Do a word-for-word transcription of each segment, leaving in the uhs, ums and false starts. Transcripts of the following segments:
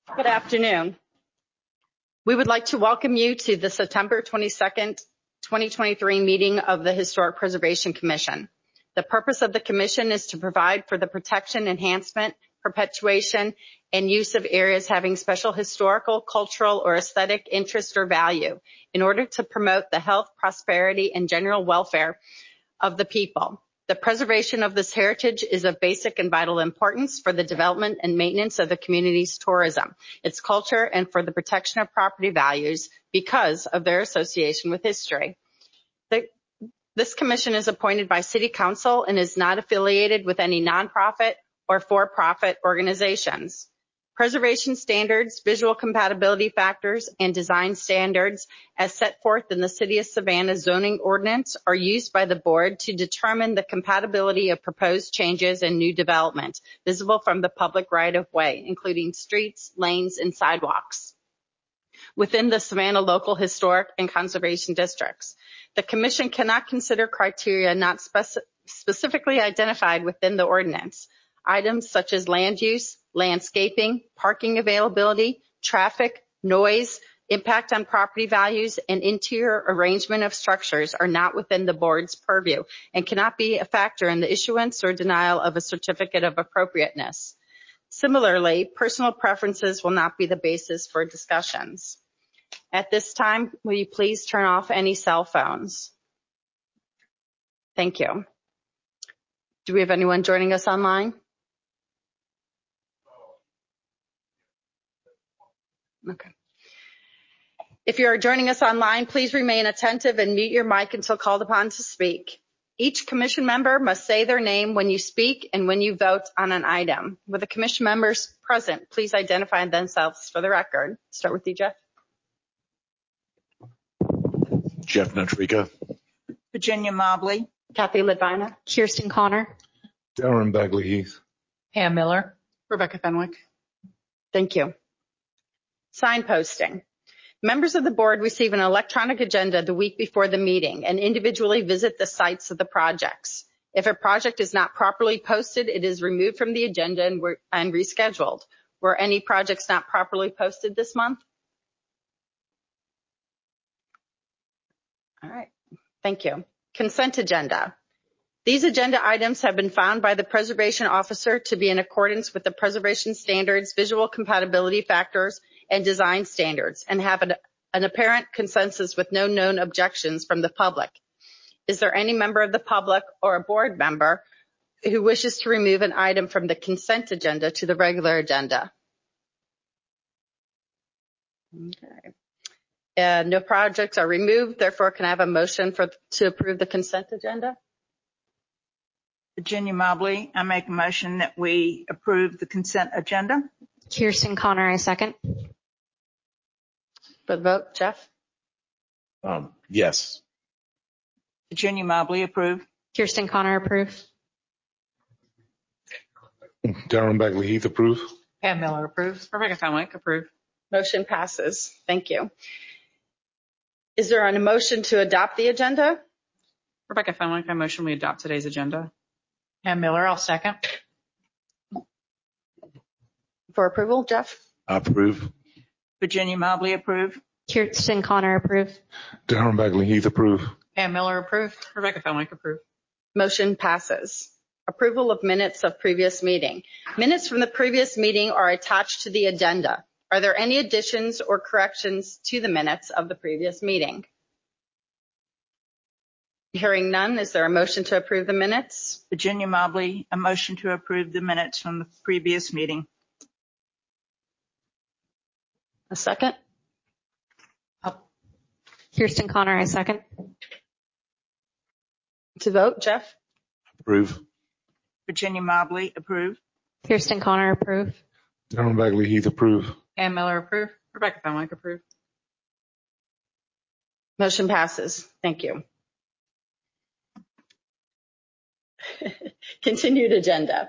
Good afternoon. We would like to welcome you to the September twenty-second, twenty twenty-three meeting of the Historic Preservation Commission. The purpose of the commission is to provide for the protection, enhancement, perpetuation, and use of areas having special historical, cultural, or aesthetic interest or value in order to promote the health, prosperity, and general welfare of the people. The preservation of this heritage is of basic and vital importance for the development and maintenance of the community's tourism, its culture, and for the protection of property values because of their association with history. The, this commission is appointed by City Council and is not affiliated with any nonprofit or for-profit organizations. Preservation standards, visual compatibility factors, and design standards as set forth in the City of Savannah zoning ordinance are used by the board to determine the compatibility of proposed changes and new development visible from the public right-of-way, including streets, lanes, and sidewalks within the Savannah local historic and conservation districts. The commission cannot consider criteria not speci- specifically identified within the ordinance. Items such as land use, landscaping, parking availability, traffic, noise, impact on property values, and interior arrangement of structures are not within the board's purview and cannot be a factor in the issuance or denial of a certificate of appropriateness. Similarly, personal preferences will not be the basis for discussions. At this time, will you please turn off any cell phones? Thank you. Do we have anyone joining us online? Okay. If you are joining us online, please remain attentive and mute your mic until called upon to speak. Each commission member must say their name when you speak and when you vote on an item. With the commission members present, please identify themselves for the record. Start with you, Jeff. Jeff Nutrica. Virginia Mobley. Kathy Ledvina. Kirsten Connor. Darren Bagley Heath. Pam Miller. Rebecca Fenwick. Thank you. Signposting. Members of the board receive an electronic agenda the week before the meeting and individually visit the sites of the projects. If a project is not properly posted, it is removed from the agenda and, and rescheduled. Were any projects not properly posted this month? All right. Thank you. Consent agenda. These agenda items have been found by the preservation officer to be in accordance with the preservation standards, visual compatibility factors, and design standards, and have an, an apparent consensus with no known objections from the public. Is there any member of the public or a board member who wishes to remove an item from the consent agenda to the regular agenda? Okay. Uh, no projects are removed, therefore can I have a motion for to approve the consent agenda? Virginia Mobley, I make a motion that we approve the consent agenda. Kirsten Connor, I second. For the vote, Jeff? Um, yes. Virginia Mobley, approve. Kirsten Connor, approve. Darren Bagley Heath, approve. Pam Miller approves. Rebecca Fenwick, approve. Motion passes. Thank you. Is there a motion to adopt the agenda? Rebecca Fenwick, I motion we adopt today's agenda. Pam Miller, I'll second. For approval, Jeff? Approve. Virginia Mobley, approve. Kirsten Connor, approve. Darren Bagley Heath, approve. Pam Miller approve. Rebecca Fenwick, approve. Motion passes. Approval of minutes of previous meeting. Minutes from the previous meeting are attached to the agenda. Are there any additions or corrections to the minutes of the previous meeting? Hearing none, is there a motion to approve the minutes? Virginia Mobley, a motion to approve the minutes from the previous meeting. A second? Kirsten Connor, I second. To vote, Jeff? Approve. Virginia Mobley, approve. Kirsten Connor, approve. Darren Bagley Heath, approve. Pam Miller, approve. Rebecca Fenwick, approve. Motion passes. Thank you. Continued agenda.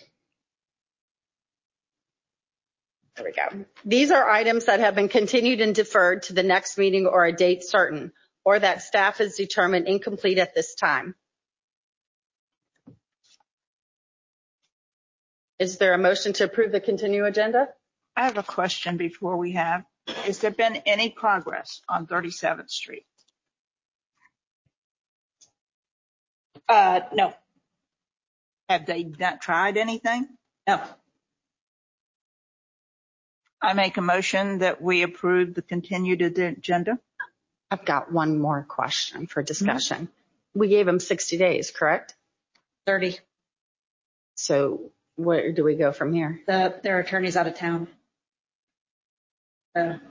There we go. These are items that have been continued and deferred to the next meeting or a date certain, or that staff has determined incomplete at this time. Is there a motion to approve the continue agenda? I have a question before we have. Has there been any progress on thirty-seventh Street? Uh, no, Have they not tried anything? no. I make a motion that we approve the continued agenda. I've got one more question for discussion. We gave them sixty days, correct? thirty. So where do we go from here? The, their attorney's out of town. Uh,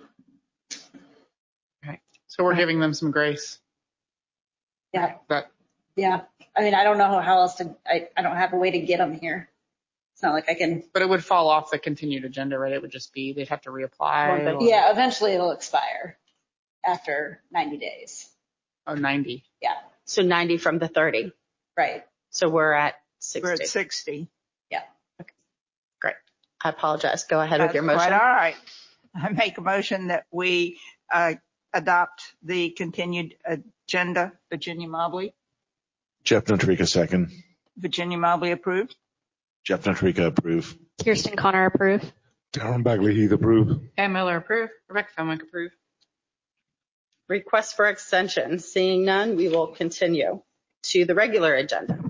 So we're giving them some grace. yeah, But yeah. I mean, I don't know how else to, I, I don't have a way to get them here. It's not like I can, but it would fall off the continued agenda, right? It would just be, they'd have to reapply. Well, or- yeah, eventually it'll expire after ninety days. Oh, ninety. Yeah, So ninety from the thirty. right. So we're at We're sixty. at sixty. Great. I apologize. Go ahead with That's your quite motion. all right. I make a motion that we uh, adopt the continued agenda. Virginia Mobley. Jeff Natrika, second. Virginia Mobley approved. Jeff Natrika, approve. Kirsten Connor, approve. Darren Bagley Heath, approve. Pam Miller, approve. Rebecca Fenwick, approve. Request for extension. Seeing none, we will continue to the regular agenda.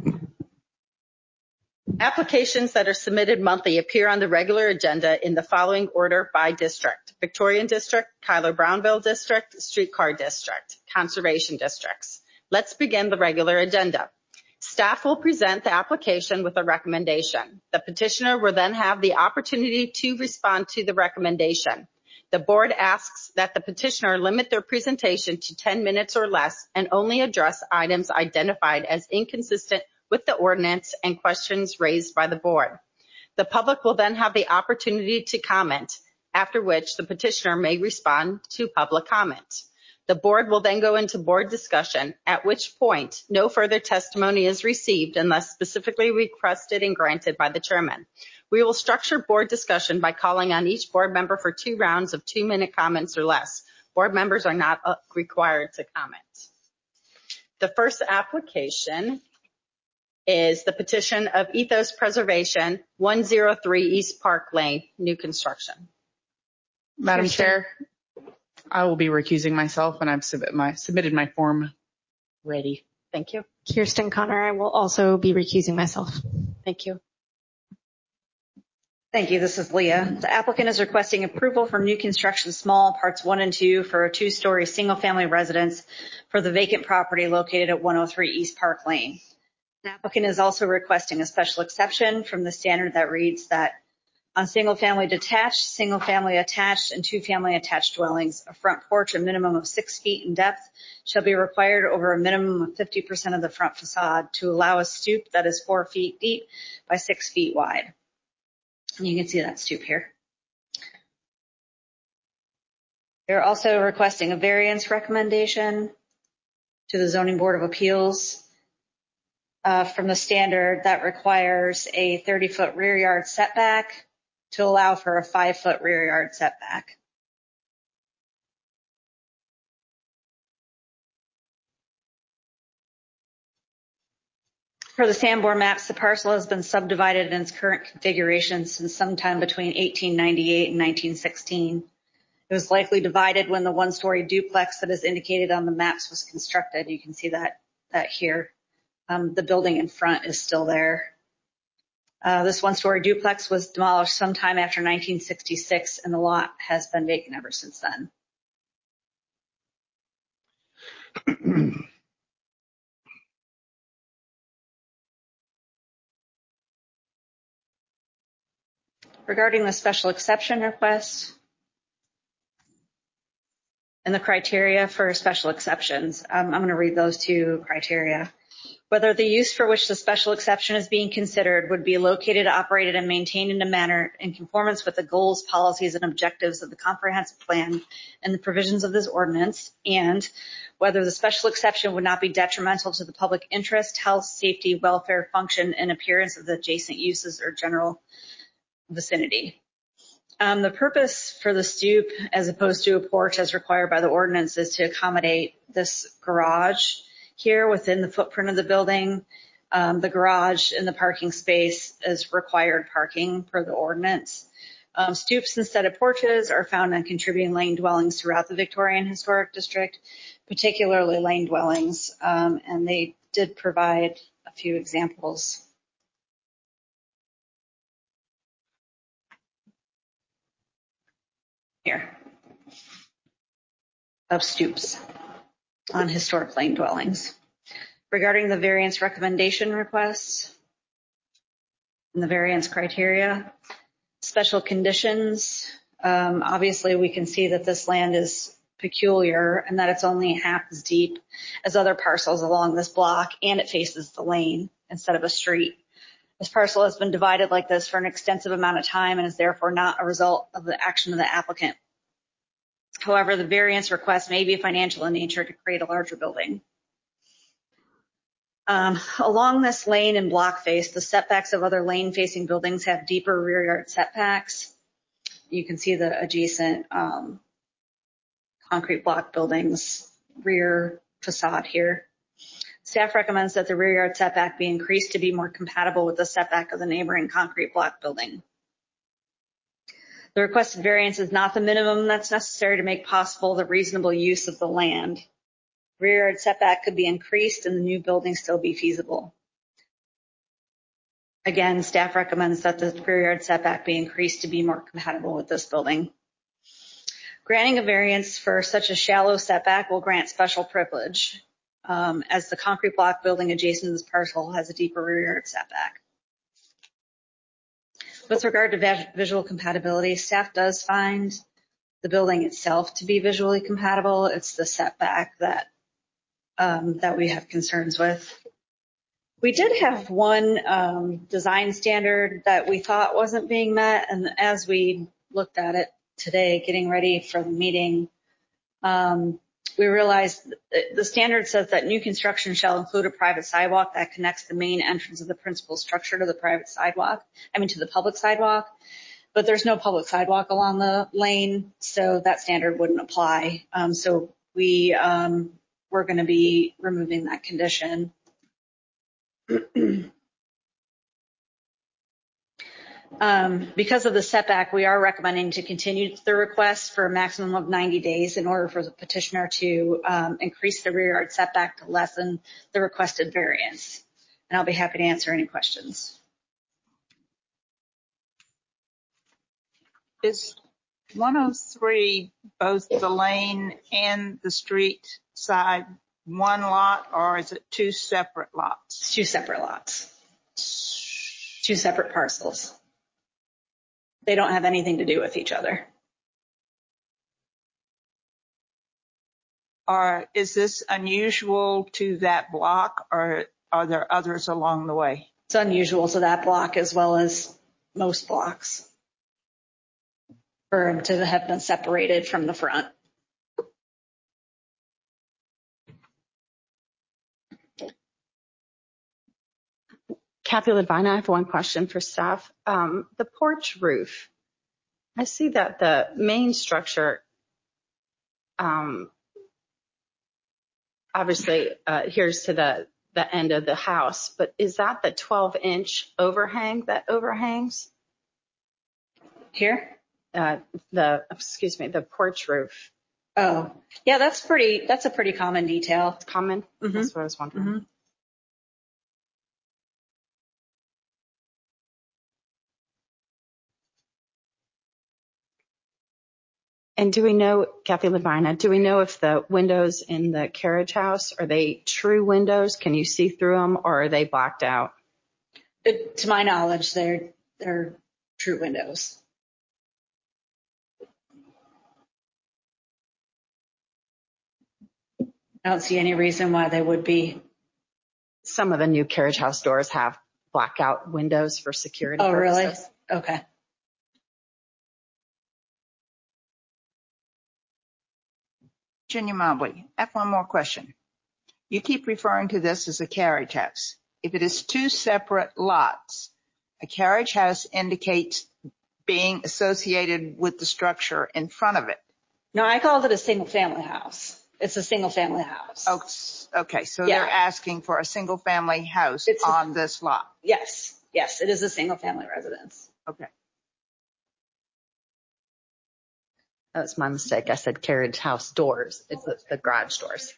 Applications that are submitted monthly appear on the regular agenda in the following order by district: Victorian District, Kyler Brownville District, Streetcar District, Conservation Districts. Let's begin the regular agenda. Staff will present the application with a recommendation. The petitioner will then have the opportunity to respond to the recommendation. The board asks that the petitioner limit their presentation to ten minutes or less and only address items identified as inconsistent with the ordinance and questions raised by the board. The public will then have the opportunity to comment, after which the petitioner may respond to public comment. The board will then go into board discussion, at which point no further testimony is received unless specifically requested and granted by the chairman. We will structure board discussion by calling on each board member for two rounds of two-minute comments or less. Board members are not uh, required to comment. The first application is the petition of Ethos Preservation, one oh three East Park Lane, new construction. Madam Kirsten. Chair, I will be recusing myself, and I've submit my, submitted my form ready. Thank you. Kirsten Connor, I will also be recusing myself. Thank you. Thank you. This is Leah. The applicant is requesting approval for new construction small parts one and two for a two-story single-family residence for the vacant property located at one oh three East Park Lane. The applicant is also requesting a special exception from the standard that reads that on single-family detached, single-family attached, and two-family attached dwellings, a front porch a minimum of six feet in depth shall be required over a minimum of fifty percent of the front facade to allow a stoop that is four feet deep by six feet wide. And you can see that stoop here. They're also requesting a variance recommendation to the Zoning Board of Appeals uh, from the standard that requires a thirty-foot rear yard setback to allow for a five-foot rear yard setback. For the Sanborn maps, the parcel has been subdivided in its current configuration since sometime between eighteen ninety-eight and nineteen sixteen. It was likely divided when the one-story duplex that is indicated on the maps was constructed. You can see that, that here. Um, the building in front is still there. Uh, this one-story duplex was demolished sometime after nineteen sixty-six, and the lot has been vacant ever since then. Regarding the special exception request and the criteria for special exceptions, um, I'm going to read those two criteria. Whether the use for which the special exception is being considered would be located, operated, and maintained in a manner in conformance with the goals, policies, and objectives of the comprehensive plan and the provisions of this ordinance, and whether the special exception would not be detrimental to the public interest, health, safety, welfare, function, and appearance of the adjacent uses or general vicinity. Um, the purpose for the stoop, as opposed to a porch as required by the ordinance, is to accommodate this garage here within the footprint of the building. Um, the garage and the parking space is required parking per the ordinance. Um, stoops instead of porches are found on contributing lane dwellings throughout the Victorian Historic District, particularly lane dwellings, um, and they did provide a few examples. Here of stoops on historic lane dwellings. Regarding the variance recommendation requests and the variance criteria, special conditions, um, obviously we can see that this land is peculiar and that it's only half as deep as other parcels along this block, and it faces the lane instead of a street. This parcel has been divided like this for an extensive amount of time and is therefore not a result of the action of the applicant. However, the variance request may be financial in nature to create a larger building. Um, along this lane and block face, the setbacks of other lane-facing buildings have deeper rear yard setbacks. You can see the adjacent um, concrete block buildings rear facade here. Staff recommends that the rear yard setback be increased to be more compatible with the setback of the neighboring concrete block building. The requested variance is not the minimum that's necessary to make possible the reasonable use of the land. Rear yard setback could be increased and the new building still be feasible. Again, staff recommends that the rear yard setback be increased to be more compatible with this building. Granting a variance for such a shallow setback will grant special privilege, um, as the concrete block building adjacent to this parcel has a deeper rear yard setback. With regard to visual compatibility, staff does find the building itself to be visually compatible. It's the setback that um, that we have concerns with. We did have one um, design standard that we thought wasn't being met, and as we looked at it today, getting ready for the meeting, um, we realized the standard says that new construction shall include a private sidewalk that connects the main entrance of the principal structure to the private sidewalk, I mean to the public sidewalk, but there's no public sidewalk along the lane, so that standard wouldn't apply. Um, so we, um, we're going to be removing that condition. Um, because of the setback, we are recommending to continue the request for a maximum of ninety days in order for the petitioner to um, increase the rear yard setback to lessen the requested variance. And I'll be happy to answer any questions. Is one oh three both the lane and the street side one lot, or is it two separate lots? It's two separate lots, two separate parcels. They don't have anything to do with each other. Or is this unusual to that block, or are there others along the way? It's unusual to that block as well as most blocks for them to have been separated from the front. Kathy Ledvina, I have one question for staff. Um, the porch roof, I see that the main structure um, obviously uh, adheres to the, the end of the house, but is that the twelve inch overhang that overhangs? Here? Uh, the, excuse me, the porch roof. Oh, yeah, that's pretty, that's a pretty common detail. It's common? Mm-hmm. That's what I was wondering. Mm-hmm. And do we know, Kathy Ledvina, do we know if the windows in the carriage house, are they true windows? Can you see through them, or are they blacked out? It, to my knowledge, they're, they're true windows. I don't see any reason why they would be. Some of the new carriage house doors have blackout windows for security Oh, purposes. really? Okay. Virginia Mobley, I have one more question. You keep referring to this as a carriage house. If it is two separate lots, a carriage house indicates being associated with the structure in front of it. No, I called it a single family house. It's a single family house. Oh, okay, so Yeah. they're asking for a single family house It's a- on this lot. Yes, yes, it is a single family residence. Okay. That was my mistake. I said carriage house doors. It's the, the garage doors.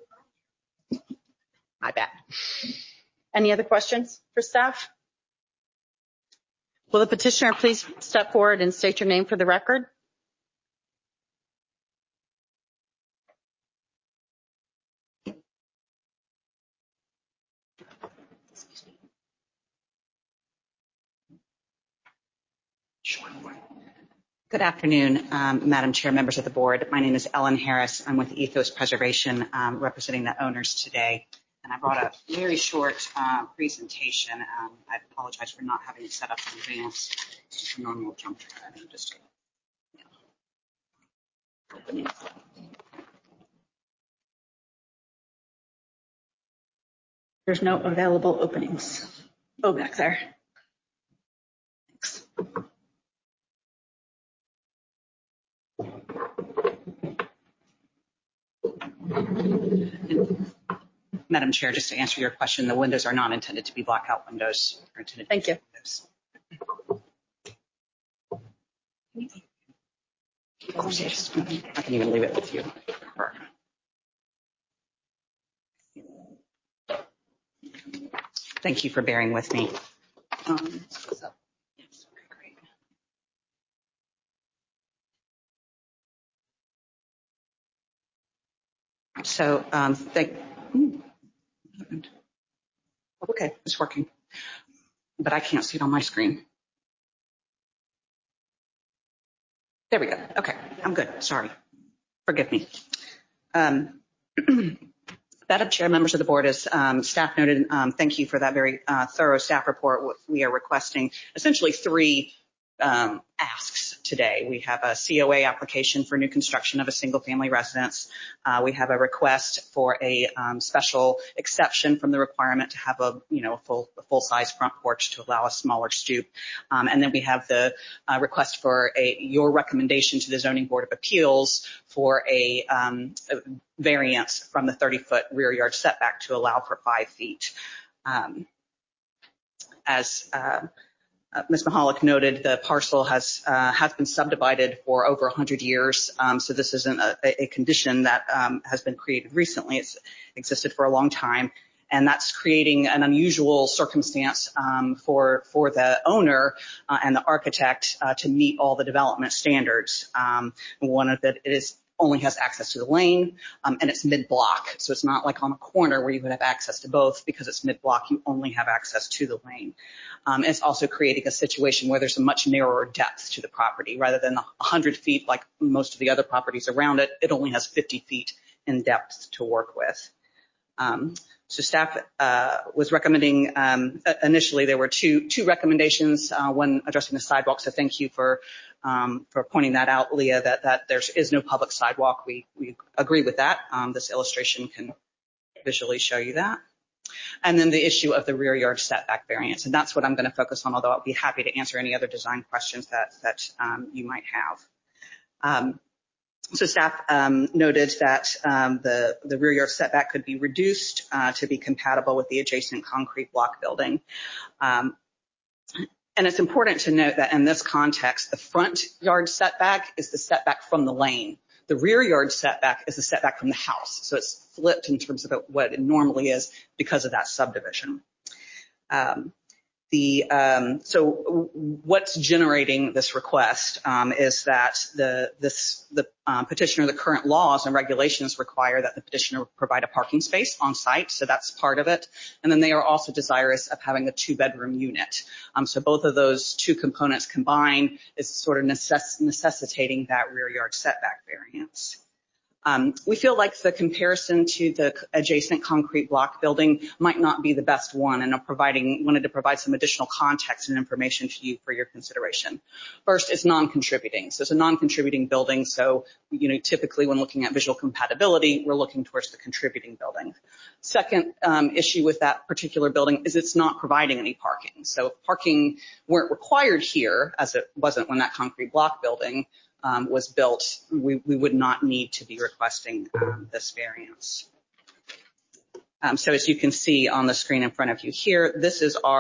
My bad. Any other questions for staff? Will the petitioner please step forward and state your name for the record? Good afternoon, um, Madam Chair, members of the board. My name is Ellen Harris. I'm with Ethos Preservation, um, representing the owners today. And I brought a very short uh, presentation. Um, I apologize for not having it set up in advance. It's just a normal jump cut. Just, you know, opening. There's no available openings. Oh, back there. Thanks. Madam Chair, just to answer your question, the windows are not intended to be blackout windows. They're intended Thank you. Windows. I can even leave it with you. Thank you for bearing with me. Um, so, yes, okay, great. So, um, thank. Hmm. Okay, it's working, but I can't see it on my screen. There we go. Okay, I'm good. Sorry. Forgive me. Um, Madam Chair, members of the board, as um, staff noted, um, thank you for that very uh, thorough staff report. We are requesting essentially three um, asks today. We have a C O A application for new construction of a single family residence. Uh, we have a request for a um, special exception from the requirement to have a, you know, a full, a full size front porch to allow a smaller stoop. Um, and then we have the uh, request for a, your recommendation to the Zoning Board of Appeals for a, um, a variance from the thirty foot rear yard setback to allow for five feet. Um, as, uh, Uh, Miz Mahalik noted, the parcel has uh, has been subdivided for over one hundred years, um, so this isn't a, a condition that um, has been created recently. It's existed for a long time, and that's creating an unusual circumstance um, for for the owner uh, and the architect uh, to meet all the development standards. Um, one of it is only has access to the lane, um, and it's mid-block. So it's not like on a corner where you would have access to both. Because it's mid-block, you only have access to the lane. Um, it's also creating a situation where there's a much narrower depth to the property. Rather than one hundred feet like most of the other properties around it, it only has fifty feet in depth to work with. Um, so staff uh, was recommending, um, initially there were two two recommendations, uh, one addressing the sidewalk. So thank you for um, for pointing that out, Leah, that, that there is no public sidewalk. We, we agree with that. Um, this illustration can visually show you that. And then the issue of the rear yard setback variance. And that's what I'm going to focus on, although I'll be happy to answer any other design questions that, that um, you might have. Um, So staff um, noted that um, the, the rear yard setback could be reduced uh, to be compatible with the adjacent concrete block building. Um, and it's important to note that in this context, the front yard setback is the setback from the lane. The rear yard setback is the setback from the house. So it's flipped in terms of what it normally is because of that subdivision. Um, The, um, so what's generating this request um, is that the this the uh, petitioner, the current laws and regulations require that the petitioner provide a parking space on site, so that's part of it. And then they are also desirous of having a two-bedroom unit. Um, so both of those two components combined is sort of necess- necessitating that rear yard setback variance. Um, we feel like the comparison to the adjacent concrete block building might not be the best one, and are providing wanted to provide some additional context and information to you for your consideration. First, it's non-contributing. So it's a non-contributing building. So, you know, typically when looking at visual compatibility, we're looking towards the contributing building. Second um, issue with that particular building is it's not providing any parking. So if parking weren't required here, as it wasn't when that concrete block building Um, was built, we, we would not need to be requesting um, this variance. Um, so as you can see on the screen in front of you here, this is our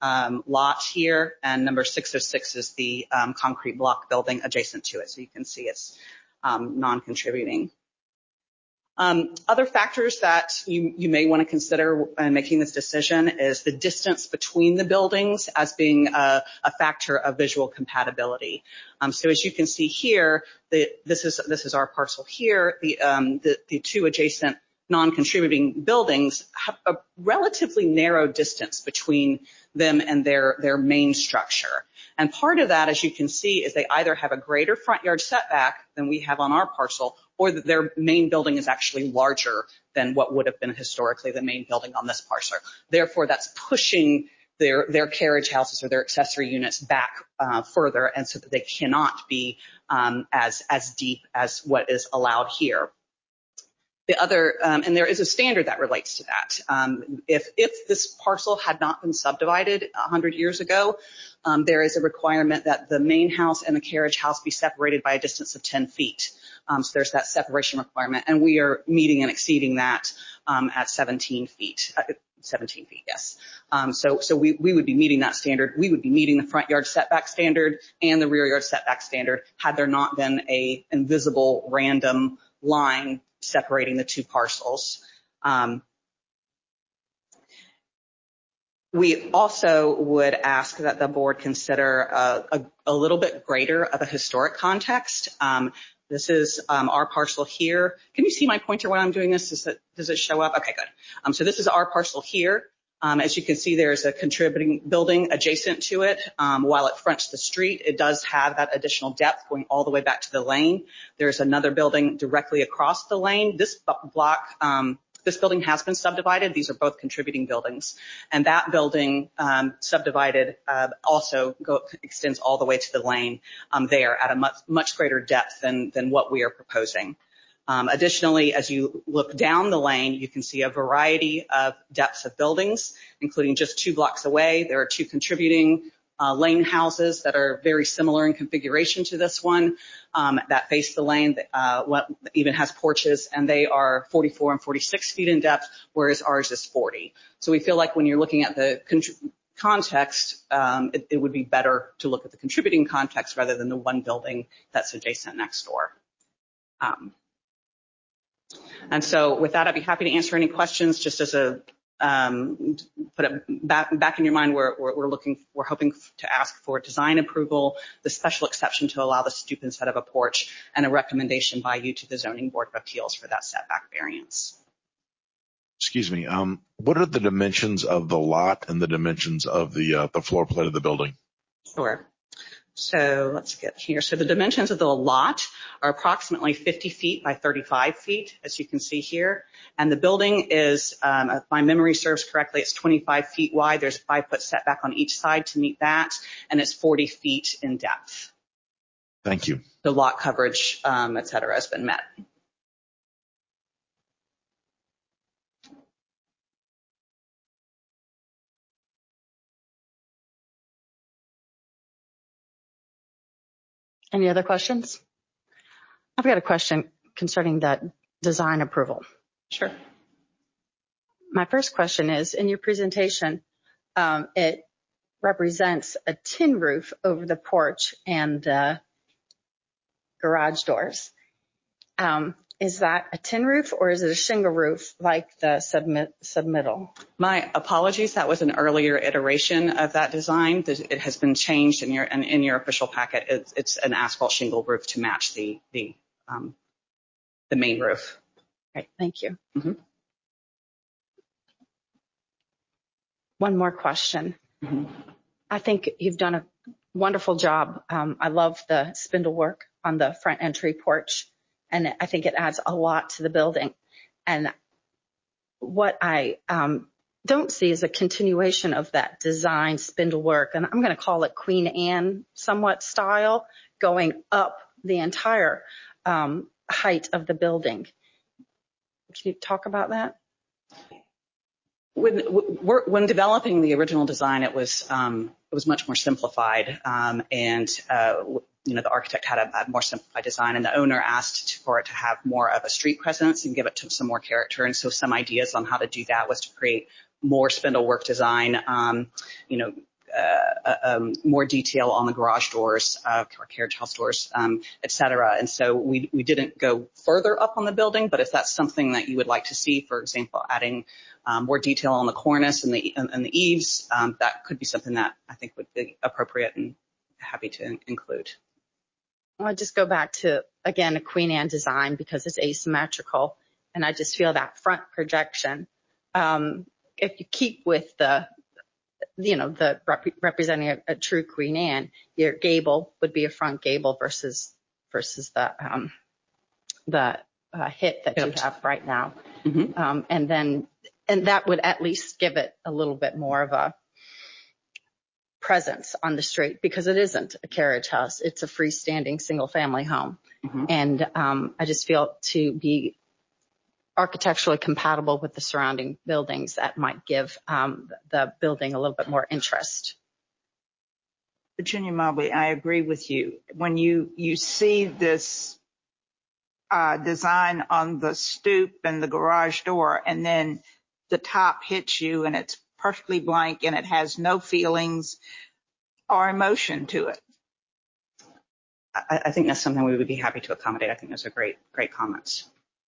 um, lot here, and number six oh six is the um, concrete block building adjacent to it. So you can see it's um, non-contributing. Um, other factors that you, you may want to consider in making this decision is the distance between the buildings as being a, a factor of visual compatibility. Um, so as you can see here, the, this is this is our parcel here. The, um, the, the two adjacent non-contributing buildings have a relatively narrow distance between them and their, their main structure. And part of that, as you can see, is they either have a greater front yard setback than we have on our parcel, or that their main building is actually larger than what would have been historically the main building on this parcel. Therefore, that's pushing their, their carriage houses or their accessory units back uh, further, and so that they cannot be um, as, as deep as what is allowed here. The other, um, and there is a standard that relates to that. Um, if, if this parcel had not been subdivided one hundred years ago, um, there is a requirement that the main house and the carriage house be separated by a distance of ten feet. Um, so there's that separation requirement, and we are meeting and exceeding that um, at seventeen feet. Uh, seventeen feet, yes. Um, so, so we, we would be meeting that standard. We would be meeting the front yard setback standard and the rear yard setback standard had there not been a invisible random line separating the two parcels. Um, we also would ask that the board consider a, a, a little bit greater of a historic context. Um, this is um, our parcel here. Can you see my pointer when I'm doing this? Does it, does it show up? Okay, good. Um, so this is our parcel here. Um, as you can see, there's a contributing building adjacent to it. Um, while it fronts the street, it does have that additional depth going all the way back to the lane. There's another building directly across the lane. This block, um, this building has been subdivided. These are both contributing buildings. And that building um, subdivided uh, also go, extends all the way to the lane um, there at a much, much greater depth than, than what we are proposing. Um, additionally, as you look down the lane, you can see a variety of depths of buildings, including just two blocks away. There are two contributing uh, lane houses that are very similar in configuration to this one um, that face the lane, uh, what even has porches, and they are forty-four and forty-six feet in depth, whereas ours is forty. So we feel like when you're looking at the contr- context, um, it, it would be better to look at the contributing context rather than the one building that's adjacent next door. Um, And so with that, I'd be happy to answer any questions. Just as a um, put it back, back in your mind, we're, we're, we're looking, we're hoping to ask for design approval, the special exception to allow the stoop instead of a porch, and a recommendation by you to the Zoning Board of Appeals for that setback variance. Excuse me. Um, what are the dimensions of the lot and the dimensions of the uh, the floor plate of the building? Sure. So let's get here. So the dimensions of the lot are approximately fifty feet by thirty-five feet, as you can see here. And the building is, um, if my memory serves correctly, it's twenty-five feet wide. There's a five foot setback on each side to meet that. And it's forty feet in depth. Thank you. The lot coverage, um, et cetera, has been met. Any other questions? I've got a question concerning that design approval. Sure. My first question is, in your presentation, um, it represents a tin roof over the porch and the garage doors. Um, is that a tin roof or is it a shingle roof like the submit, submittal? My apologies. That was an earlier iteration of that design. It has been changed in your in, in your official packet. It's, it's an asphalt shingle roof to match the the um, the main roof. Right. Thank you. Mm-hmm. One more question. Mm-hmm. I think you've done a wonderful job. Um, I love the spindle work on the front entry porch, and I think it adds a lot to the building. And what I um, don't see is a continuation of that design spindle work, and I'm going to call it Queen Anne somewhat style, going up the entire um, height of the building. Can you talk about that? When, when developing the original design, it was um, it was much more simplified, um, and uh, you know the architect had a, a more simplified design, and the owner asked for it to have more of a street presence and give it to some more character. And so some ideas on how to do that was to create more spindle work design, um, you know, uh, um, more detail on the garage doors, uh, or carriage house doors, um, et cetera. And so we, we didn't go further up on the building, but if that's something that you would like to see, for example, adding um, more detail on the cornice and the, and, and the eaves, um, that could be something that I think would be appropriate and happy to include. I'll just go back to, again, a Queen Anne design because it's asymmetrical. And I just feel that front projection, um, if you keep with the, you know, the rep- representing a, a true Queen Anne, your gable would be a front gable versus, versus the, um, the uh, hit that Yep. you have right now. Mm-hmm. Um, and then, and that would at least give it a little bit more of a presence on the street because it isn't a carriage house. It's a freestanding single family home. Mm-hmm. And, um, I just feel to be architecturally compatible with the surrounding buildings that might give, um, the building a little bit more interest. Virginia Mobley, I agree with you. When you, you see this uh, design on the stoop and the garage door, and then the top hits you and it's perfectly blank and it has no feelings or emotion to it. I, I think that's something we would be happy to accommodate. I think those are great, great comments.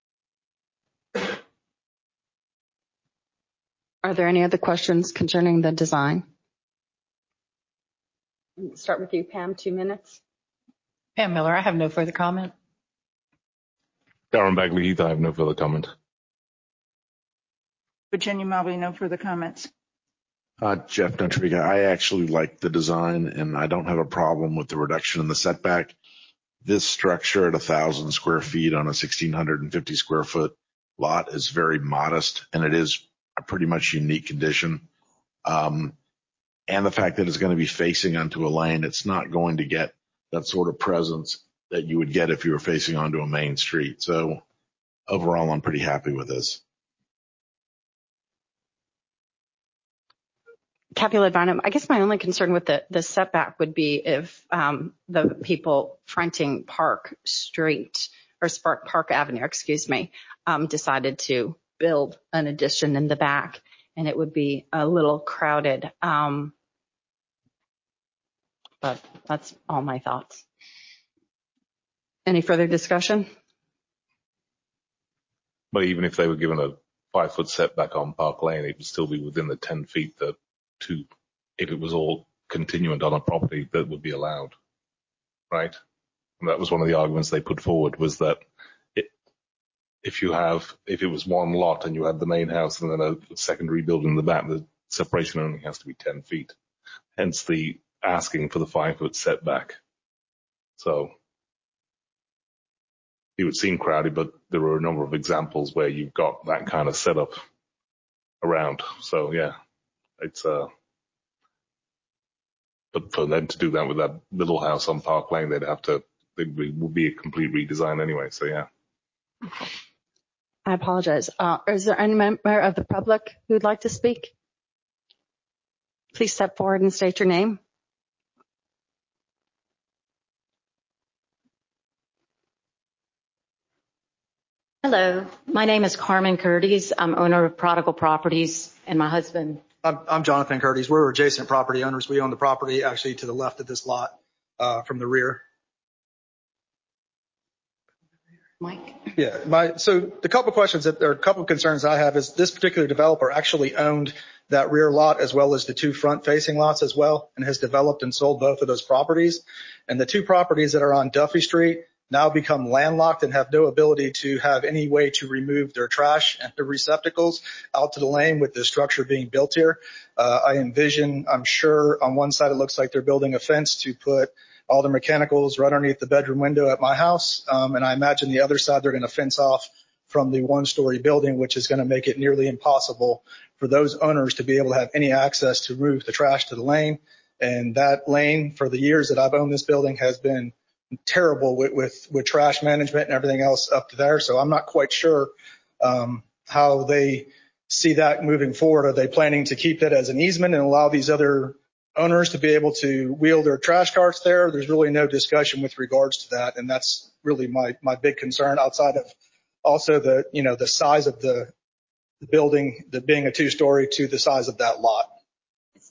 Are there any other questions concerning the design? Start with you, Pam, two minutes. Pam Miller, I have no further comment. Darren Bagley Heath, I have no further comment. Virginia Mobley, no further comments. Uh, Jeff Notriga, I actually like the design and I don't have a problem with the reduction in the setback. This structure at a thousand square feet on a sixteen fifty square foot lot is very modest and it is a pretty much unique condition. Um, and the fact that it's going to be facing onto a lane, it's not going to get that sort of presence that you would get if you were facing onto a main street. So overall, I'm pretty happy with this. Capulet Bynum, I guess my only concern with the, the setback would be if um, the people fronting Park Street or Spark Park Avenue, excuse me, um, decided to build an addition in the back, and it would be a little crowded. Um, but that's all my thoughts. Any further discussion? But even if they were given a five foot setback on Park Lane, it would still be within the ten feet that to, if it was all continuant on a property that would be allowed, right? And that was one of the arguments they put forward was that it, if you have, if it was one lot and you had the main house and then a secondary building in the back, the separation only has to be ten feet. Hence the asking for the five foot setback. So it would seem crowded, but there are a number of examples where you've got that kind of setup around. So yeah, it's uh, but for them to do that with that little house on Park Lane, they'd have to, it would be a complete redesign anyway. So yeah. I apologize. Uh, is there any member of the public who'd like to speak? Please step forward and state your name. Hello, my name is Carmen Curtis. I'm owner of Prodigal Properties, and my husband. I'm, I'm Jonathan Curtis. We're adjacent property owners. We own the property actually to the left of this lot uh, from the rear. Mike? Yeah. My, so the couple questions that there are a couple of concerns I have is this particular developer actually owned that rear lot as well as the two front facing lots as well and has developed and sold both of those properties. And the two properties that are on Duffy Street now become landlocked and have no ability to have any way to remove their trash and their receptacles out to the lane with the structure being built here. Uh, I envision, I'm sure on one side it looks like they're building a fence to put all the mechanicals right underneath the bedroom window at my house. Um, and I imagine the other side they're going to fence off from the one-story building, which is going to make it nearly impossible for those owners to be able to have any access to move the trash to the lane. And that lane, for the years that I've owned this building, has been terrible with, with, with trash management and everything else up to there. So I'm not quite sure um, how they see that moving forward. Are they planning to keep it as an easement and allow these other owners to be able to wheel their trash carts there? There's really no discussion with regards to that. And that's really my, my big concern outside of also the, you know, the size of the, the building, the being a two story to the size of that lot. It's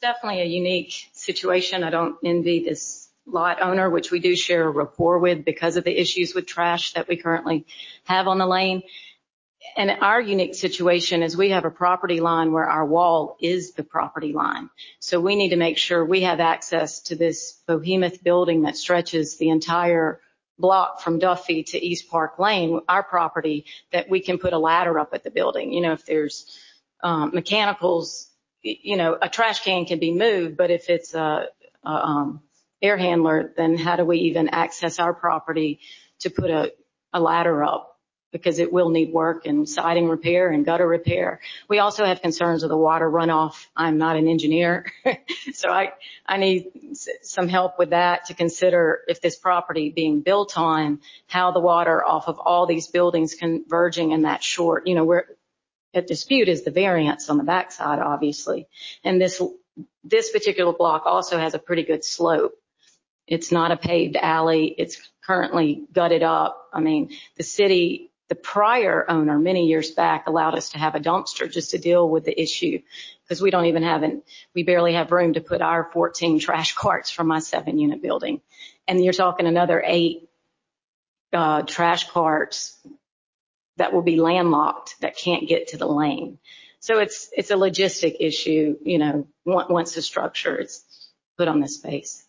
definitely a unique situation. I don't envy this lot owner, which we do share a rapport with because of the issues with trash that we currently have on the lane. And our unique situation is we have a property line where our wall is the property line. So we need to make sure we have access to this behemoth building that stretches the entire block from Duffy to East Park Lane, our property, that we can put a ladder up at the building. You know, if there's um, mechanicals, you know, a trash can can be moved, but if it's a, a um, air handler, then how do we even access our property to put a, a ladder up? Because it will need work and siding repair and gutter repair. We also have concerns of the water runoff. I'm not an engineer, so I, I need some help with that to consider if this property being built on, how the water off of all these buildings converging in that short, you know, where at dispute is the variance on the backside, obviously. And this, this particular block also has a pretty good slope. It's not a paved alley. It's currently gutted up. I mean, the city, the prior owner many years back allowed us to have a dumpster just to deal with the issue because we don't even have an, we barely have room to put our fourteen trash carts from my seven unit building. And you're talking another eight uh, trash carts that will be landlocked that can't get to the lane. So it's, it's a logistic issue, you know, once the structure is put on the space.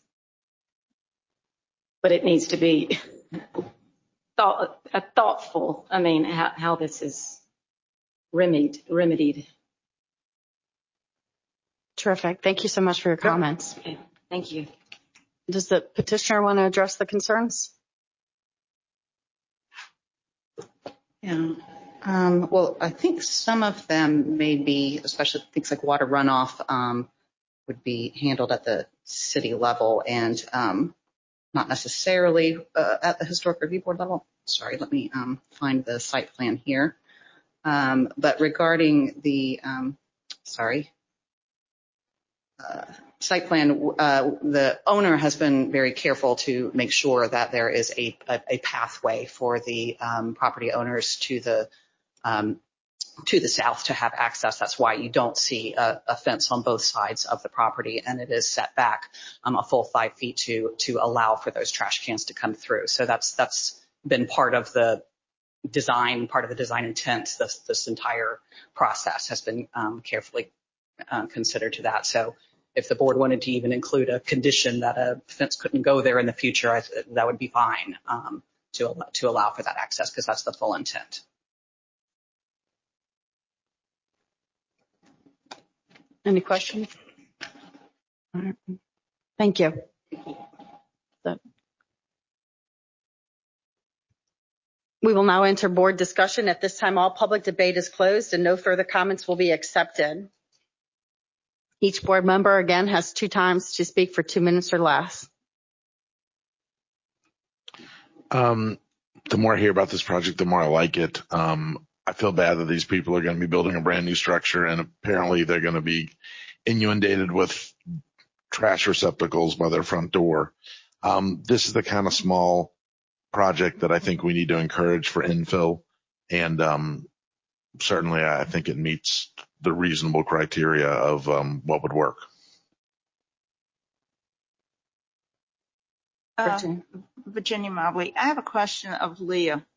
But it needs to be thought, a thoughtful, I mean, how, how this is remedied, remedied. Terrific. Thank you so much for your comments. Okay. Thank you. Does the petitioner want to address the concerns? Yeah. Um, well, I think some of them may be, especially things like water runoff, um, would be handled at the city level and um, not necessarily uh, at the Historic Review Board level. Sorry, let me um, find the site plan here. Um, but regarding the, um, sorry, uh, site plan, uh, the owner has been very careful to make sure that there is a, a, a pathway for the um, property owners to the um, to the south to have access. That's why you don't see a, a fence on both sides of the property, and it is set back um, a full five feet to to allow for those trash cans to come through. So that's that's been part of the design, part of the design intent. This this entire process has been um, carefully uh, considered to that. So if the board wanted to even include a condition that a fence couldn't go there in the future, I, that would be fine um, to to allow for that access because that's the full intent. Any questions? All right. Thank you. We will now enter board discussion. At this time, all public debate is closed and no further comments will be accepted. Each board member, again, has two times to speak for two minutes or less. Um, the more I hear about this project, the more I like it. Um, I feel bad that these people are going to be building a brand new structure and apparently they're going to be inundated with trash receptacles by their front door. Um, this is the kind of small project that I think we need to encourage for infill. And um, certainly I think it meets the reasonable criteria of um, what would work. Uh, Virginia Mobley, I have a question of Leah.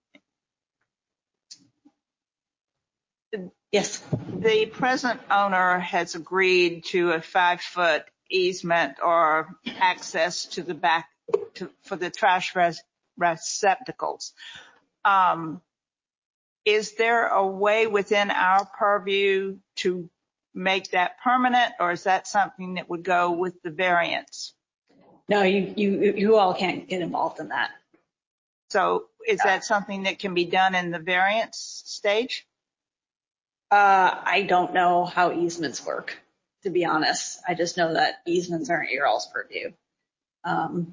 Yes. The present owner has agreed to a five foot easement or access to the back to, for the trash res, receptacles. Um, is there a way within our purview to make that permanent, or is that something that would go with the variance? No, you, you, you all can't get involved in that. So is that something that can be done in the variance stage? Uh, I don't know how easements work, to be honest. I just know that easements aren't your all's purview. Um,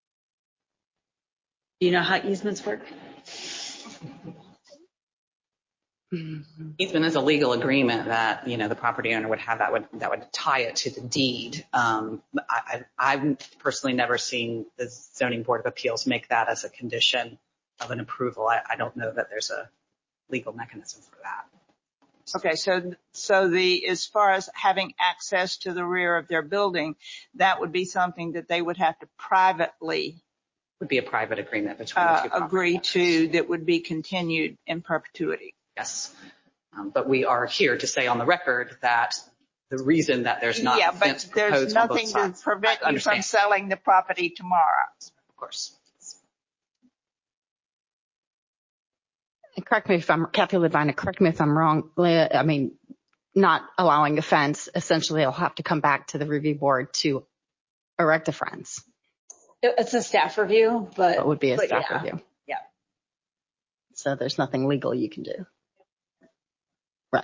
do you know how easements work? Easement is a legal agreement that, you know, the property owner would have that would, that would tie it to the deed. Um, I, I, I've personally never seen the Zoning Board of Appeals make that as a condition of an approval. I, I don't know that there's a legal mechanism for that. Okay, so so the as far as having access to the rear of their building, that would be something that they would have to privately Would be a private agreement between the uh, two property agree owners. to that would be continued in perpetuity. Yes. Um, but we are here to say on the record that the reason that there's not yeah, a fence but there's proposed on both nothing to sides. prevent I you from understand. selling the property tomorrow. Of course. And correct me if I'm, Kathy Ledvina, correct me if I'm wrong. Leah, I mean, not allowing a fence, essentially it'll have to come back to the review board to erect a fence. It's a staff review, but It would be a but staff yeah. review. Yeah. So there's nothing legal you can do. Right.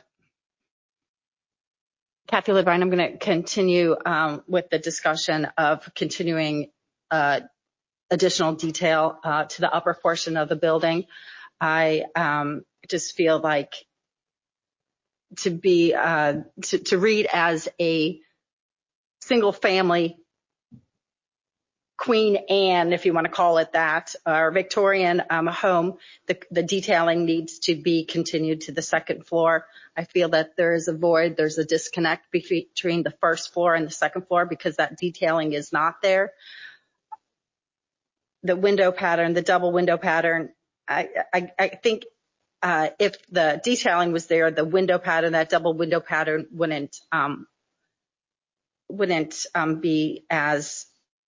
Kathy Ledvine, I'm going to continue um, with the discussion of continuing uh, additional detail uh, to the upper portion of the building. I um, just feel like to be uh, to, to read as a single family Queen Anne, if you want to call it that, or Victorian um, home, the, the detailing needs to be continued to the second floor. I feel that there is a void, there's a disconnect between the first floor and the second floor because that detailing is not there. The window pattern, the double window pattern, I, I, I think uh, if the detailing was there, the window pattern, that double window pattern wouldn't um, wouldn't um, be as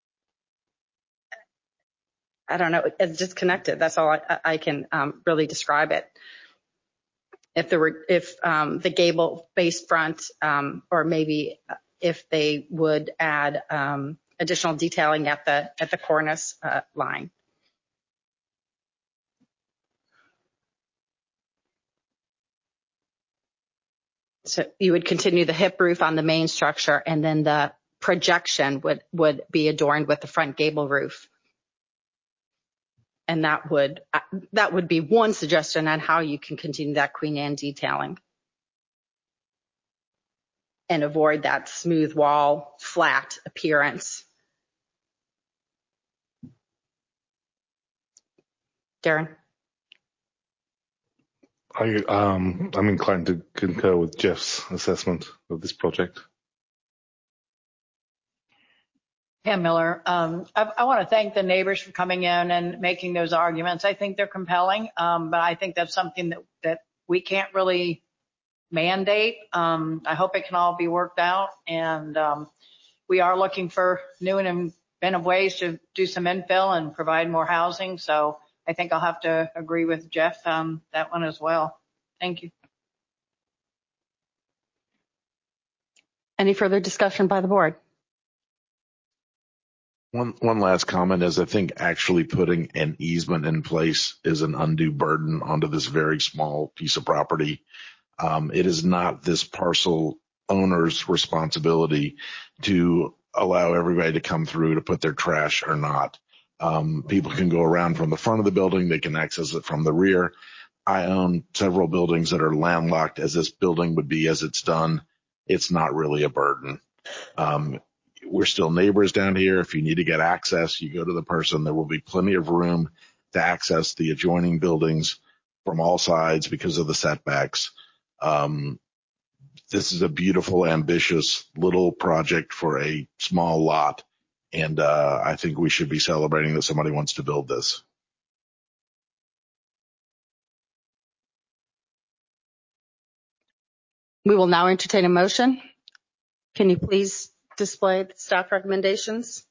I don't know, it's disconnected. That's all I, I can um, really describe it. If there were, if um, the gable faced front, um, or maybe if they would add um, additional detailing at the at the cornice uh, line. So you would continue the hip roof on the main structure, and then the projection would would be adorned with the front gable roof. And that would that would be one suggestion on how you can continue that Queen Anne detailing and avoid that smooth wall, flat appearance. Darren? I, um, I'm inclined to concur with Jeff's assessment of this project. Pam Miller. Um, I, I want to thank the neighbors for coming in and making those arguments. I think they're compelling, um, but I think that's something that, that we can't really mandate. Um, I hope it can all be worked out. And um, we are looking for new and inventive ways to do some infill and provide more housing. So I think I'll have to agree with Jeff on that one as well. Thank you. Any further discussion by the board? One one last comment is I think actually putting an easement in place is an undue burden onto this very small piece of property. Um, it is not this parcel owner's responsibility to allow everybody to come through to put their trash or not. Um, people can go around from the front of the building. They can access it from the rear. I own several buildings that are landlocked as this building would be as it's done. It's not really a burden. Um, We're still neighbors down here. If you need to get access, you go to the person. There will be plenty of room to access the adjoining buildings from all sides because of the setbacks. Um, this is a beautiful, ambitious little project for a small lot. And uh, I think we should be celebrating that somebody wants to build this. We will now entertain a motion. Can you please display the staff recommendations?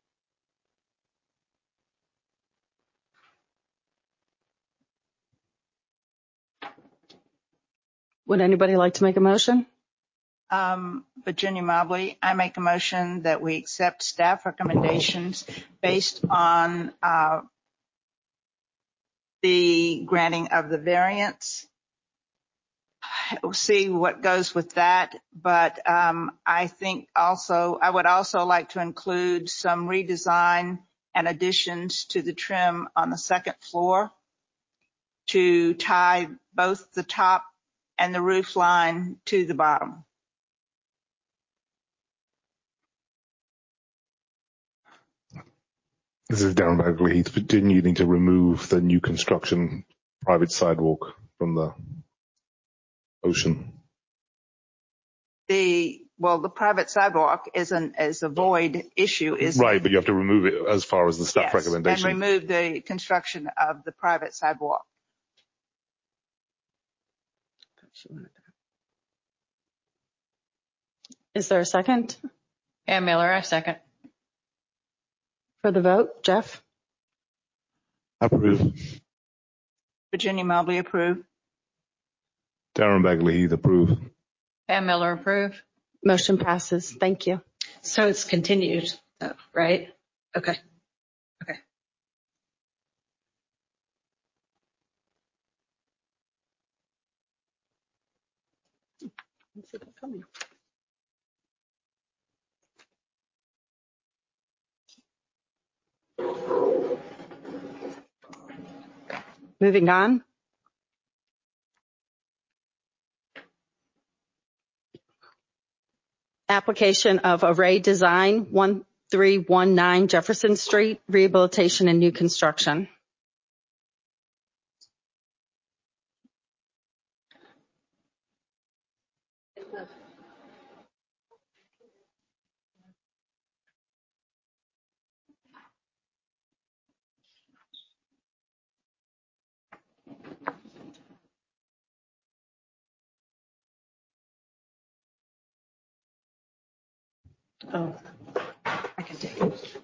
Would anybody like to make a motion? Um, Virginia Mobley, I make a motion that we accept staff recommendations based on uh, the granting of the variance. We'll see what goes with that, but um, I think also I would also like to include some redesign and additions to the trim on the second floor to tie both the top and the roof line to the bottom. This is Darren Bagley. He's been needing to remove the new construction private sidewalk from the ocean. the, well, the private sidewalk isn't as a void issue, is Right, but you have to remove it as far as the staff yes, recommendation. and remove the construction of the private sidewalk. Is there a second? Pam Miller, I second. For the vote, Jeff? Approve. Virginia Mobley, approve. Darren Bagley Heath, approve. Pam Miller, approve. Motion passes. Thank you. So it's continued, though, right? Okay. Okay. Moving on. Application of Array Design, one three one nine Jefferson Street, rehabilitation and new construction. Oh, I can take it.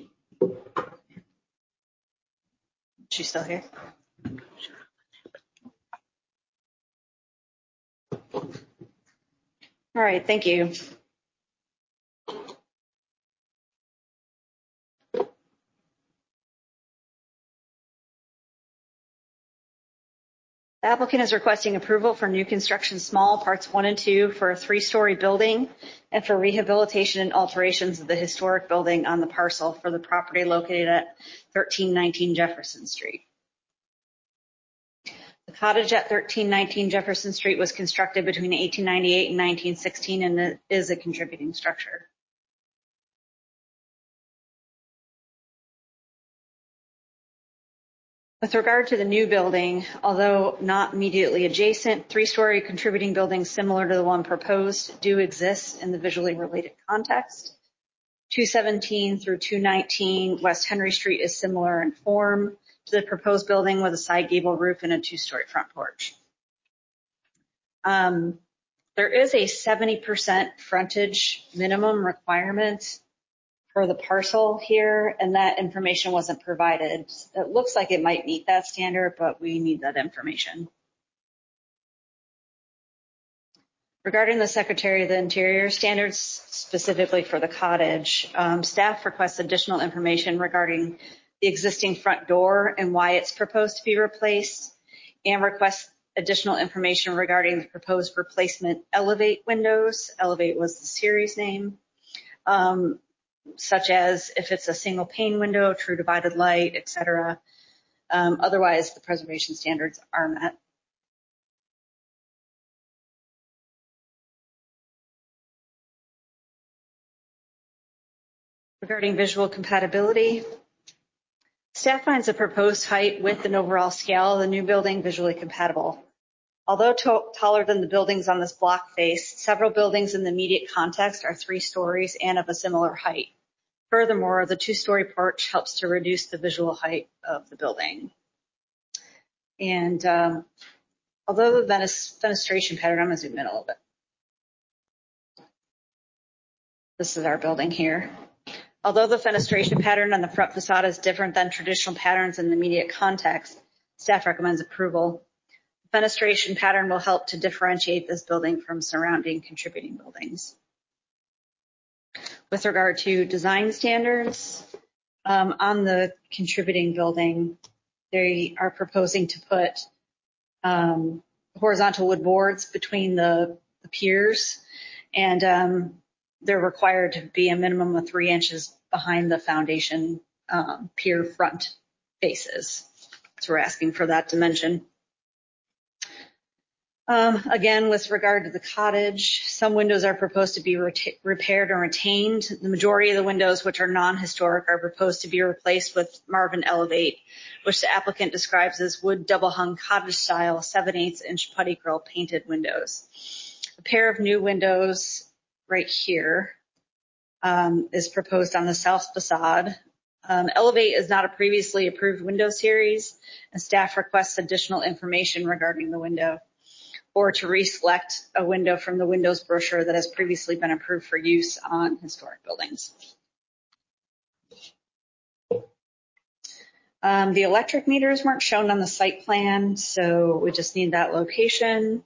She's still here? All right, thank you. The applicant is requesting approval for new construction small parts one and two for a three-story building and for rehabilitation and alterations of the historic building on the parcel for the property located at thirteen nineteen Jefferson Street. The cottage at thirteen nineteen Jefferson Street was constructed between eighteen ninety-eight and nineteen sixteen and is a contributing structure. With regard to the new building, although not immediately adjacent, three-story contributing buildings similar to the one proposed do exist in the visually related context. two seventeen through two nineteen West Henry Street is similar in form to the proposed building with a side gable roof and a two-story front porch. Um, there is a seventy percent frontage minimum requirement for the parcel here, and that information wasn't provided. It looks like it might meet that standard, but we need that information. Regarding the Secretary of the Interior standards, specifically for the cottage, um, staff requests additional information regarding the existing front door and why it's proposed to be replaced, and requests additional information regarding the proposed replacement Elevate windows. Elevate was the series name. Um, such as if it's a single pane window, true divided light, et cetera. Um, otherwise, the preservation standards are met. Regarding visual compatibility, staff finds the proposed height, width, and overall scale of the new building visually compatible. Although to- taller than the buildings on this block face, several buildings in the immediate context are three stories and of a similar height. Furthermore, the two-story porch helps to reduce the visual height of the building. And um, although the fenestration pattern, I'm going to zoom in a little bit. This is our building here. Although the fenestration pattern on the front facade is different than traditional patterns in the immediate context, staff recommends approval. The fenestration pattern will help to differentiate this building from surrounding contributing buildings. With regard to design standards, um, on the contributing building, they are proposing to put um, horizontal wood boards between the, the piers, and um, they're required to be a minimum of three inches behind the foundation um, pier front faces. So we're asking for that dimension. Um, again, with regard to the cottage, some windows are proposed to be reta- repaired and retained. The majority of the windows, which are non-historic, are proposed to be replaced with Marvin Elevate, which the applicant describes as wood double-hung cottage-style seven eighths inch putty grill painted windows. A pair of new windows right here um, is proposed on the south facade. Um, Elevate is not a previously approved window series, and staff requests additional information regarding the window, or to reselect a window from the windows brochure that has previously been approved for use on historic buildings. Um, the electric meters weren't shown on the site plan, so we just need that location.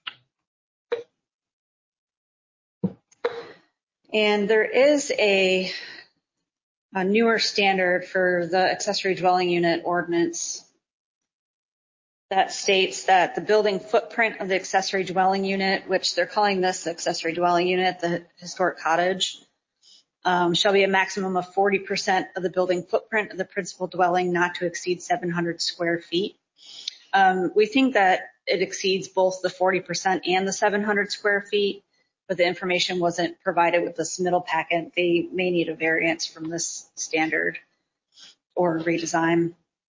And there is a, a newer standard for the accessory dwelling unit ordinance that states that the building footprint of the accessory dwelling unit, which they're calling this the accessory dwelling unit, the historic cottage, um, shall be a maximum of forty percent of the building footprint of the principal dwelling, not to exceed seven hundred square feet. Um, we think that it exceeds both the forty percent and the seven hundred square feet, but the information wasn't provided with this middle packet. They may need a variance from this standard or redesign.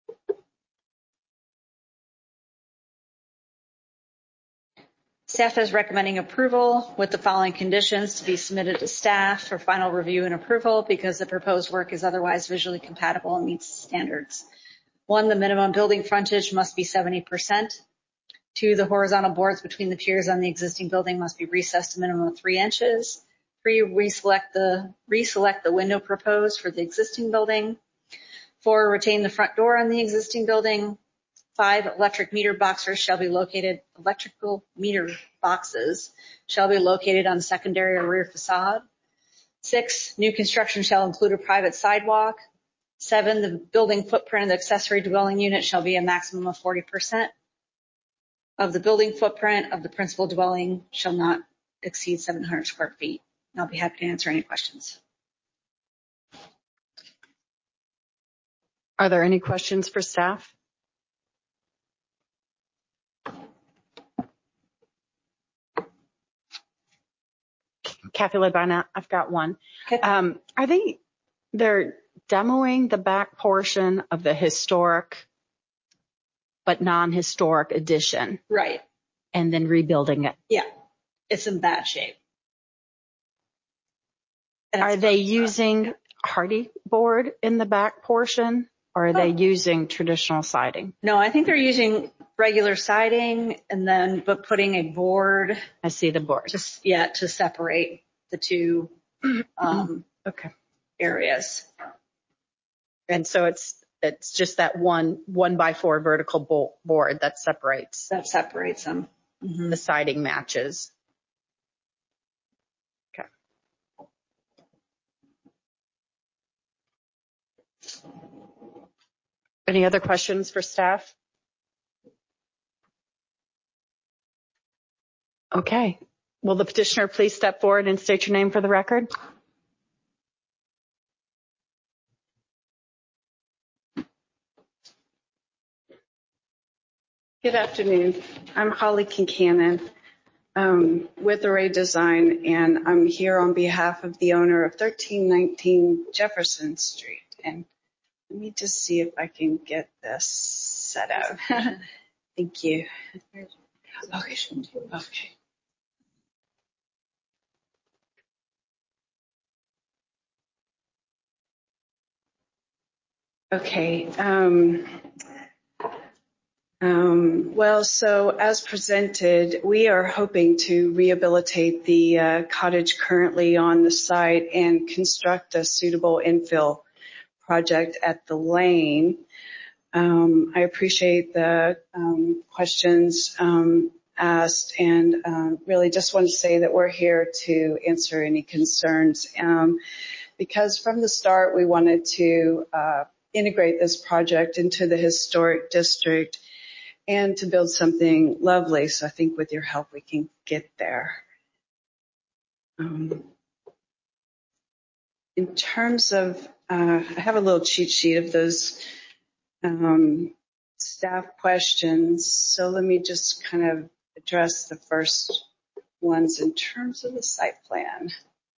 Staff is recommending approval with the following conditions to be submitted to staff for final review and approval because the proposed work is otherwise visually compatible and meets standards. One, the minimum building frontage must be seventy percent. Two, the horizontal boards between the piers on the existing building must be recessed a minimum of three inches. Three, reselect the, reselect the window proposed for the existing building. Four, retain the front door on the existing building. Five, electric meter boxes shall be located, electrical meter boxes shall be located on the secondary or rear facade. Six, new construction shall include a private sidewalk. Seven, the building footprint of the accessory dwelling unit shall be a maximum of forty percent of the building footprint of the principal dwelling shall not exceed seven hundred square feet. And I'll be happy to answer any questions. Are there any questions for staff? Kathy Labana, I've got one. Okay. Um, are they, they're demoing the back portion of the historic but non-historic addition. Right. And then rebuilding it. Yeah. It's in bad shape. Are they using hardy board in the back portion, or are they using traditional siding? No, I think they're using regular siding and then, but putting a board. I see the board. Just, yeah, to separate the two um, okay. areas. And so it's, it's just that one, one by four vertical board that separates. That separates them. Mm-hmm. The siding matches. Okay. Any other questions for staff? Okay. Will the petitioner please step forward and state your name for the record? Good afternoon. I'm Holly Kincannon um, with Array Design, and I'm here on behalf of the owner of thirteen nineteen Jefferson Street. And let me just see if I can get this set out. Thank you. Okay. Okay. Okay. Um, Um, well, so as presented, we are hoping to rehabilitate the uh, cottage currently on the site and construct a suitable infill project at the lane. Um, I appreciate the um, questions um, asked, and um, really just want to say that we're here to answer any concerns um, because from the start we wanted to uh, integrate this project into the historic district and to build something lovely. So I think with your help, we can get there. Um, in terms of, uh, I have a little cheat sheet of those um, staff questions. So let me just kind of address the first ones in terms of the site plan.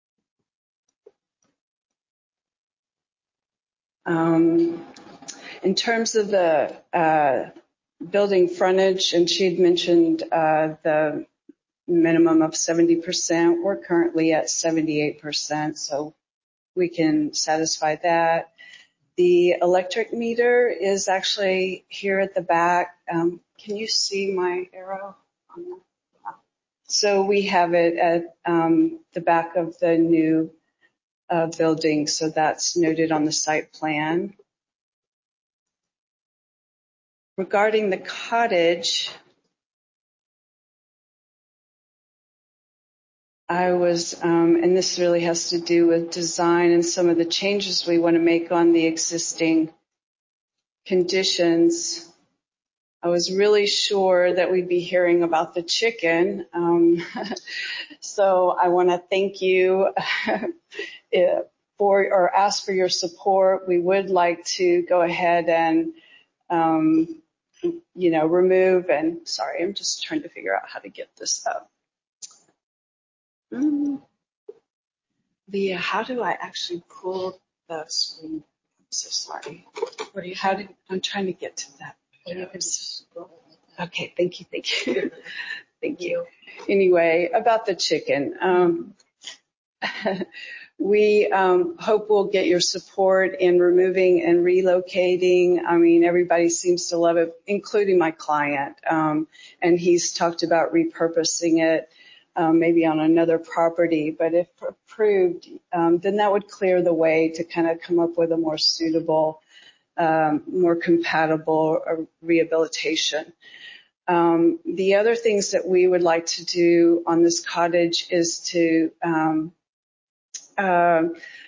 Um, in terms of the uh, building frontage, and she had mentioned uh, the minimum of seventy percent. We're currently at seventy-eight percent, so we can satisfy that. The electric meter is actually here at the back. Um, can you see my arrow on that? So we have it at um, the back of the new uh, building, so that's noted on the site plan. Regarding the cottage, I was, um, and this really has to do with design and some of the changes we want to make on the existing conditions. I was really sure that we'd be hearing about the chicken. Um, so I want to thank you for, or ask for your support. We would like to go ahead and, um, you know, remove and, sorry, I'm just trying to figure out how to get this up. Mm. Leah, how do I actually pull the screen? I'm so sorry. What do you, how do, I'm trying to get to that. Okay, thank you, thank you. Thank you. Anyway, about the chicken. Um, we um, hope we'll get your support in removing and relocating. I mean, everybody seems to love it, including my client. Um, and he's talked about repurposing it, um, maybe on another property. But if approved, um, then that would clear the way to kind of come up with a more suitable, um, more compatible uh, rehabilitation. Um, the other things that we would like to do on this cottage is to um, uh,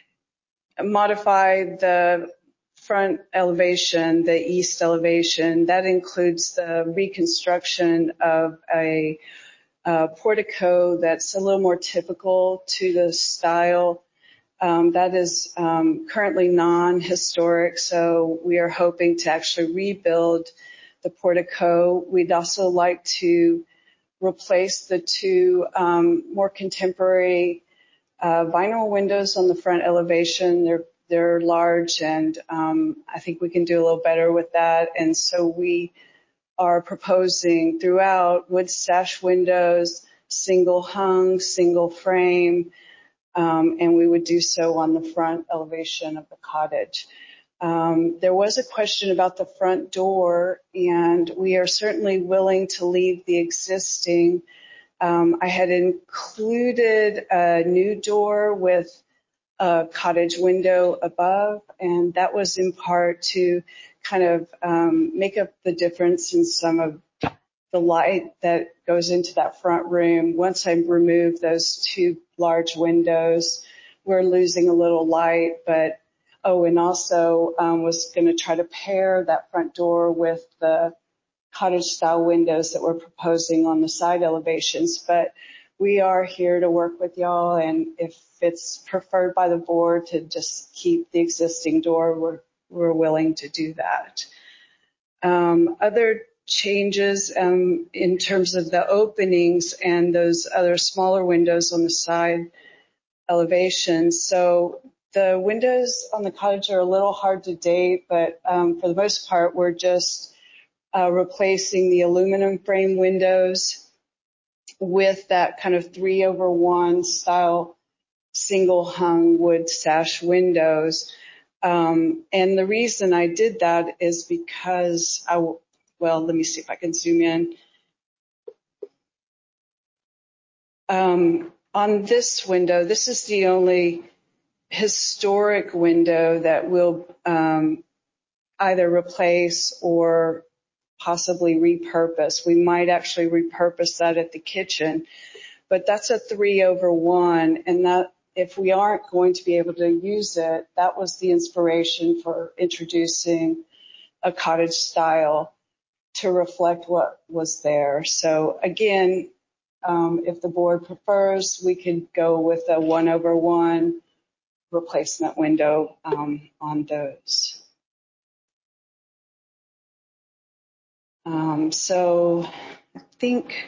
modify the front elevation, the east elevation. That includes the reconstruction of a, a portico that's a little more typical to the style. Um, that is um, currently non-historic, so we are hoping to actually rebuild the portico. We'd also like to replace the two um, more contemporary uh, vinyl windows on the front elevation. They're they're large, and um, I think we can do a little better with that. And so we are proposing throughout wood sash windows, single hung, single frame, um, and we would do so on the front elevation of the cottage. Um, there was a question about the front door, and we are certainly willing to leave the existing. Um, I had included a new door with a cottage window above, and that was in part to kind of um, make up the difference in some of the light that goes into that front room. Once I remove those two large windows, we're losing a little light, but oh, and also um, was going to try to pair that front door with the cottage style windows that we're proposing on the side elevations. But we are here to work with y'all, and if it's preferred by the board to just keep the existing door, we're, we're willing to do that. Um, other changes um, in terms of the openings and those other smaller windows on the side elevations. So the windows on the cottage are a little hard to date, but um, for the most part, we're just uh, replacing the aluminum frame windows with that kind of three over one style single hung wood sash windows. Um, and the reason I did that is because I, well, let me see if I can zoom in. Um, on this window, this is the only historic window that we'll um, either replace or possibly repurpose. We might actually repurpose that at the kitchen, but that's a three over one, and that if we aren't going to be able to use it, that was the inspiration for introducing a cottage style to reflect what was there. So again, um, if the board prefers, we could go with a one over one replacement window um, on those. Um, so I think,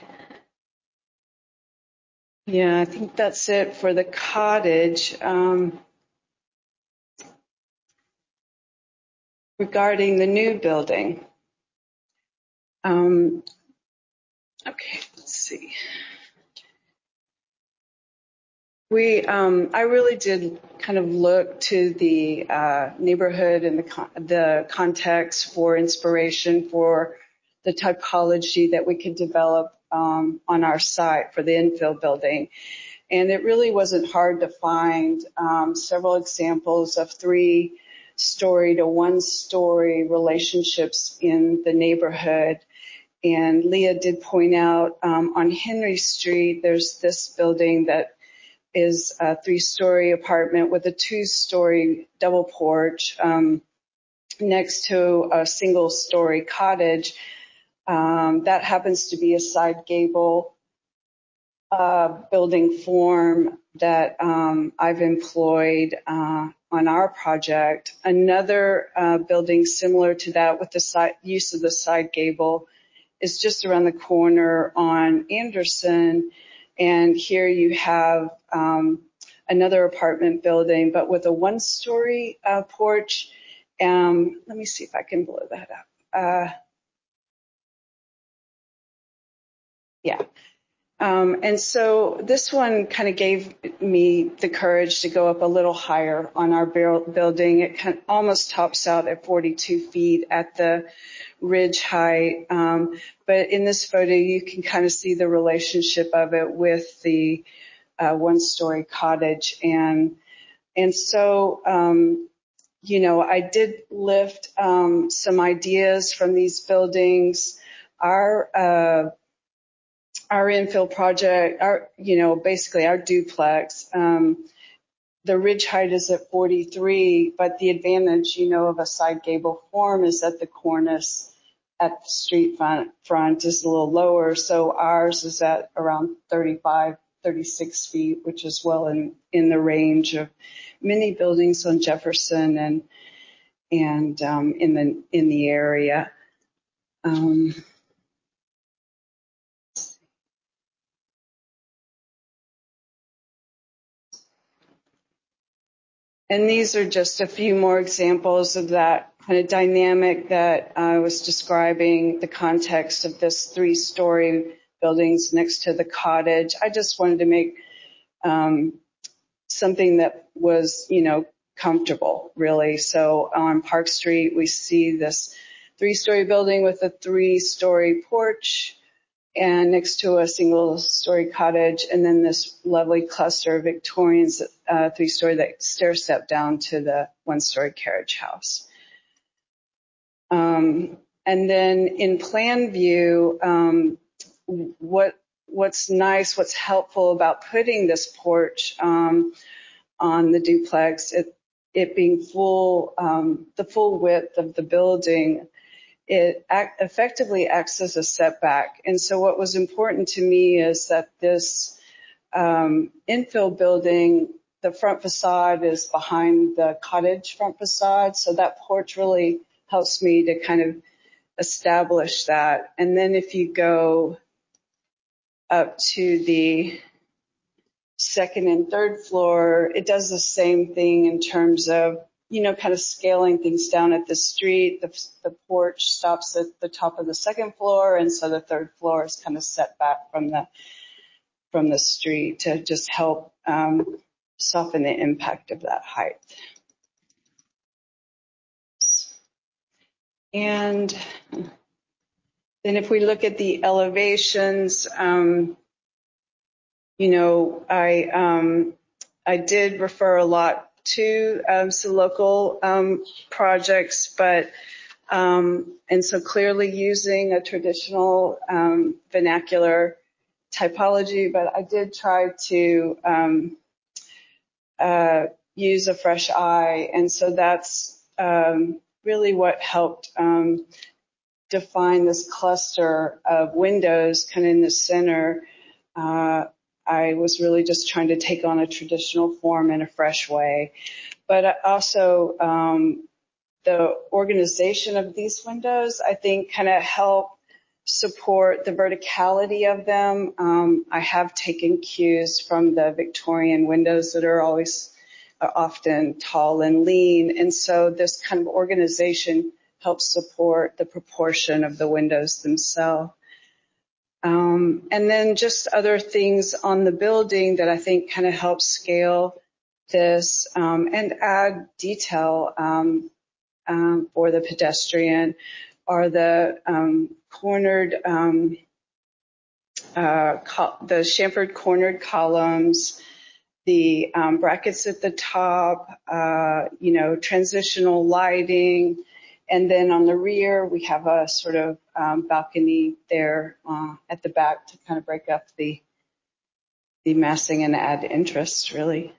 yeah, I think that's it for the cottage. Um, regarding the new building. Um, okay, let's see. We, um, I really did kind of look to the uh, neighborhood and the con- the context for inspiration for the typology that we could develop um, on our site for the infill building. And it really wasn't hard to find um, several examples of three-story to one-story relationships in the neighborhood. And Leah did point out um, on Henry Street, there's this building that is a three-story apartment with a two-story double porch um, next to a single-story cottage. Um, that happens to be a side gable uh, building form that um, I've employed uh, on our project. Another uh, building similar to that with the side, use of the side gable is just around the corner on Anderson. And here you have um, another apartment building, but with a one-story uh, porch. Um, let me see if I can blow that up. Uh, yeah. Um, and so this one kind of gave me the courage to go up a little higher on our building. It kind of almost tops out at forty-two feet at the ridge height. Um, but in this photo, you can kind of see the relationship of it with the uh, one-story cottage. And, and so, um, you know, I did lift um, some ideas from these buildings. Our, uh, our infill project, our, you know, basically our duplex, um, the ridge height is at forty-three, but the advantage, you know, of a side gable form is that the cornice at the street front, front is a little lower. So ours is at around thirty-five, thirty-six feet, which is well in, in the range of many buildings on Jefferson and, and, um, in the, in the area. Um, And these are just a few more examples of that kind of dynamic that I was describing, the context of this three-story buildings next to the cottage. I just wanted to make um, something that was, you know, comfortable, really. So on Park Street, we see this three-story building with a three-story porch and next to a single-story cottage, and then this lovely cluster of Victorians, uh, three-story that stair step down to the one-story carriage house. Um, and then in plan view, um, what what's nice, what's helpful about putting this porch um, on the duplex, it, it being full, um, the full width of the building, it act, effectively acts as a setback. And so what was important to me is that this um, infill building, the front facade is behind the cottage front facade. So that porch really helps me to kind of establish that. And then if you go up to the second and third floor, it does the same thing in terms of, you know, kind of scaling things down at the street. The, the porch stops at the top of the second floor, and so the third floor is kind of set back from the from the street to just help um, soften the impact of that height. And then if we look at the elevations, um, you know, I um, I did refer a lot to um, some local um, projects, but um, and so clearly using a traditional um, vernacular typology, but I did try to um, uh, use a fresh eye, and so that's um, really what helped um, define this cluster of windows kind of in the center. Uh, I was really just trying to take on a traditional form in a fresh way. But also um, the organization of these windows, I think, kind of help support the verticality of them. Um, I have taken cues from the Victorian windows that are always uh, often tall and lean. And so this kind of organization helps support the proportion of the windows themselves. Um, and then just other things on the building that I think kind of help scale this um, and add detail um, um, for the pedestrian are the um, cornered, um, uh, the chamfered cornered columns, the um, brackets at the top, uh, you know, transitional lighting. And then on the rear, we have a sort of um, balcony there uh, at the back to kind of break up the, the massing and add interest, really.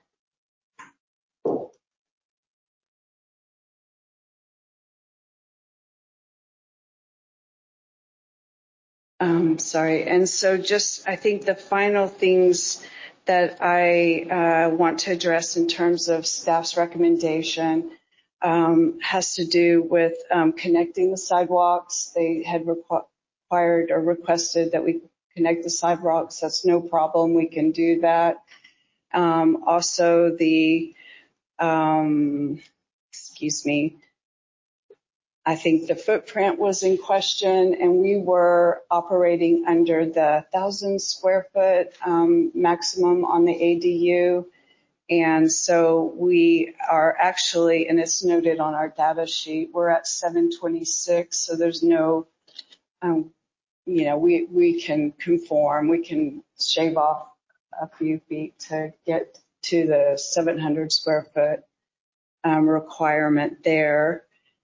Um, sorry. And so just, I think the final things that I uh, want to address in terms of staff's recommendation um, has to do with um, connecting the sidewalks. They had requ- required or requested that we connect the sidewalks. That's no problem. We can do that. Um, also the, um, excuse me, I think the footprint was in question, and we were operating under the thousand square foot um, maximum on the A D U. And so we are actually, and it's noted on our data sheet, we're at seven twenty-six. So there's no, um, you know, we, we can conform, we can shave off a few feet to get to the seven hundred square foot um, requirement there.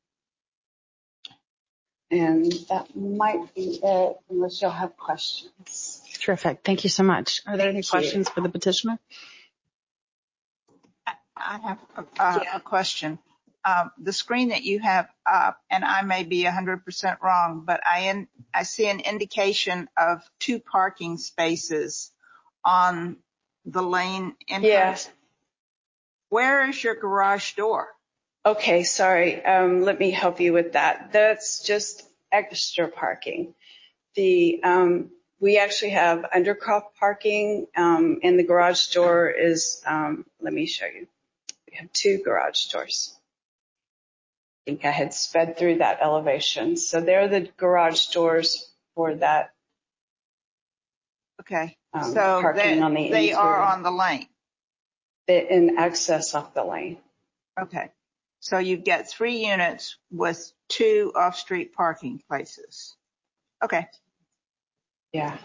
And that might be it, unless y'all have questions. Terrific. Thank you so much. Are there any questions for the petitioner? I have a, a, a question. Um, the screen that you have up, and I may be one hundred percent wrong, but I, in, I see an indication of two parking spaces on the lane entrance. Yes. Where is your garage door? Okay, sorry. Um, let me help you with that. That's just extra parking. The um, we actually have undercroft parking, um, and the garage door is. Um, let me show you. We have two garage doors. I think I had sped through that elevation. So they're the garage doors for that. Okay. Um, so parking they, on the they interior. are on the lane. The, in access off the lane. Okay. So you've got three units with two off-street parking places. Okay. Yeah.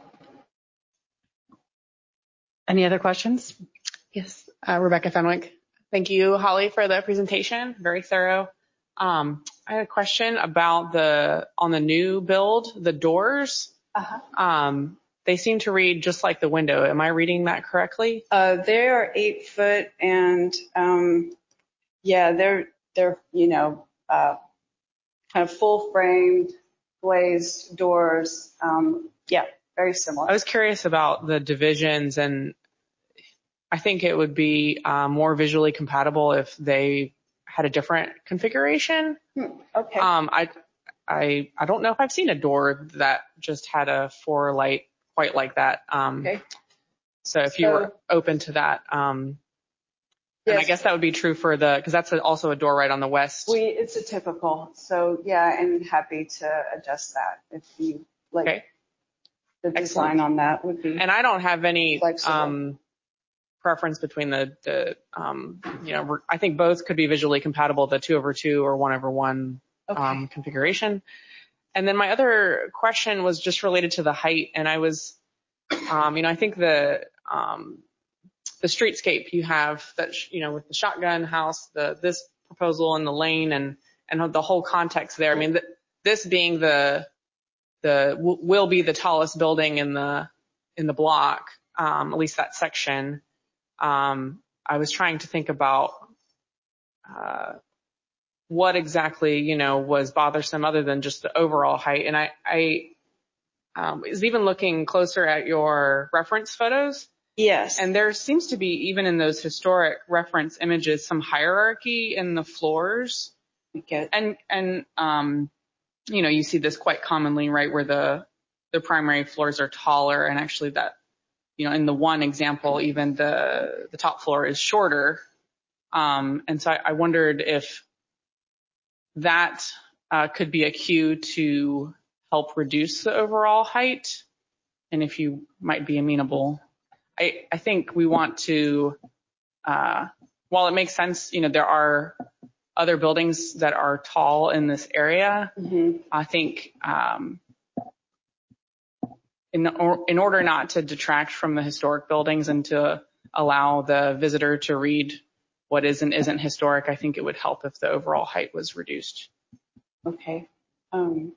Any other questions? Yes. Uh, Rebecca Fenwick. Thank you, Holly, for the presentation. Very thorough. Um, I had a question about the, on the new build, the doors. Uh-huh. Um, they seem to read just like the window. Am I reading that correctly? Uh, they are eight foot and, um, yeah, they're, they're, you know, uh, kind of full framed glazed doors. Um, yeah, very similar. I was curious about the divisions, and I think it would be uh, more visually compatible if they had a different configuration. Hmm, okay. Um, I, I, I don't know if I've seen a door that just had a four light quite like that. Um, okay. So if so, you were open to that, um, yes. and I guess that would be true for the, because that's a, also a door right on the west. We, it's a typical. So yeah, I'm happy to adjust that if you like. Okay. The design Excellent. On that would be. And I don't have any flexible. um, preference between the, the um, you know, I think both could be visually compatible, the two over two or one over one okay. um, configuration. And then my other question was just related to the height. And I was, um, you know, I think the, um, the streetscape you have that, you know, with the shotgun house, the, this proposal and the lane and, and the whole context there. I mean, the, this being the, the, w- will be the tallest building in the, in the block, um, at least that section. Um, I was trying to think about, uh, what exactly, you know, was bothersome other than just the overall height. And I, I, um, was even looking closer at your reference photos. Yes. And there seems to be, even in those historic reference images, some hierarchy in the floors. Okay. And, and, um, you know, you see this quite commonly, right, where the, the primary floors are taller, and actually that, you know, in the one example, even the, the top floor is shorter. Um, and so I, I wondered if that, uh, could be a cue to help reduce the overall height. and if you might be amenable. I, I think we want to, uh, while it makes sense, you know, there are other buildings that are tall in this area. Mm-hmm. I think um, in, or, in order not to detract from the historic buildings and to allow the visitor to read what is and isn't historic, I think it would help if the overall height was reduced. Okay. Um,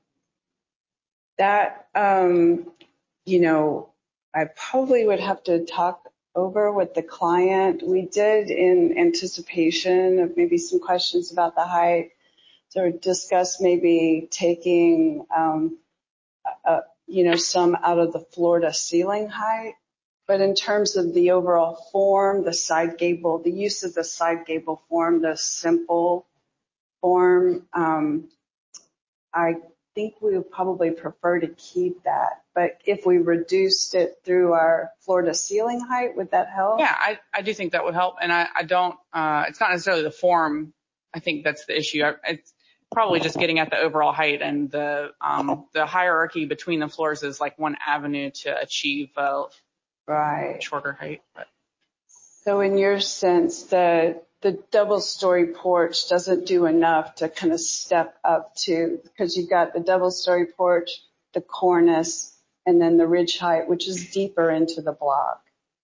that, um, you know, I probably would have to talk over with the client. We did, in anticipation of maybe some questions about the height, sort of discuss maybe taking, um, uh, you know, some out of the floor to ceiling height. But in terms of the overall form, the side gable, the use of the side gable form, the simple form, um, I think we would probably prefer to keep that. But if we reduced it through our floor to ceiling height, would that help? Yeah, I, I do think that would help. And I, I don't, uh, it's not necessarily the form. I think that's the issue. I, it's probably just getting at the overall height, and the, um, the hierarchy between the floors is like one avenue to achieve a right. shorter height. But. So in your sense, the, the double story porch doesn't do enough to kind of step up to, because you've got the double story porch, the cornice, and then the ridge height, which is deeper into the block.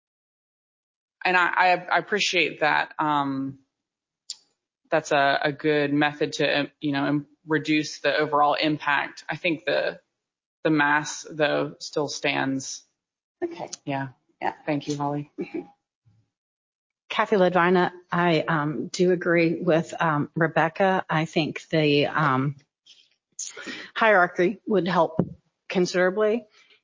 And I, I, I appreciate that. Um, that's a, a good method to, you know, reduce the overall impact. I think the, the mass though still stands. Okay. Yeah. Yeah. Thank you, Holly. Kathy Ledvina, I um, do agree with um, Rebecca. I think the um, hierarchy would help considerably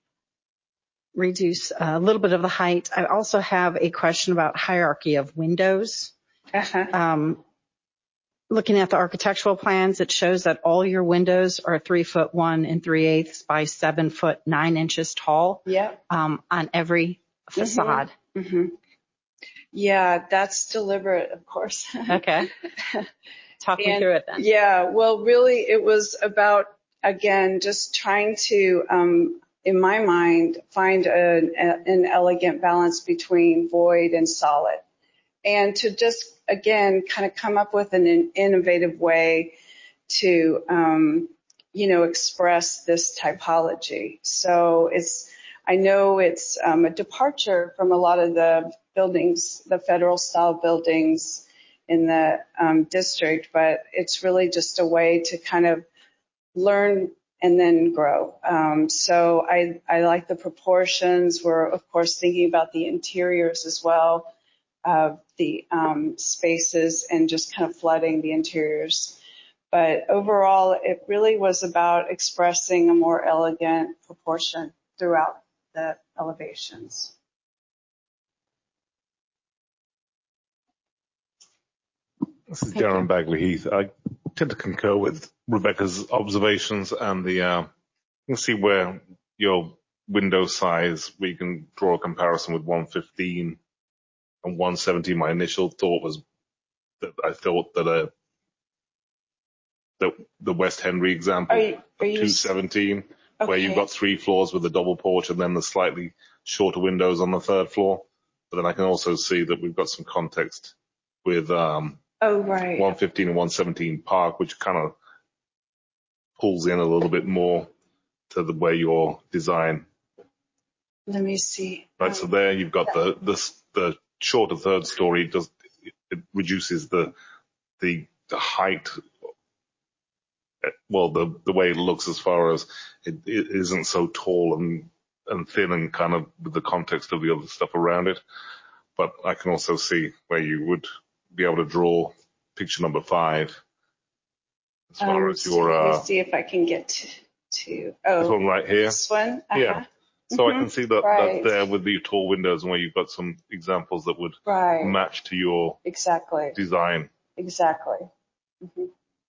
reduce a little bit of the height. I also have a question about hierarchy of windows. Uh-huh. Um, looking at the architectural plans, it shows that all your windows are three foot one and three eighths by seven foot nine inches tall. Yep. Um, on every facade. Mm-hmm. Mm-hmm. Yeah, that's deliberate, of course. Okay. Talk me and, through it then. Yeah, well, really, it was about, again, just trying to, um, in my mind, find a, a, an elegant balance between void and solid. And to just, again, kind of come up with an innovative way to, um, you know, express this typology. So it's, I know it's um, a departure from a lot of the buildings, the federal style buildings in the um, district, but it's really just a way to kind of learn and then grow. Um, so I, I like the proportions. We're, of course, thinking about the interiors as well, of the um, spaces and just kind of flooding the interiors. But overall, it really was about expressing a more elegant proportion throughout the elevations. This is Darren Bagley Heath. I tend to concur with Rebecca's observations, and the uh, you can see where your window size, where you can draw a comparison with one fifteen and one seventy. My initial thought was that I thought that a the, the West Henry example are you, are of two seventeen, okay. where you've got three floors with a double porch and then the slightly shorter windows on the third floor. But then I can also see that we've got some context with um, oh, right. one fifteen and one seventeen Park, which kind of pulls in a little bit more to the way your design. Let me see. Right, um, so there you've got yeah. the, the the shorter third story. Does it, it reduces the the the height. Well, the the way it looks, as far as it, it isn't so tall and and thin, and kind of with the context of the other stuff around it. But I can also see where you would be able to draw picture number five as far um, as your. Let me uh, see if I can get to. to oh, this one right here. This one. Uh-huh. Yeah. So mm-hmm. I can see that right. that's there with the tall windows, and where you've got some examples that would right. match to your exactly design. Exactly. Mm-hmm.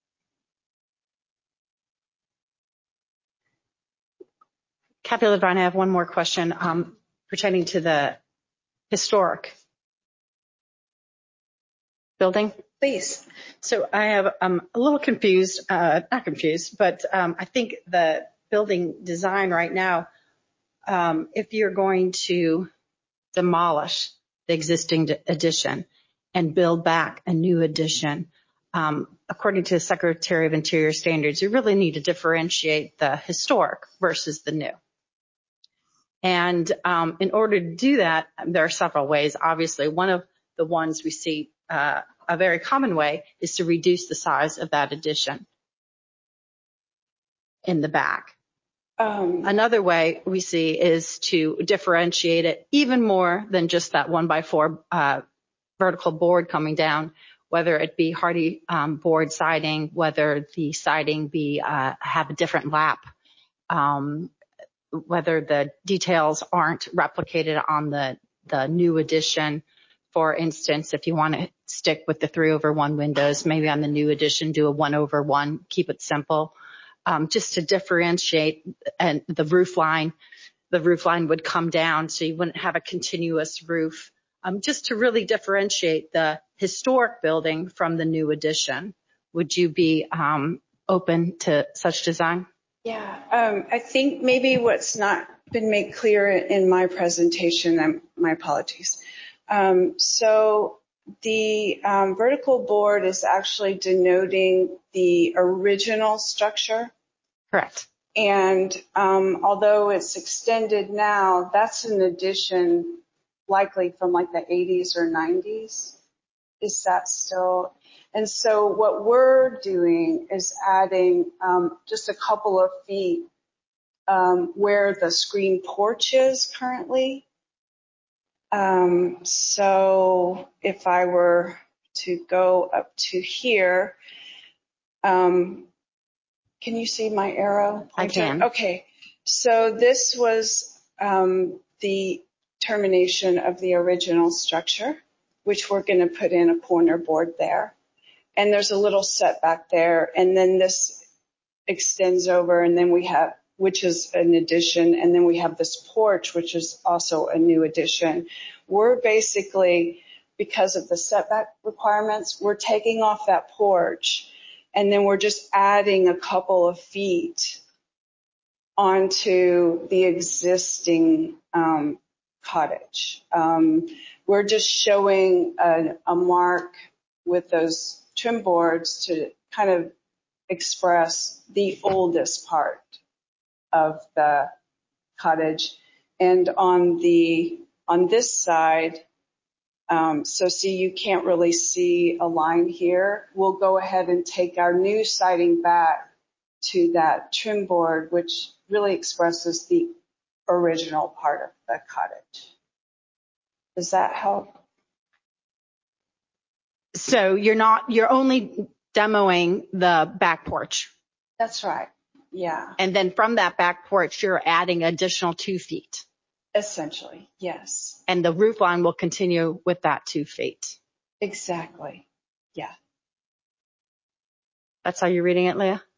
Kathy Ledvine, I have one more question um, pertaining to the historic building. Please. So I have um, a little confused, uh, not confused, but um, I think the building design right now um, if you're going to demolish the existing d- addition and build back a new addition, um, according to the Secretary of Interior standards, you really need to differentiate the historic versus the new. And um, in order to do that, there are several ways. Obviously, one of the ones we see uh, a very common way is to reduce the size of that addition in the back. Um, Another way we see is to differentiate it even more than just that one by four uh, vertical board coming down, whether it be hardy um, board siding, whether the siding be uh, have a different lap, um, whether the details aren't replicated on the, the new addition. For instance, if you want to stick with the three over one windows, maybe on the new addition, do a one over one, keep it simple. Um, just to differentiate, and the roof line, the roof line would come down so you wouldn't have a continuous roof, um, just to really differentiate the historic building from the new addition. Would you be um, open to such design? Yeah, um, I think maybe what's not been made clear in my presentation, and my apologies. Um, so the um, vertical board is actually denoting the original structure. Correct. And um, although it's extended now, that's an addition likely from like the eighties or nineties. Is that still? And so what we're doing is adding um, just a couple of feet um, where the screen porch is currently. Um, so if I were to go up to here, um, can you see my arrow pointer? I can. Okay. So this was um, the termination of the original structure, which we're going to put in a corner board there. And there's a little setback there. And then this extends over, and then we have, which is an addition. And then we have this porch, which is also a new addition. We're basically, because of the setback requirements, we're taking off that porch, and then we're just adding a couple of feet onto the existing um, cottage. Um, we're just showing a, a mark with those trim boards to kind of express the oldest part of the cottage. And on the on this side, um, so see, you can't really see a line here. We'll go ahead and take our new siding back to that trim board, which really expresses the original part of the cottage. Does that help? So you're not, you're only demoing the back porch. That's right. Yeah. And then from that back porch, you're adding additional two feet. Essentially, yes. And the roof line will continue with that two feet. Exactly. Yeah. That's how you're reading it, Leah?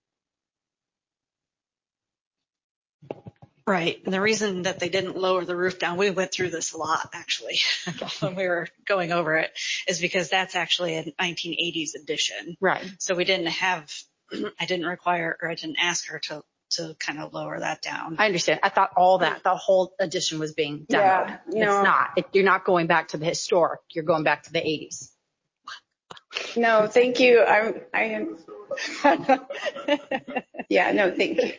Right. And the reason that they didn't lower the roof down, we went through this a lot actually okay. when we were going over it, is because that's actually a nineteen eighties addition. Right. So we didn't have, I didn't require, or I didn't ask her to, to kind of lower that down. I understand. I thought all that, the whole addition was being demoed. Yeah, no. It's not. It, you're not going back to the historic. You're going back to the eighties. No, thank you. I'm, I am. Yeah, no, thank you.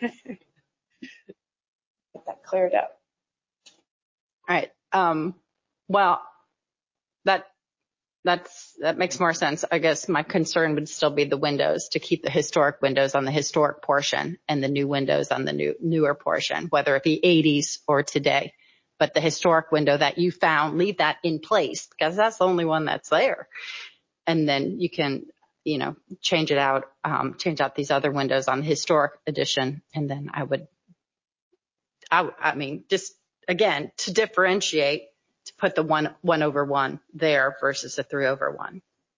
Get that cleared up. All right. Um, well, that, that's, that makes more sense. I guess my concern would still be the windows, to keep the historic windows on the historic portion and the new windows on the new, newer portion, whether it be eighties or today. But the historic window that you found, leave that in place, because that's the only one that's there. And then you can, you know, change it out, um, change out these other windows on the historic edition. And then I would, I, I mean, just again, to differentiate, to put the one, one over one there versus the three over one.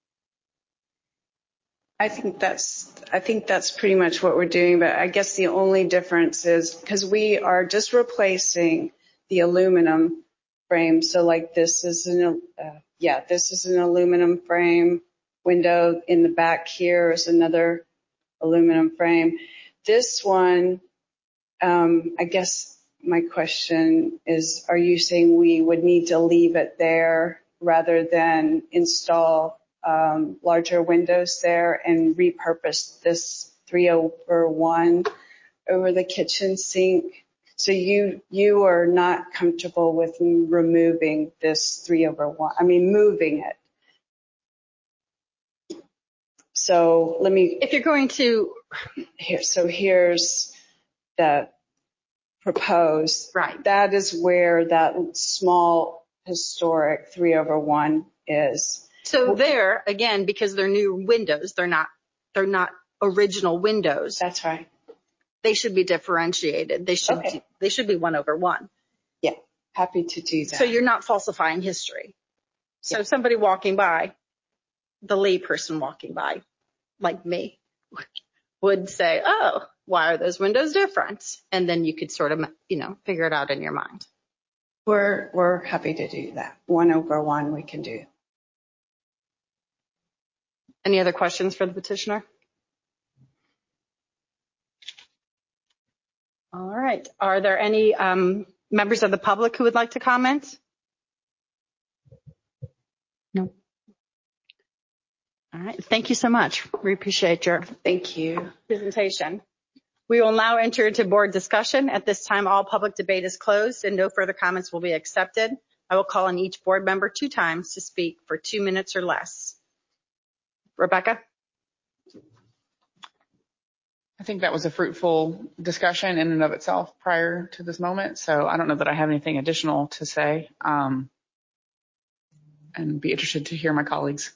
I think that's, I think that's pretty much what we're doing. But I guess the only difference is because we are just replacing the aluminum frame. So like this is an, uh, yeah, this is an aluminum frame window. In the back here is another aluminum frame. This one, um, I guess my question is, are you saying we would need to leave it there rather than install um, larger windows there and repurpose this three over one over the kitchen sink? So you you are not comfortable with removing this three over one, I mean, moving it. So let me, If you're going to, here, so here's the proposed. Right. That is where that small historic three over one is. so there, again, because they're new windows, they're not, they're not original windows. That's right. They should be differentiated. They should, Okay. they should be one over one. Yeah, happy to do that. So you're not falsifying history. So Yeah. somebody walking by, the lay person walking by, like me, would say, oh, why are those windows different? And then you could sort of, you know, figure it out in your mind. We're, we're happy to do that. One over one we can do. Any other questions for the petitioner? All right. Are there any um, members of the public who would like to comment? No. All right. Thank you so much. We appreciate your Thank you. presentation. We will now enter into board discussion. At this time, all public debate is closed and no further comments will be accepted. I will call on each board member two times to speak for two minutes or less. Rebecca? I think that was a fruitful discussion in and of itself prior to this moment. So I don't know that I have anything additional to say, um, and be interested to hear my colleagues.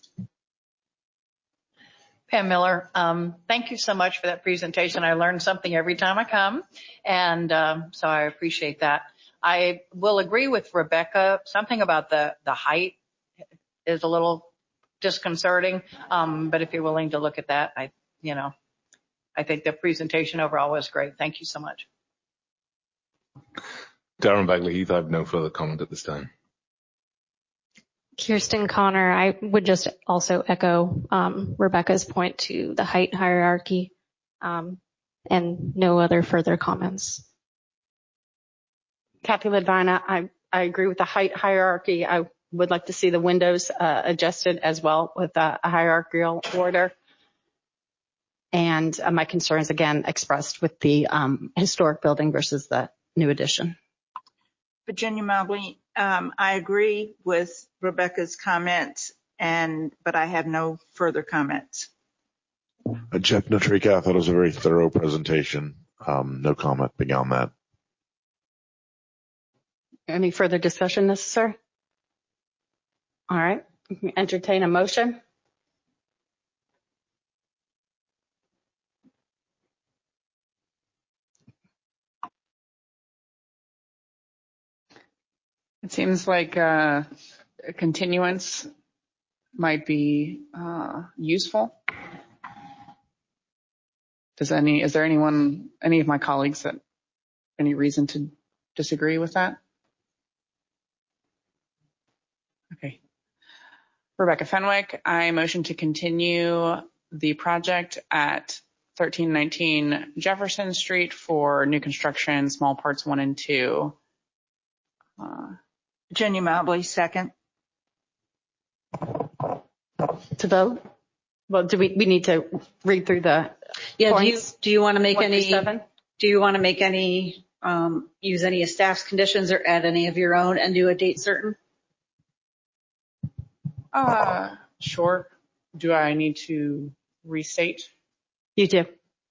Pam Miller, um, thank you so much for that presentation. I learn something every time I come, and um, so I appreciate that. I will agree with Rebecca. Something about the, the height is a little disconcerting, um, but if you're willing to look at that, I, you know, I think the presentation overall was great. Thank you so much. Darren Bagley Heath, I have no further comment at this time. Kirsten Connor, I would just also echo um, Rebecca's point to the height hierarchy, um, and no other further comments. Kathy Ledvina, I, I agree with the height hierarchy. I would like to see the windows uh, adjusted as well with a, a hierarchical order. And uh, my concerns, again, expressed with the um, historic building versus the new addition. Virginia Mobley, um, I agree with Rebecca's comments, and but I have no further comments. Uh, Jeff Natrika, I thought it was a very thorough presentation. Um, no comment beyond that. Any further discussion necessary? All right. Entertain a motion. It seems like uh, a continuance might be uh, useful. Does any, is there anyone, any of my colleagues that, any reason to disagree with that? Okay. Rebecca Fenwick, I motion to continue the project at thirteen nineteen Jefferson Street for new construction, small parts one and two. Uh, Virginia Mobley, second. To vote? Well, do we, we need to read through the Yeah. Do you, points? do you want to make One through any, seven? do you want to make any, um, use any of staff's conditions or add any of your own and do a date certain? uh, sure. Do I need to restate? You do.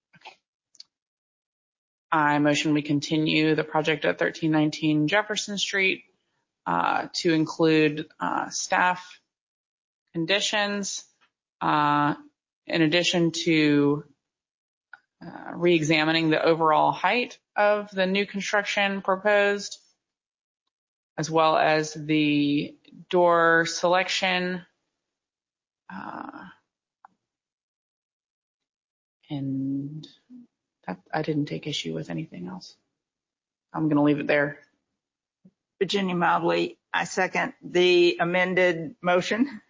I motion we continue the project at thirteen nineteen Jefferson Street uh, to include uh, staff conditions, uh, in addition to uh, re-examining the overall height of the new construction proposed, as well as the door selection, uh, and that, I didn't take issue with anything else. I'm going to leave it there. Virginia Mobley, I second the amended motion.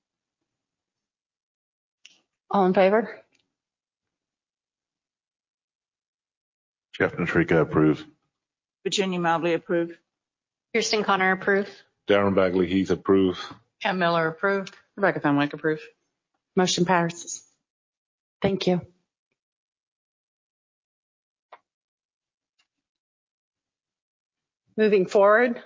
All in favor? Jeff Natrika approves. Virginia Mobley, approve. Kirsten Connor, approve. Darren Bagley Heath, approve. Pam Miller, approve. Rebecca Fenwick, approve. Motion passes. Thank you. Moving forward,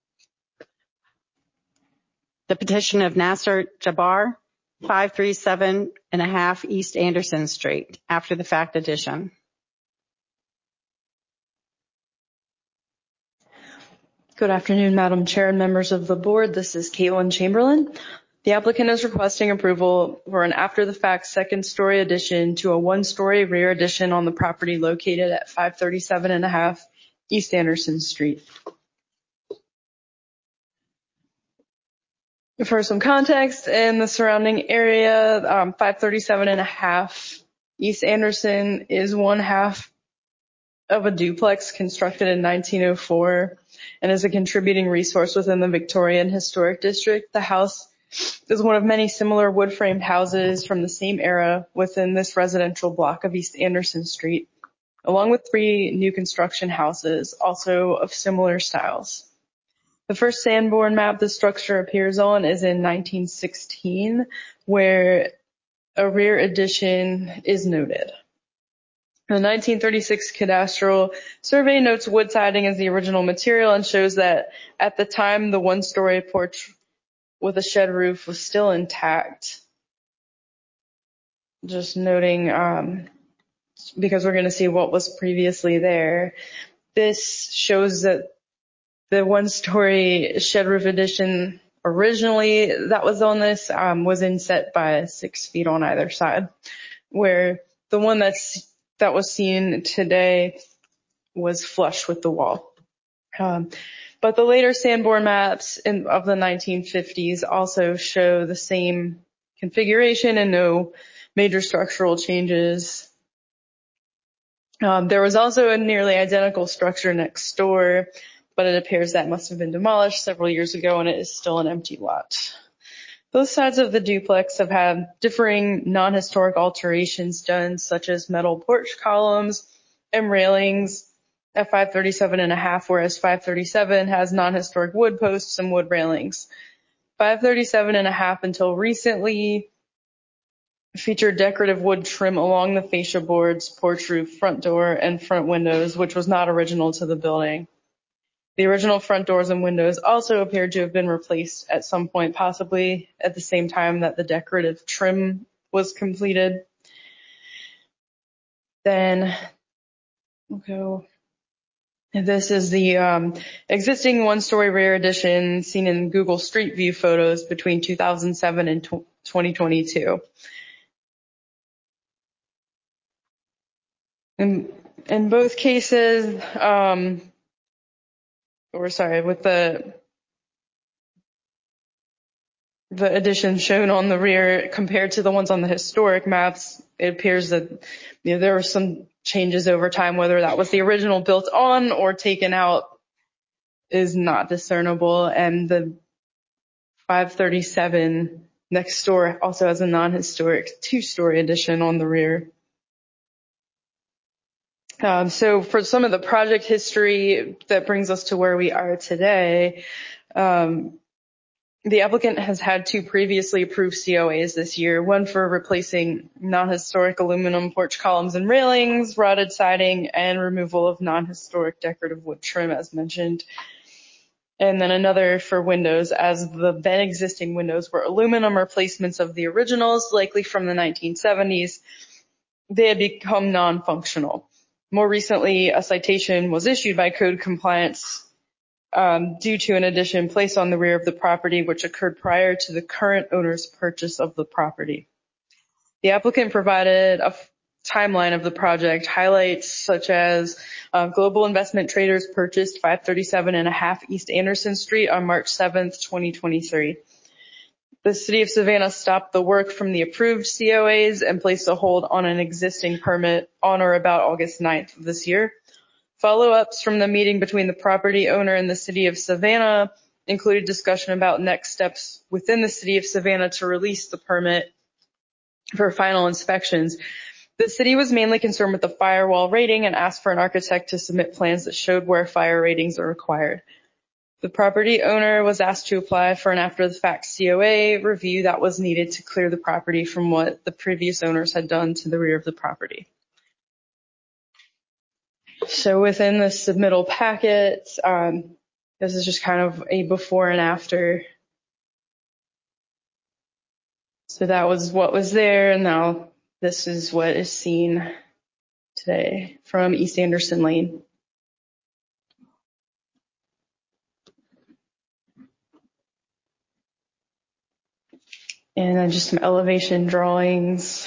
the petition of Nasser Jabbar, five thirty-seven and a half East Anderson Street, after the fact addition. Good afternoon, Madam Chair and members of the board. This is Caitlin Chamberlain. The applicant is requesting approval for an after-the-fact second-story addition to a one-story rear addition on the property located at five thirty-seven and a half East Anderson Street. For some context, in the surrounding area, um, five thirty-seven and a half East Anderson is one half of a duplex constructed in nineteen oh four and is a contributing resource within the Victorian Historic District. The house is one of many similar wood-framed houses from the same era within this residential block of East Anderson Street, along with three new construction houses, also of similar styles. The first Sanborn map the structure appears on is in nineteen sixteen, where a rear addition is noted. The nineteen thirty-six cadastral survey notes wood siding as the original material and shows that at the time the one-story porch with a shed roof was still intact. Just noting, um, because we're going to see what was previously there. This shows that the one-story shed roof addition originally that was on this um, was inset by six feet on either side, where the one that's that was seen today was flush with the wall. Um, but the later Sanborn maps in, of the nineteen fifties also show the same configuration and no major structural changes. Um, there was also a nearly identical structure next door, but it appears that must have been demolished several years ago and it is still an empty lot. Both sides of the duplex have had differing non-historic alterations done, such as metal porch columns and railings at five thirty-seven and a half, whereas five thirty-seven has non-historic wood posts and wood railings. five thirty-seven and a half until recently featured decorative wood trim along the fascia boards, porch roof, front door, and front windows, which was not original to the building. The original front doors and windows also appeared to have been replaced at some point, possibly at the same time that the decorative trim was completed. Then, okay, this is the um, existing one-story rear addition seen in Google Street View photos between two thousand seven and twenty twenty-two. In, in both cases, um, or sorry, with the the addition shown on the rear compared to the ones on the historic maps, it appears that you know, there were some changes over time. Whether that was the original built on or taken out is not discernible. And the five thirty-seven next door also has a non-historic two-story addition on the rear. Um, so for some of the project history that brings us to where we are today, um, the applicant has had two previously approved C O As this year, one for replacing non-historic aluminum porch columns and railings, rotted siding, and removal of non-historic decorative wood trim as mentioned. And then another for windows, as the then existing windows were aluminum replacements of the originals, likely from the nineteen seventies. They had become non-functional. More recently, a citation was issued by code compliance um, due to an addition placed on the rear of the property, which occurred prior to the current owner's purchase of the property. The applicant provided a f- timeline of the project, highlights such as uh, Global Investment Traders purchased five thirty-seven and a half East Anderson Street on March seventh, twenty twenty-three. The City of Savannah stopped the work from the approved C O As and placed a hold on an existing permit on or about August ninth of this year. Follow-ups from the meeting between the property owner and the City of Savannah included discussion about next steps within the City of Savannah to release the permit for final inspections. The city was mainly concerned with the firewall rating and asked for an architect to submit plans that showed where fire ratings are required. The property owner was asked to apply for an after-the-fact C O A review that was needed to clear the property from what the previous owners had done to the rear of the property. So within the submittal packet, um, this is just kind of a before and after. So that was what was there, and now this is what is seen today from East Anderson Lane. And then just some elevation drawings.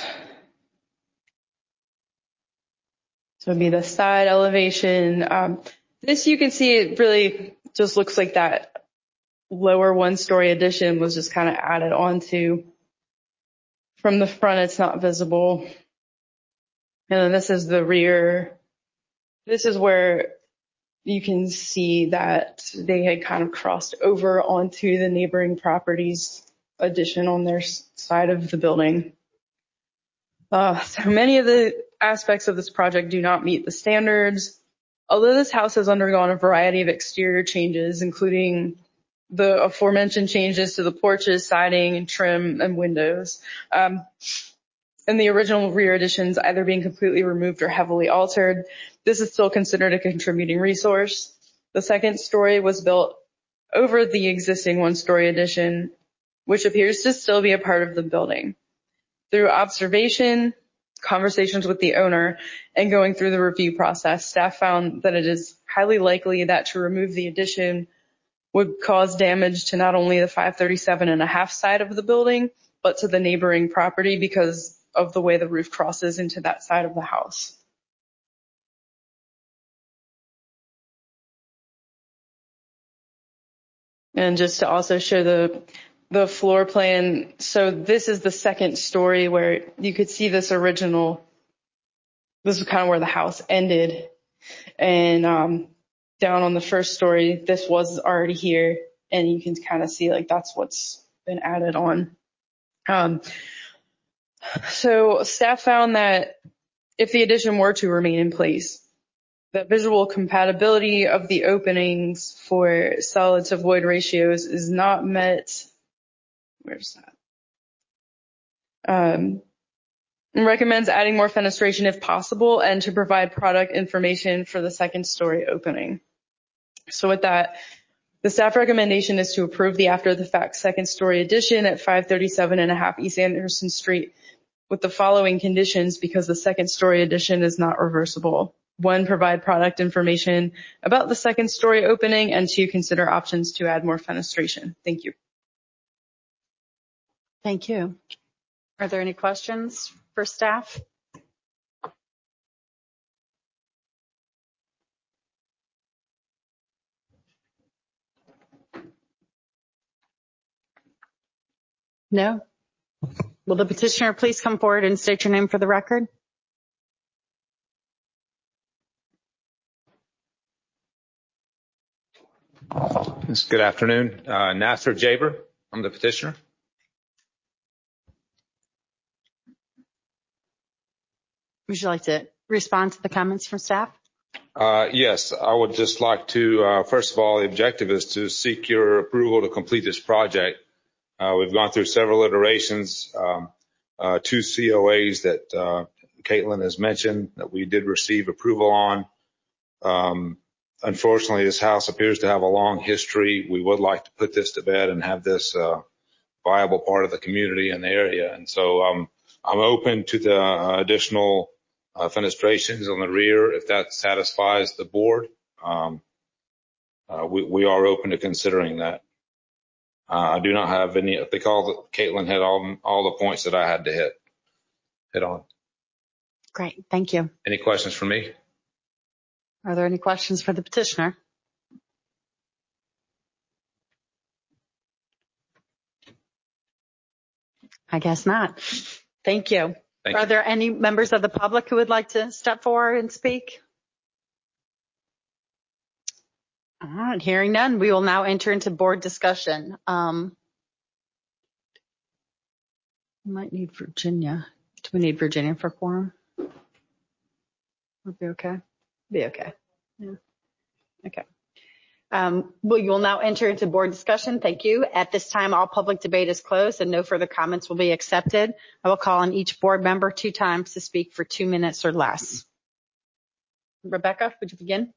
So it'd be the side elevation. Um, this you can see it really just looks like that lower one-story addition was just kind of added onto. From the front, it's not visible. And then this is the rear. This is where you can see that they had kind of crossed over onto the neighboring property's addition on their side of the building. Uh, so many of the aspects of this project do not meet the standards. Although this house has undergone a variety of exterior changes, including the aforementioned changes to the porches, siding, and trim, and windows, um, and the original rear additions either being completely removed or heavily altered, this is still considered a contributing resource. The second story was built over the existing one-story addition, which appears to still be a part of the building. Through observation, conversations with the owner, and going through the review process, staff found that it is highly likely that to remove the addition would cause damage to not only the five thirty-seven and a half side of the building, but to the neighboring property because of the way the roof crosses into that side of the house. And just to also show the the floor plan, so this is the second story where you could see this original, this is kind of where the house ended. And um, down on the first story, this was already here, and you can kind of see like that's what's been added on. Um, so staff found that if the addition were to remain in place, the visual compatibility of the openings for solid to void ratios is not met. Where's that? Um, and recommends adding more fenestration if possible and to provide product information for the second story opening. So with that, the staff recommendation is to approve the after the fact second story addition at five thirty-seven and a half East Anderson Street with the following conditions because the second story addition is not reversible. One, provide product information about the second story opening, and two, consider options to add more fenestration. Thank you. Thank you. Are there any questions for staff? No? Will the petitioner please come forward and state your name for the record? Good afternoon. Uh, Nasser Jaber. I'm the petitioner. Would you like to respond to the comments from staff? Uh, yes, I would just like to, uh, first of all, the objective is to seek your approval to complete this project. Uh, we've gone through several iterations, um, uh, two C O As that uh, Caitlin has mentioned that we did receive approval on. Um, unfortunately, this house appears to have a long history. We would like to put this to bed and have this uh, viable part of the community in the area. And so um, I'm open to the uh, additional uh, fenestrations on the rear if that satisfies the board. Um, uh, we, we are open to considering that. Uh, I do not have any. I think all the, Caitlin hit all all the points that I had to hit hit on. Great, thank you. Any questions for me? Are there any questions for the petitioner? I guess not. Thank you. Thank Are you. there any members of the public who would like to step forward and speak? All right, hearing none, we will now enter into board discussion. Um, we might need Virginia. Do we need Virginia for quorum? We'll be okay. Be okay. Yeah. Okay. Um, we will now enter into board discussion. Thank you. At this time, all public debate is closed and no further comments will be accepted. I will call on each board member two times to speak for two minutes or less. Rebecca, would you begin?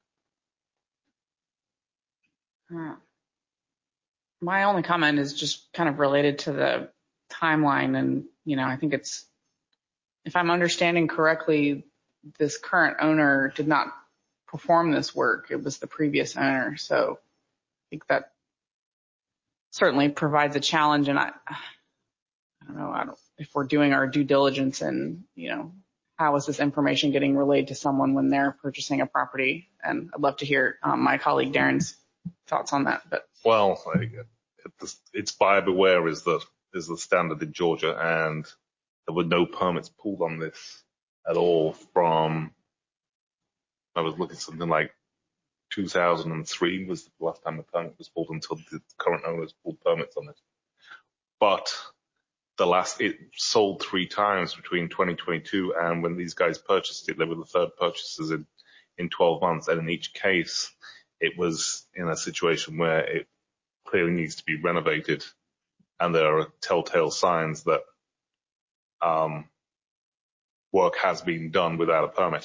Uh, my only comment is just kind of related to the timeline. And, you know, I think it's, if I'm understanding correctly, this current owner did not perform this work. It was the previous owner. So I think that certainly provides a challenge. And I, I don't know I don't, if we're doing our due diligence and, you know, how is this information getting relayed to someone when they're purchasing a property? And I'd love to hear um, my colleague Darren's thoughts on that. But well, it's buyer beware is the is the standard in Georgia, and there were no permits pulled on this at all from, I was looking at something like two thousand three was the last time the permit was pulled until the current owners pulled permits on it. But the last, it sold three times between twenty twenty-two and when these guys purchased it, they were the third purchasers in, in twelve months. And in each case, it was in a situation where it clearly needs to be renovated. And there are telltale signs that um, work has been done without a permit.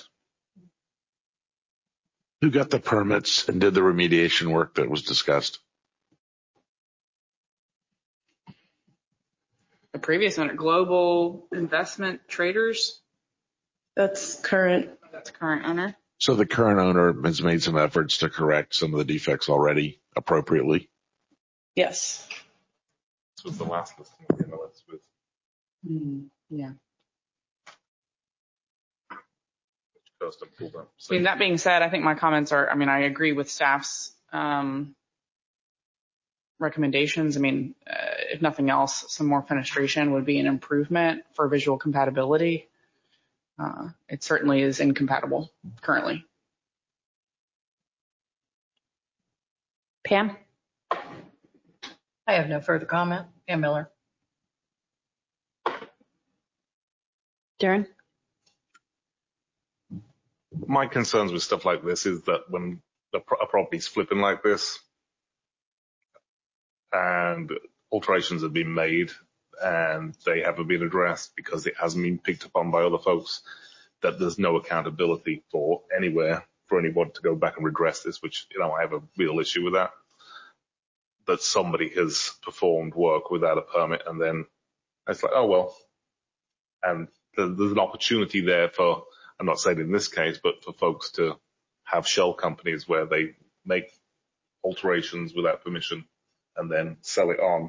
Who got the permits and did the remediation work that was discussed? the previous owner, Global Investment Traders. That's current. That's current owner. So the current owner has made some efforts to correct some of the defects already appropriately? Yes. This was the last listing of the M L S with. Mm, yeah. I mean, that being said, I think my comments are, I mean, I agree with staff's um, recommendations. I mean, uh, if nothing else, some more fenestration would be an improvement for visual compatibility. Uh, it certainly is incompatible currently. Pam? I have no further comment. Pam Miller. Darren? My concerns with stuff like this is that when the pro- a property's flipping like this and alterations have been made and they haven't been addressed because it hasn't been picked up on by other folks, that there's no accountability for anywhere for anyone to go back and redress this, which, you know, I have a real issue with that. That somebody has performed work without a permit and then it's like, oh, well, and there's an opportunity there for, I'm not saying in this case, but for folks to have shell companies where they make alterations without permission and then sell it on.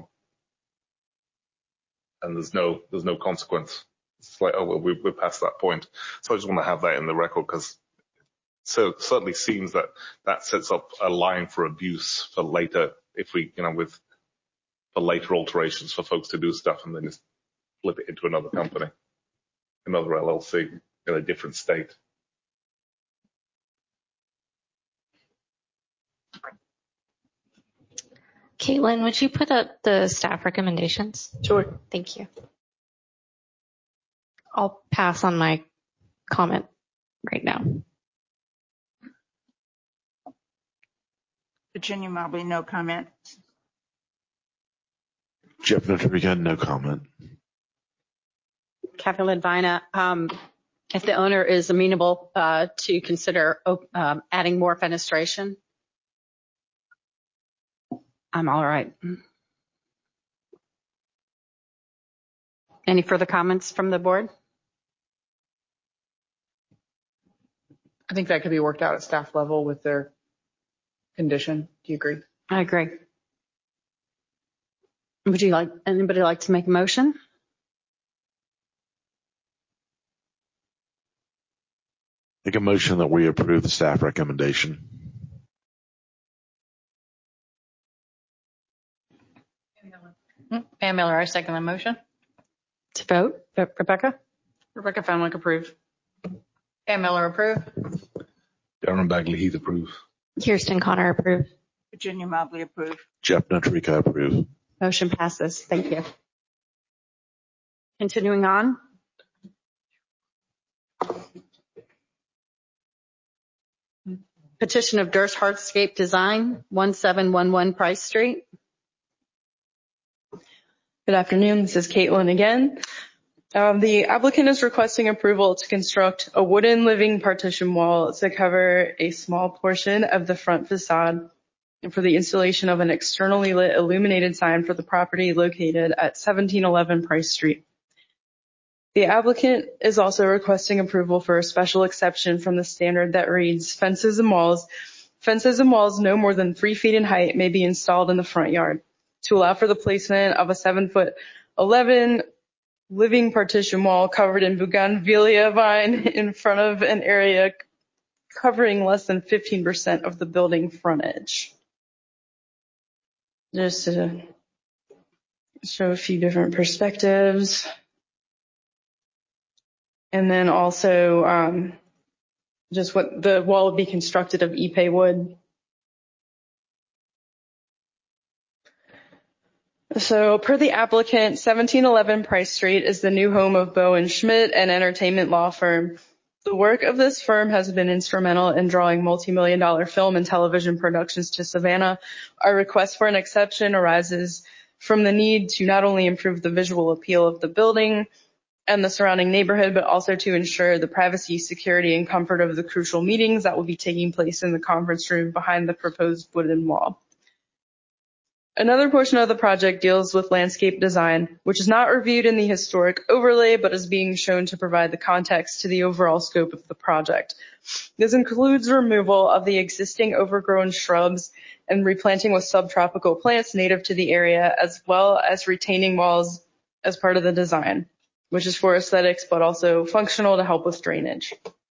And there's no, there's no consequence. It's like, oh, well, we're, we're past that point. So I just want to have that in the record because so it certainly seems that that sets up a line for abuse for later, if we, you know, with for later alterations for folks to do stuff and then just flip it into another company, another L L C in a different state. Caitlin, would you put up the staff recommendations? Sure. Thank you. I'll pass on my comment right now. Virginia Mobley, no comment. Jeff Notrica, no comment. Kathy Ledvina, um, if the owner is amenable uh, to consider um, adding more fenestration, I'm all right. Any further comments from the board? I think that could be worked out at staff level with their condition. Do you agree? I agree. Would you like, anybody like to make a motion? Make a motion that we approve the staff recommendation. Pam Miller, I second the motion. To vote, Rebecca? Rebecca Fenwick, approve. Pam Miller, approve. Darren Bagley, Heath, approve. Kirsten Connor, approve. Virginia Mobley, approve. Jeff Notrica, approve. Motion passes. Thank you. Continuing on. Petition of Durst Hardscape Design, one seven one one Price Street. Good afternoon. This is Caitlin again. Um, the applicant is requesting approval to construct a wooden living partition wall to cover a small portion of the front facade and for the installation of an externally lit illuminated sign for the property located at seventeen eleven Price Street. The applicant is also requesting approval for a special exception from the standard that reads fences and walls. Fences and walls no more than three feet in height may be installed in the front yard to allow for the placement of a seven foot eleven living partition wall covered in bougainvillea vine in front of an area covering less than fifteen percent of the building frontage. Just to show a few different perspectives. And then also um, just what the wall would be constructed of Ipe wood. So per the applicant, seventeen eleven Price Street is the new home of Bow and Schmidt, an entertainment law firm. The work of this firm has been instrumental in drawing multi-million dollar film and television productions to Savannah. Our request for an exception arises from the need to not only improve the visual appeal of the building and the surrounding neighborhood, but also to ensure the privacy, security, and comfort of the crucial meetings that will be taking place in the conference room behind the proposed wooden wall. Another portion of the project deals with landscape design, which is not reviewed in the historic overlay, but is being shown to provide the context to the overall scope of the project. This includes removal of the existing overgrown shrubs and replanting with subtropical plants native to the area, as well as retaining walls as part of the design, which is for aesthetics, but also functional to help with drainage.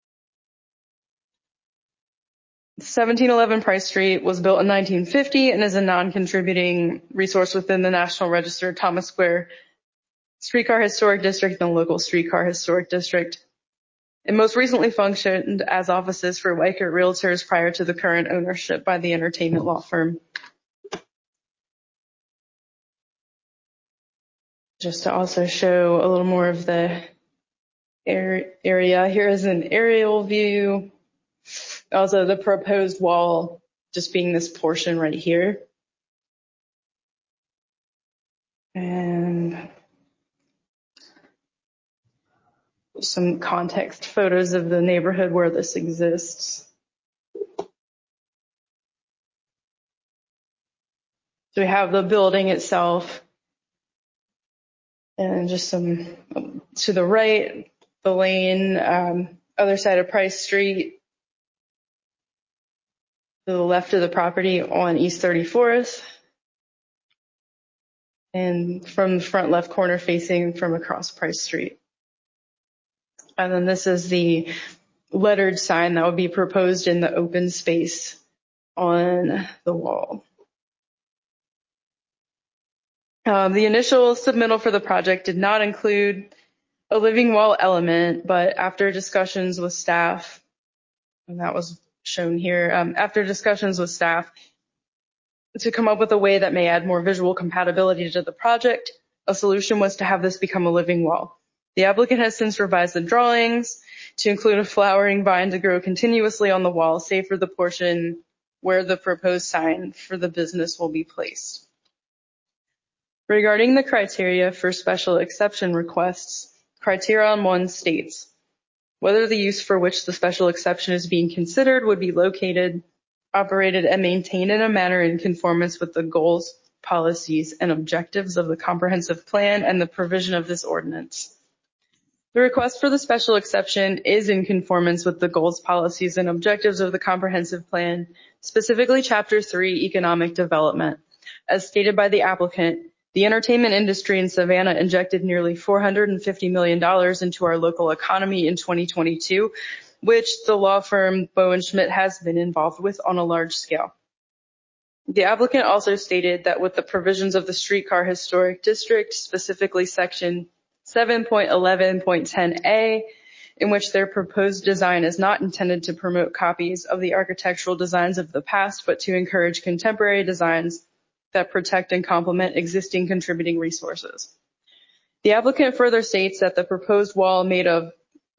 seventeen eleven Price Street was built in nineteen fifty and is a non-contributing resource within the National Register, Thomas Square Streetcar Historic District, and the local Streetcar Historic District. It most recently functioned as offices for Weichert Realtors prior to the current ownership by the entertainment law firm. Just to also show a little more of the area, here is an aerial view. Also, the proposed wall just being this portion right here. And some context photos of the neighborhood where this exists. So we have the building itself. And just some to the right, the lane, um, other side of Price Street. To the left of the property on East thirty-fourth. And from the front left corner facing from across Price Street. And then this is the lettered sign that would be proposed in the open space on the wall. Um, the initial submittal for the project did not include a living wall element, but after discussions with staff, and that was shown here, um, after discussions with staff to come up with a way that may add more visual compatibility to the project, a solution was to have this become a living wall. The applicant has since revised the drawings to include a flowering vine to grow continuously on the wall, save for the portion where the proposed sign for the business will be placed. Regarding the criteria for special exception requests, criterion one states whether the use for which the special exception is being considered would be located, operated, and maintained in a manner in conformance with the goals, policies, and objectives of the comprehensive plan and the provision of this ordinance. The request for the special exception is in conformance with the goals, policies, and objectives of the comprehensive plan, specifically Chapter three, Economic Development. As stated by the applicant, the entertainment industry in Savannah injected nearly four hundred fifty million dollars into our local economy in twenty twenty-two, which the law firm Bow and Schmidt has been involved with on a large scale. The applicant also stated that with the provisions of the Streetcar Historic District, specifically Section seven point eleven point ten A, in which their proposed design is not intended to promote copies of the architectural designs of the past, but to encourage contemporary designs that protect and complement existing contributing resources. The applicant further states that the proposed wall made of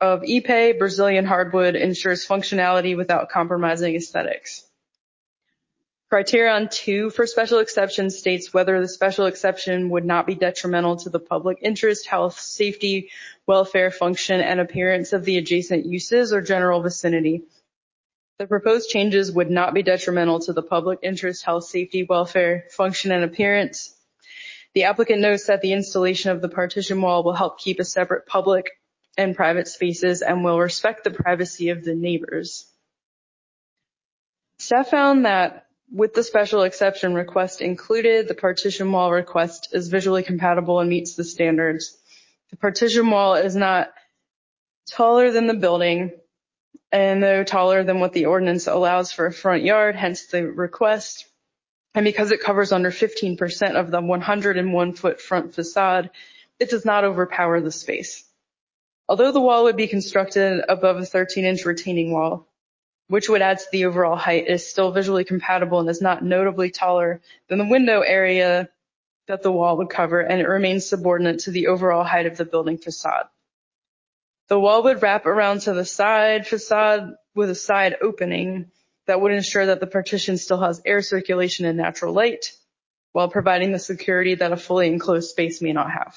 of Ipe Brazilian hardwood ensures functionality without compromising aesthetics. Criterion two for special exception states whether the special exception would not be detrimental to the public interest, health, safety, welfare, function, and appearance of the adjacent uses or general vicinity. The proposed changes would not be detrimental to the public interest, health, safety, welfare, function, and appearance. The applicant notes that the installation of the partition wall will help keep a separate public and private spaces and will respect the privacy of the neighbors. Staff found that with the special exception request included, the partition wall request is visually compatible and meets the standards. The partition wall is not taller than the building and no taller than what the ordinance allows for a front yard, hence the request. And because it covers under fifteen percent of the one hundred one foot front facade, it does not overpower the space. Although the wall would be constructed above a thirteen inch retaining wall, which would add to the overall height, it is still visually compatible and is not notably taller than the window area that the wall would cover, and it remains subordinate to the overall height of the building facade. The wall would wrap around to the side facade with a side opening that would ensure that the partition still has air circulation and natural light, while providing the security that a fully enclosed space may not have.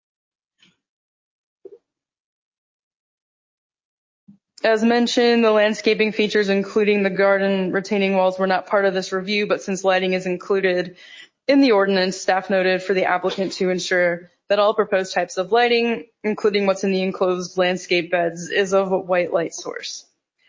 As mentioned, the landscaping features, including the garden retaining walls, were not part of this review, but since lighting is included in the ordinance, staff noted for the applicant to ensure that all proposed types of lighting, including what's in the enclosed landscape beds, is of a white light source.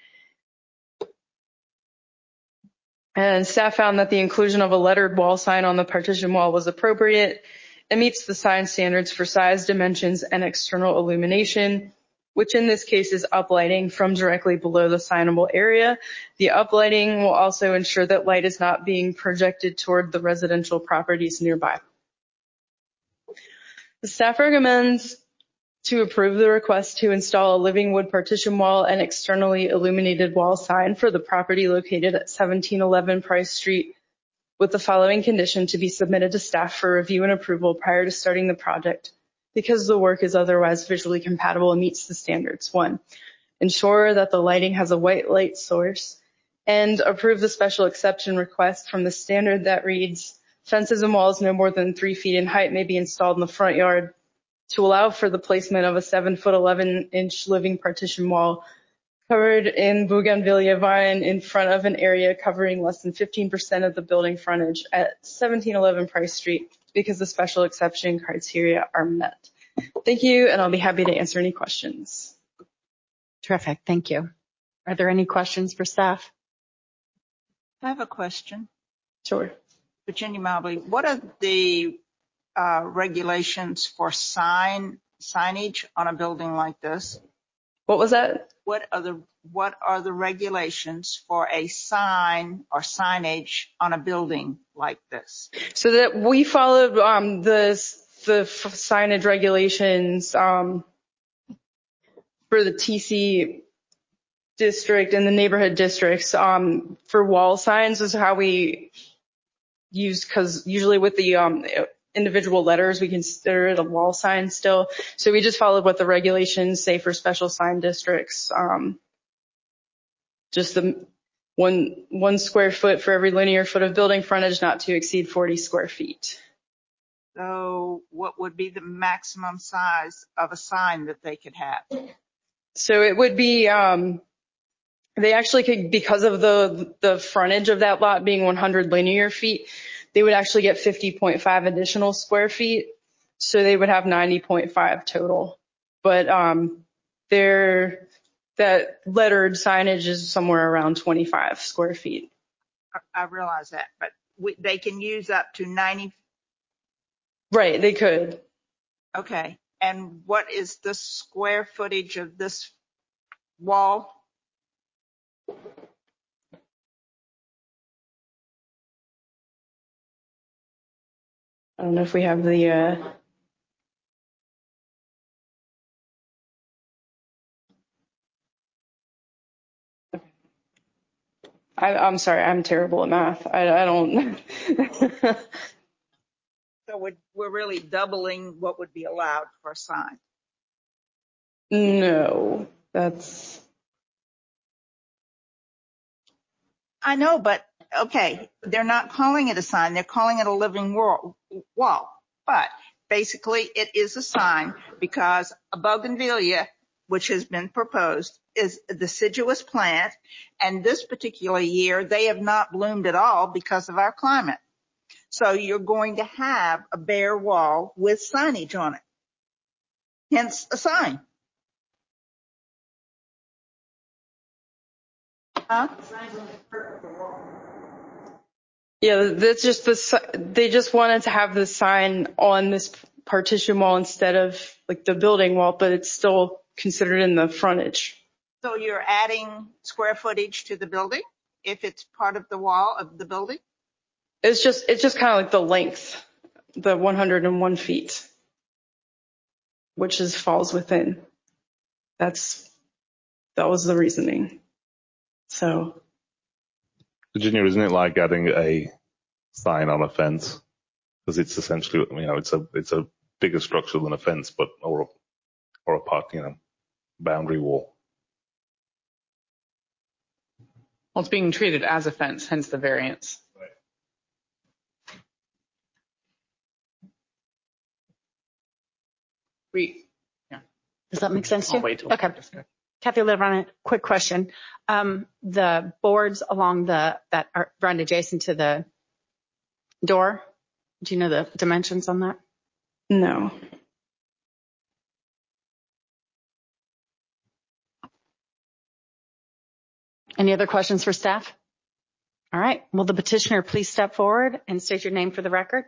And staff found that the inclusion of a lettered wall sign on the partition wall was appropriate and meets the sign standards for size, dimensions, and external illumination, which in this case is uplighting from directly below the signable area. The uplighting will also ensure that light is not being projected toward the residential properties nearby. The staff recommends to approve the request to install a living wood partition wall and externally illuminated wall sign for the property located at seventeen eleven Price Street, with the following condition to be submitted to staff for review and approval prior to starting the project, because the work is otherwise visually compatible and meets the standards. One, ensure that the lighting has a white light source, and approve the special exception request from the standard that reads, fences and walls no more than three feet in height may be installed in the front yard to allow for the placement of a seven foot eleven inch living partition wall covered in bougainvillea vine in front of an area covering less than fifteen percent of the building frontage at seventeen eleven Price Street, because the special exception criteria are met. Thank you, and I'll be happy to answer any questions. Terrific, thank you. Are there any questions for staff? I have a question. Sure. Virginia Mobley, what are the uh, regulations for sign signage on a building like this? What was that? What are the what are the regulations for a sign or signage on a building like this? So that we followed um, the the f- signage regulations um, for the T C district and the neighborhood districts um, for wall signs is how we use, because usually with the um, individual letters we consider it a wall sign still. So we just followed what the regulations say for special sign districts. Um, just the one one square foot for every linear foot of building frontage, not to exceed forty square feet. So what would be the maximum size of a sign that they could have? So it would be, um, they actually could, because of the the frontage of that lot being one hundred linear feet, they would actually get fifty point five additional square feet. So they would have ninety point five total. But um, their that lettered signage is somewhere around twenty-five square feet. I realize that, but we, they can use up to ninety. Right, they could. Okay. And what is the square footage of this wall? I don't know if we have the, uh, I, I'm sorry, I'm terrible at math. I, I don't. So we're, we're really doubling what would be allowed for a sign. No. That's. I know, but okay, they're not calling it a sign. They're calling it a living wall. wall. But basically, it is a sign because a bougainvillea, which has been proposed, is a deciduous plant. And this particular year, they have not bloomed at all because of our climate. So you're going to have a bare wall with signage on it. Hence a sign. Huh? Yeah, that's just the, si- they just wanted to have the sign on this partition wall instead of like the building wall, but it's still considered in the frontage. So you're adding square footage to the building if it's part of the wall of the building? It's just, it's just kind of like the length, the one hundred one feet, which is falls within. That's, that was the reasoning. So. Virginia, isn't it like adding a sign on a fence? Because it's essentially, you know, it's a, it's a bigger structure than a fence, but, or, or a part, you know, boundary wall. Well, it's being treated as a fence, hence the variance. We, yeah. Does that make sense to you? I'll wait till okay. Kathy Ledvina, quick question. Um, the boards along the, that are run adjacent to the door, do you know the dimensions on that? No. Any other questions for staff? All right. Will the petitioner please step forward and state your name for the record?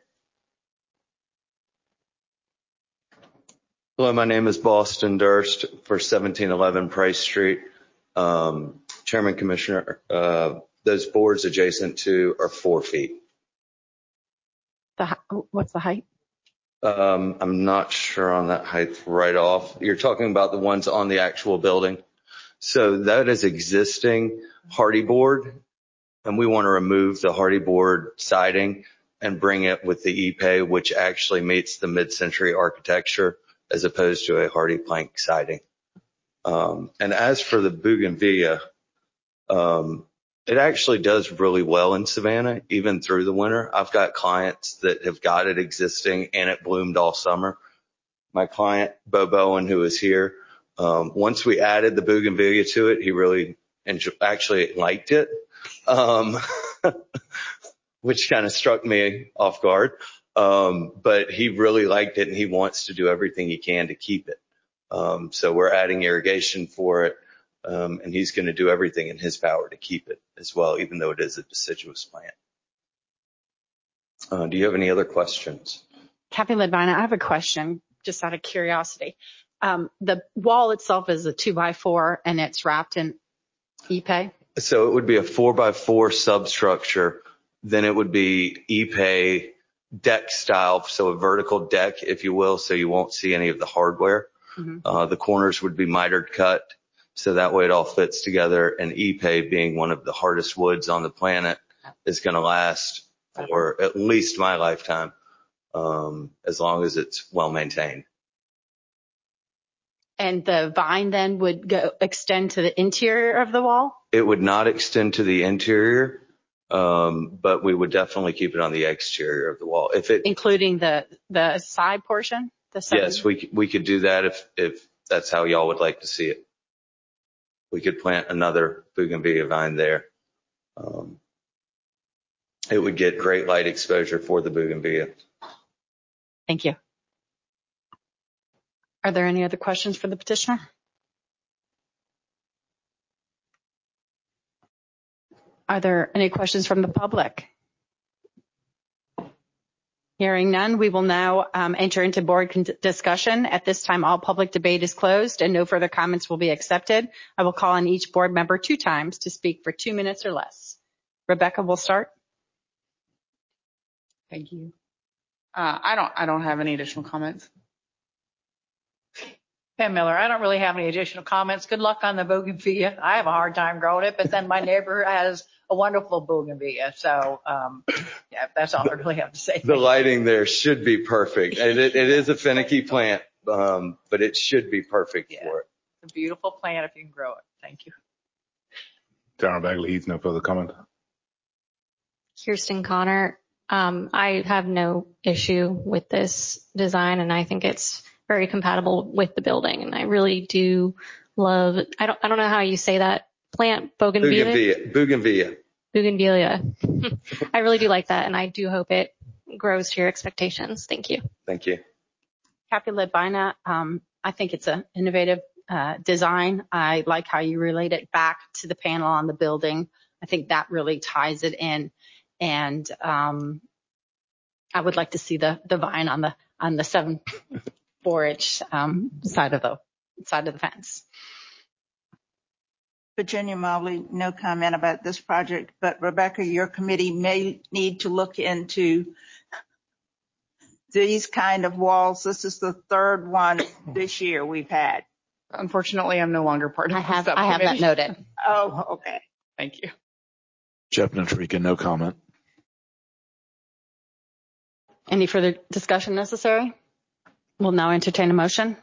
Hello, my name is Boston Durst for seventeen eleven Price Street. Um, Chairman, Commissioner, uh, those boards adjacent to are four feet. The, what's the height? Um, I'm not sure on that height right off. You're talking about the ones on the actual building. So that is existing hardy board, and we want to remove the hardy board siding and bring it with the E P A, which actually meets the mid-century architecture as opposed to a hardy plank siding. Um, and as for the bougainvillea, um, it actually does really well in Savannah, even through the winter. I've got clients that have got it existing and it bloomed all summer. My client, Bo Bowen, who is here, um, once we added the bougainvillea to it, he really enjoy, actually liked it, um, which kind of struck me off guard. Um, but he really liked it and he wants to do everything he can to keep it. Um, so we're adding irrigation for it. Um, and he's going to do everything in his power to keep it as well, even though it is a deciduous plant. Uh, do you have any other questions? Kathy Ledvina, I have a question just out of curiosity. Um, the wall itself is a two by four and it's wrapped in E P A? So it would be a four by four substructure. Then it would be E P A deck style, so a vertical deck, if you will, so you won't see any of the hardware. Mm-hmm. Uh, the corners would be mitered cut, so that way it all fits together. And E P A, being one of the hardest woods on the planet, is going to last for at least my lifetime, um, as long as it's well maintained. And the vine then would go extend to the interior of the wall? It would not extend to the interior. Um, but we would definitely keep it on the exterior of the wall. If it, including the, the side portion? The side? Yes, we, we could do that if, if that's how y'all would like to see it. We could plant another bougainvillea vine there. Um, it would get great light exposure for the bougainvillea. Thank you. Are there any other questions for the petitioner? Are there any questions from the public? Hearing none, we will now um, enter into board con- discussion. At this time, all public debate is closed and no further comments will be accepted. I will call on each board member two times to speak for two minutes or less. Rebecca will start. Thank you. Uh, I don't, I don't have any additional comments. Pam Miller, I don't really have any additional comments. Good luck on the bougainvillea. I have a hard time growing it, but then my neighbor has a wonderful bougainvillea. So, um, yeah, that's all I really have to say. The lighting there should be perfect. And it, it is a finicky plant, um, but it should be perfect yeah. for it. a beautiful plant if you can grow it. Thank you. Darren Bagley Heath, no further comment. Kirsten Connor, um, I have no issue with this design, and I think it's very compatible with the building. And I really do love, I don't, I don't know how you say that plant, bougainvillea. Bougainvillea. Bougainvillea. I really do like that, and I do hope it grows to your expectations. Thank you. Thank you. Capulet Bina, um, I think it's an innovative uh, design. I like how you relate it back to the panel on the building. I think that really ties it in. And um, I would like to see the, the vine on the on the seven four inch um, side of the side of the fence. Virginia Mobley, no comment about this project, but Rebecca, your committee may need to look into these kind of walls. This is the third one this year we've had. Unfortunately, I'm no longer part of I have the I have that noted. Oh, okay. Thank you. Jeff Notarika, no comment. Any further discussion necessary? We'll now entertain a motion.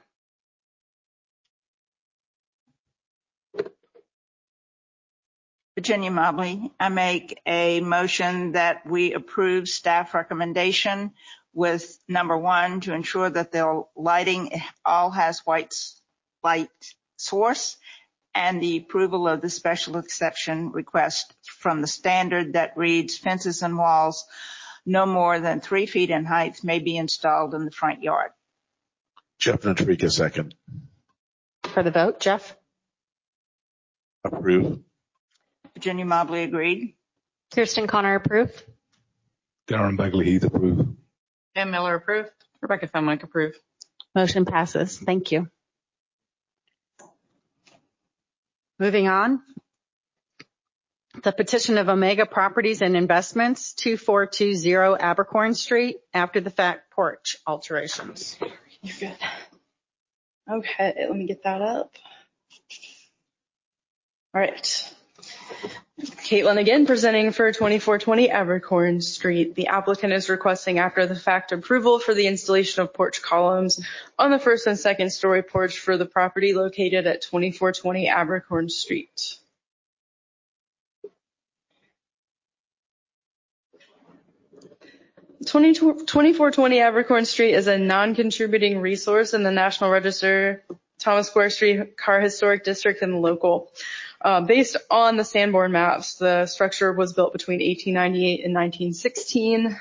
Virginia Mobley, I make a motion that we approve staff recommendation with number one, to ensure that the lighting all has white light source, and the approval of the special exception request from the standard that reads fences and walls no more than three feet in height may be installed in the front yard. Jeff Notarika, second. For the vote, Jeff? Approve. Virginia Mobley agreed. Kirsten Connor approved. Darren Bagley Heath, approve. Pam Miller approved. Rebecca Fenwick approved. Motion passes. Thank you. Moving on. The petition of Omega Properties and Investments, two four two zero Abercorn Street, after the fact porch alterations. You're good. Okay, let me get that up. All right. Caitlin again, presenting for twenty-four twenty Abercorn Street. The applicant is requesting after the fact approval for the installation of porch columns on the first and second story porch for the property located at twenty-four twenty Abercorn Street. twenty-four twenty Abercorn Street is a non-contributing resource in the National Register, Thomas Square Street Car Historic District, and local. Uh, based on the Sanborn maps, the structure was built between eighteen ninety-eight and nineteen sixteen.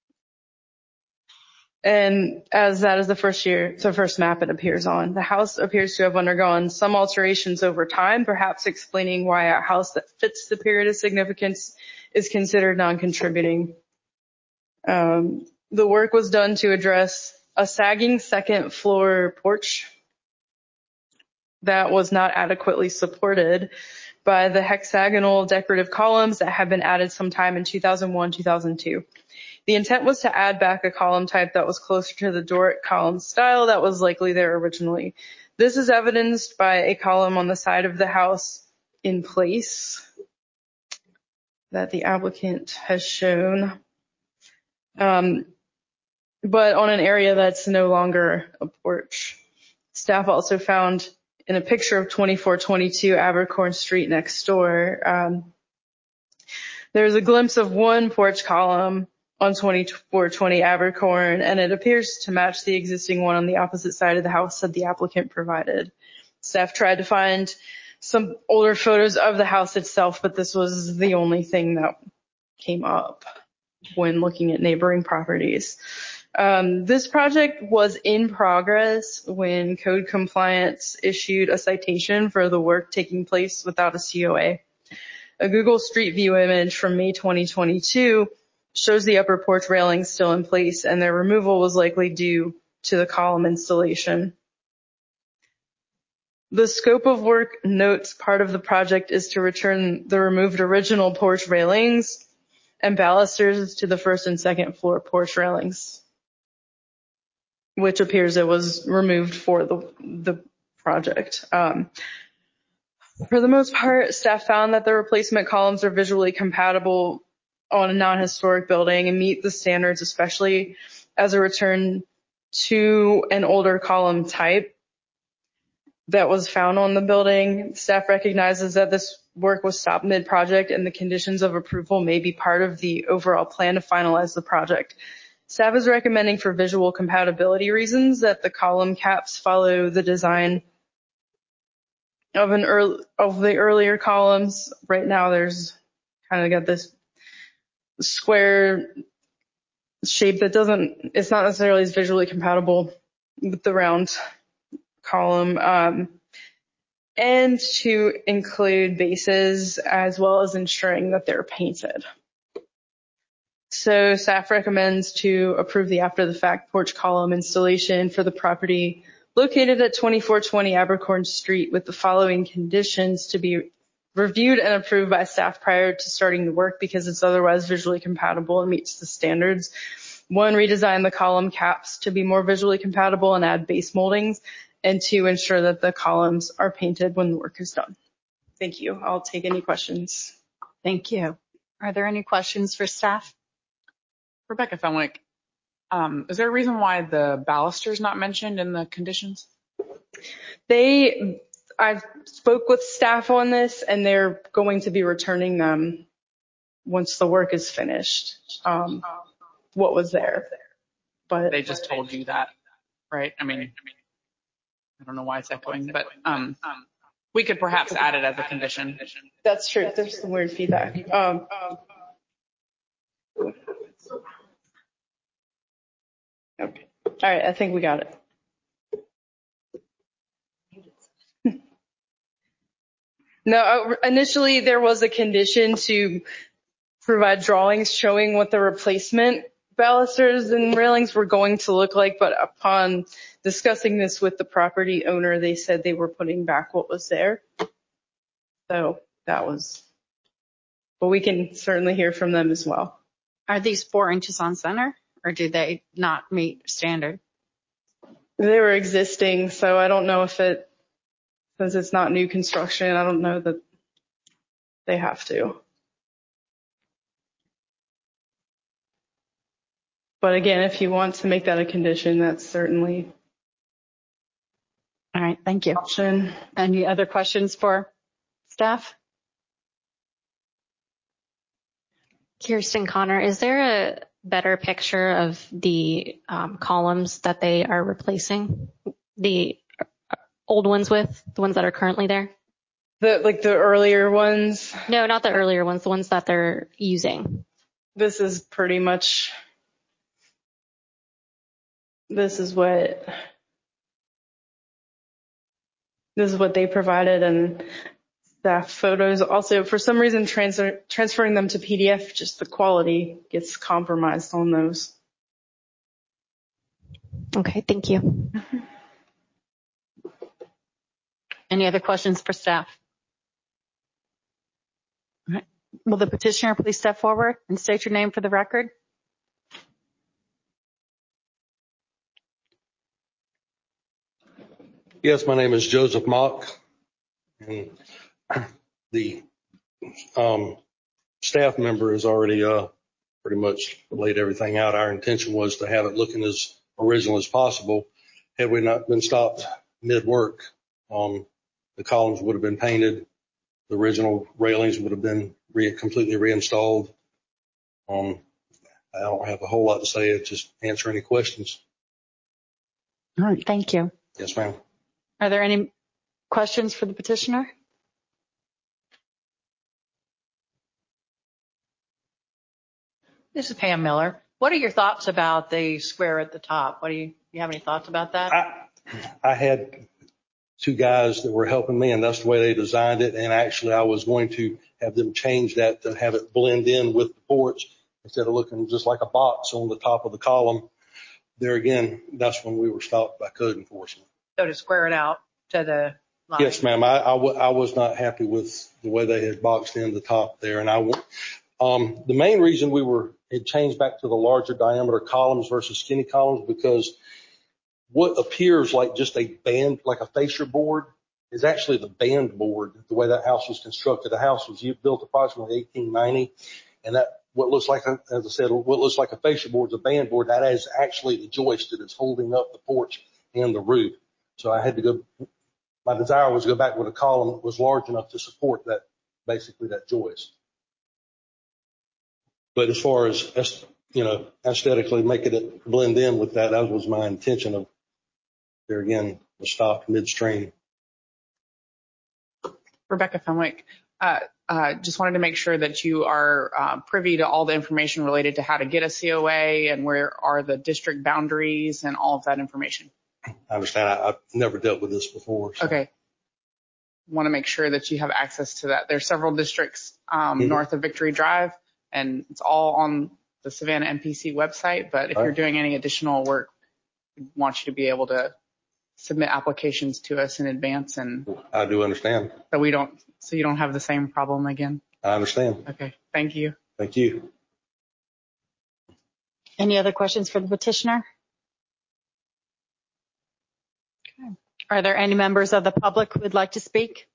And as that is the first year, the first map it appears on. The house appears to have undergone some alterations over time, perhaps explaining why a house that fits the period of significance is considered non-contributing. Um, the work was done to address a sagging second floor porch that was not adequately supported by the hexagonal decorative columns that had been added sometime in two thousand one, two thousand two. The intent was to add back a column type that was closer to the Doric column style that was likely there originally. This is evidenced by a column on the side of the house in place that the applicant has shown. Um, but on an area that's no longer a porch. Staff also found in a picture of twenty-four twenty-two Abercorn Street next door, um, there's a glimpse of one porch column on twenty-four twenty Abercorn, and it appears to match the existing one on the opposite side of the house that the applicant provided. Staff tried to find some older photos of the house itself, but this was the only thing that came up when looking at neighboring properties. Um, this project was in progress when Code Compliance issued a citation for the work taking place without a C O A. A Google Street View image from May twenty twenty-two shows the upper porch railings still in place, and their removal was likely due to the column installation. The scope of work notes part of the project is to return the removed original porch railings and balusters to the first and second floor porch railings, which appears it was removed for the, the project. Um, for the most part, staff found that the replacement columns are visually compatible on a non-historic building and meet the standards, especially as a return to an older column type. that was found on the building. Staff recognizes that this work was stopped mid-project and the conditions of approval may be part of the overall plan to finalize the project. Staff is recommending for visual compatibility reasons that the column caps follow the design of an early, of the earlier columns. Right now there's kind of got this square shape that doesn't, it's not necessarily as visually compatible with the round column, um, and to include bases as well as ensuring that they're painted. So staff recommends to approve the after the fact porch column installation for the property located at twenty-four twenty Abercorn Street with the following conditions: to be reviewed and approved by staff prior to starting the work because it's otherwise visually compatible and meets the standards. One, redesign the column caps to be more visually compatible and add base moldings. And two, ensure that the columns are painted when the work is done. Thank you. I'll take any questions. Thank you. Are there any questions for staff? Rebecca Fenwick, um, is there a reason why the baluster is not mentioned in the conditions? They, I spoke with staff on this and they're going to be returning them once the work is finished. Um, what was there? But they just told you that, right? I mean, I don't know why it's echoing, but um, we could perhaps add it as a condition. That's true. There's some weird feedback. Um, okay. All right. I think we got it. No, initially there was a condition to provide drawings showing what the replacement balusters and railings were going to look like, but upon discussing this with the property owner, they said they were putting back what was there. So that was, but we can certainly hear from them as well. Are these four inches on center or do they not meet standard? They were existing, so I don't know if it, since it's not new construction, I don't know that they have to. But again, if you want to make that a condition, that's certainly. All right, thank you. Option. Any other questions for staff? Kirsten Connor, is there a better picture of the um, columns that they are replacing the old ones with, the ones that are currently there? The like the earlier ones? No, not the earlier ones, the ones that they're using. This is pretty much. This is what this is what they provided, and staff photos. Also, for some reason, transfer, transferring them to P D F, just the quality gets compromised on those. Okay, thank you. Mm-hmm. Any other questions for staff? All right. Will the petitioner please step forward and state your name for the record? Yes, my name is Joseph Mock, and the um, staff member has already uh, pretty much laid everything out. Our intention was to have it looking as original as possible. Had we not been stopped mid-work, um, the columns would have been painted. The original railings would have been re- completely reinstalled. Um, I don't have a whole lot to say. Just answer any questions. All right, thank you. Yes, ma'am. Are there any questions for the petitioner? This is Pam Miller. What are your thoughts about the square at the top? What do you, do you have any thoughts about that? I, I had two guys that were helping me, and that's the way they designed it. And actually, I was going to have them change that to have it blend in with the porch instead of looking just like a box on the top of the column. There again, that's when we were stopped by code enforcement. So to square it out to the line. Yes, ma'am. I, I, w- I was not happy with the way they had boxed in the top there. And I, um, the main reason we were, it changed back to the larger diameter columns versus skinny columns, because what appears like just a band, like a fascia board, is actually the band board. The way that house was constructed, the house was built approximately eighteen ninety, and that what looks like, a, as I said, what looks like a fascia board is a band board. That is actually the joist that is holding up the porch and the roof. So I had to go my desire was to go back with a column that was large enough to support that, basically that joist. But as far as, you know, aesthetically making it blend in with that, that was my intention of, there again, was stopped midstream. Rebecca Fenwick, uh, uh, just wanted to make sure that you are uh, privy to all the information related to how to get a C O A and where are the district boundaries and all of that information. I understand. I, I've never dealt with this before. So. Okay. Want to make sure that you have access to that. There's several districts um, mm-hmm. north of Victory Drive, and it's all on the Savannah M P C website. But if all you're right. doing any additional work, we want you to be able to submit applications to us in advance, and I do understand. So we don't, so you don't have the same problem again. I understand. Okay. Thank you. Thank you. Any other questions for the petitioner? Okay. Are there any members of the public who would like to speak?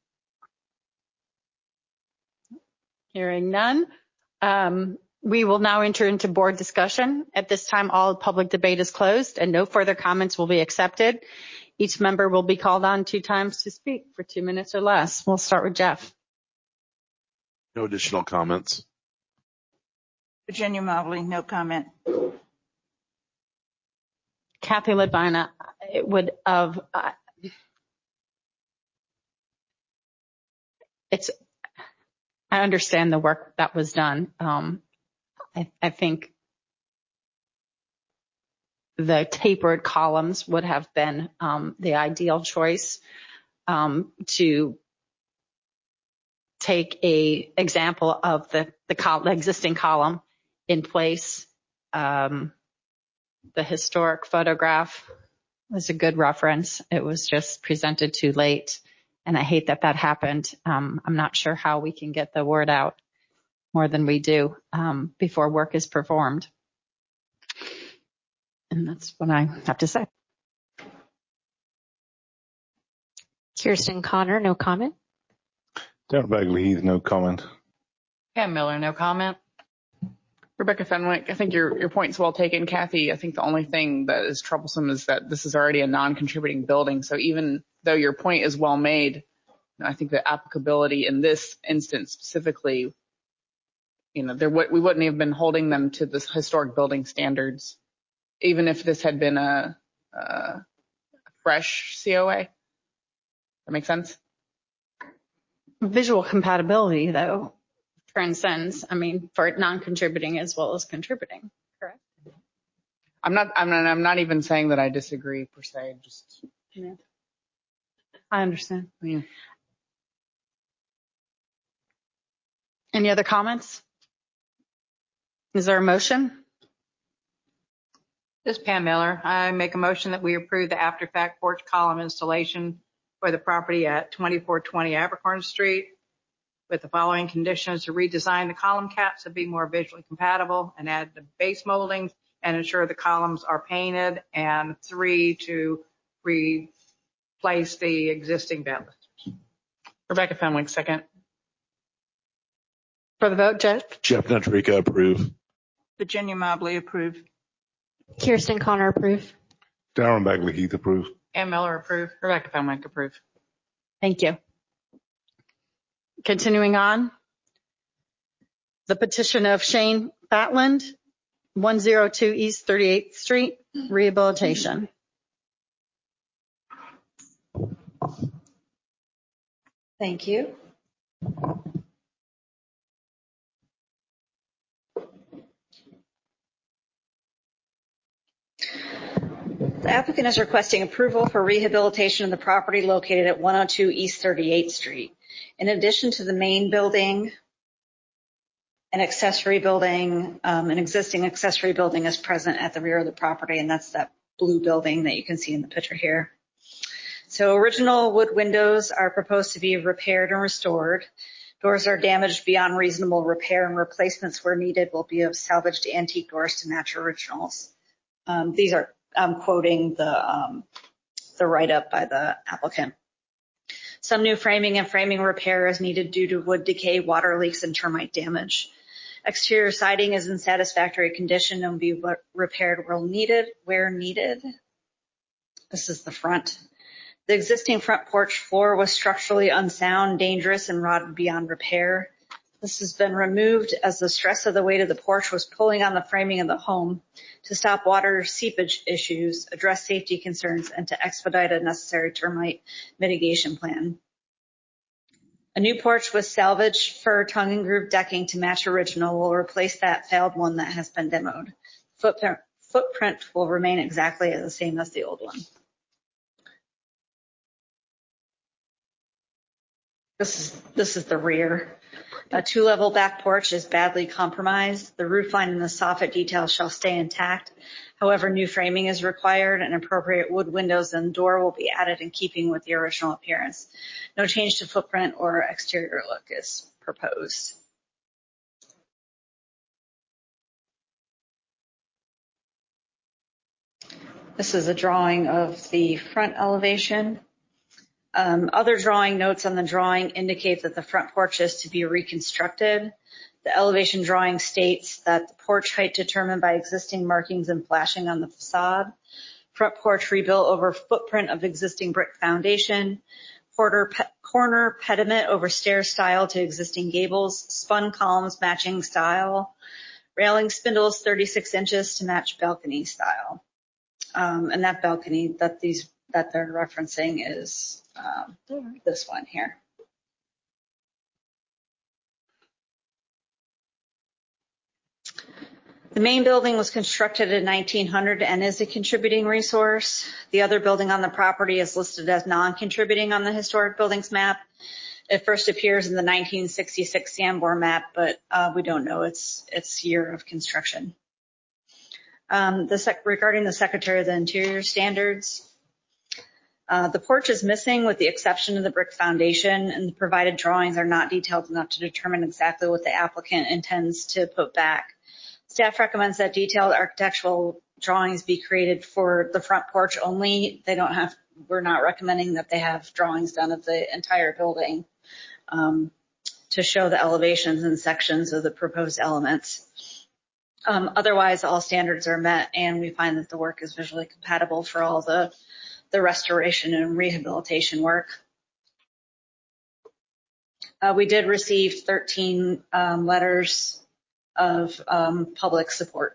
Hearing none. Um, we will now enter into board discussion. At this time, all public debate is closed and no further comments will be accepted. Each member will be called on two times to speak for two minutes or less. We'll start with Jeff. No additional comments. Virginia Mobley, no comment. Kathy Ledvina, it would have, uh, it's, I understand the work that was done. Um, I, I think the tapered columns would have been um, the ideal choice um, to take a example of the, the, col- the existing column in place. Um, the historic photograph was a good reference. It was just presented too late. And I hate that that happened. Um, I'm not sure how we can get the word out more than we do um, before work is performed. And that's what I have to say. Kirsten Connor, no comment. Darren Bagley Heath, no comment. Pam Miller, no comment. Rebecca Fenwick, I think your, your point's well taken. Kathy, I think the only thing that is troublesome is that this is already a non-contributing building. So even though your point is well made, I think the applicability in this instance specifically, you know, there we wouldn't have been holding them to this historic building standards, even if this had been a, a fresh C O A. That makes sense? Visual compatibility, though, transcends, I mean, for non-contributing as well as contributing, correct? I'm not, I'm not, I'm not even saying that I disagree per se, just. Yeah. I understand. Yeah. Any other comments? Is there a motion? This is Pam Miller. I make a motion that we approve the after-fact porch column installation for the property at twenty-four twenty Abercorn Street with the following conditions: to redesign the column caps to be more visually compatible and add the base moldings and ensure the columns are painted, and three, to replace the existing balusters. Rebecca Fenwick, second. For the vote, Jeff? Jeff Nutrica, approve. Virginia Mobley, approve. Kirsten Connor, approve. Darren Bagley Heath, approve. Pam Miller, approve. Rebecca Fenwick, approve. Thank you. Continuing on, the petition of Shane Batland, one oh two East thirty-eighth Street, rehabilitation. Thank you. The applicant is requesting approval for rehabilitation of the property located at one oh two East thirty-eighth Street. In addition to the main building, an accessory building, um, an existing accessory building is present at the rear of the property, and that's that blue building that you can see in the picture here. So original wood windows are proposed to be repaired and restored. Doors are damaged beyond reasonable repair, and replacements where needed will be of salvaged antique doors to match originals. Um, these are, I'm quoting the, um, the write-up by the applicant. Some new framing and framing repair is needed due to wood decay, water leaks, and termite damage. Exterior siding is in satisfactory condition and will be repaired where needed, where needed. This is the front. The existing front porch floor was structurally unsound, dangerous, and rotted beyond repair. This has been removed as the stress of the weight of the porch was pulling on the framing of the home to stop water seepage issues, address safety concerns, and to expedite a necessary termite mitigation plan. A new porch with salvaged fir tongue and groove decking to match original will replace that failed one that has been demoed. Footprint, footprint will remain exactly the same as the old one. This is, this is the rear. A two-level back porch is badly compromised. The roofline and the soffit details shall stay intact. However, new framing is required and appropriate wood windows and door will be added in keeping with the original appearance. No change to footprint or exterior look is proposed. This is a drawing of the front elevation. Um, other drawing notes on the drawing indicate that the front porch is to be reconstructed. The elevation drawing states that the porch height determined by existing markings and flashing on the facade. Front porch rebuilt over footprint of existing brick foundation. Quarter pe- corner pediment over stair style to existing gables. Spun columns matching style. Railing spindles thirty-six inches to match balcony style. Um, and that balcony that these that they're referencing is um, this one here. The main building was constructed in nineteen hundred and is a contributing resource. The other building on the property is listed as non-contributing on the historic buildings map. It first appears in the nineteen sixty-six Sanborn map, but uh, we don't know its its year of construction. Um, the sec- regarding the Secretary of the Interior standards, uh, the porch is missing with the exception of the brick foundation, and the provided drawings are not detailed enough to determine exactly what the applicant intends to put back. Staff recommends that detailed architectural drawings be created for the front porch only. They don't have, we're not recommending that they have drawings done of the entire building um, to show the elevations and sections of the proposed elements. Um, otherwise, all standards are met, and we find that the work is visually compatible for all the, the restoration and rehabilitation work. Uh, we did receive thirteen um, letters of um, public support.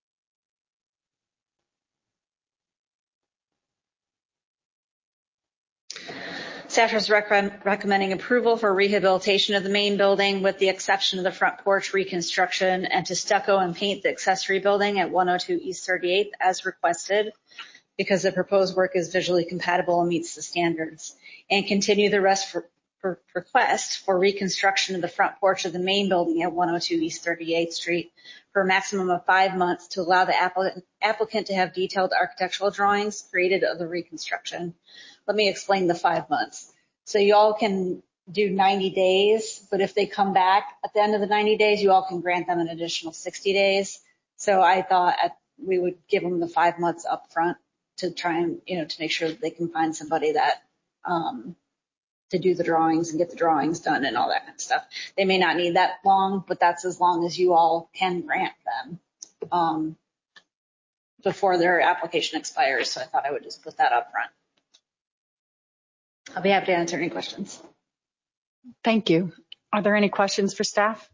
Staff is rec- recommending approval for rehabilitation of the main building with the exception of the front porch reconstruction and to stucco and paint the accessory building at one oh two East thirty-eighth as requested because the proposed work is visually compatible and meets the standards, and continue the rest for, for request for reconstruction of the front porch of the main building at one oh two East thirty-eighth Street for a maximum of five months to allow the applicant, applicant to have detailed architectural drawings created of the reconstruction. Let me explain the five months. So you all can do ninety days, but if they come back at the end of the ninety days, you all can grant them an additional sixty days. So I thought at, we would give them the five months up front to try and, you know, to make sure that they can find somebody that, um, to do the drawings and get the drawings done and all that kind of stuff. They may not need that long, but that's as long as you all can grant them, um, before their application expires. So I thought I would just put that up front. I'll be happy to answer any questions. Thank you. Are there any questions for staff?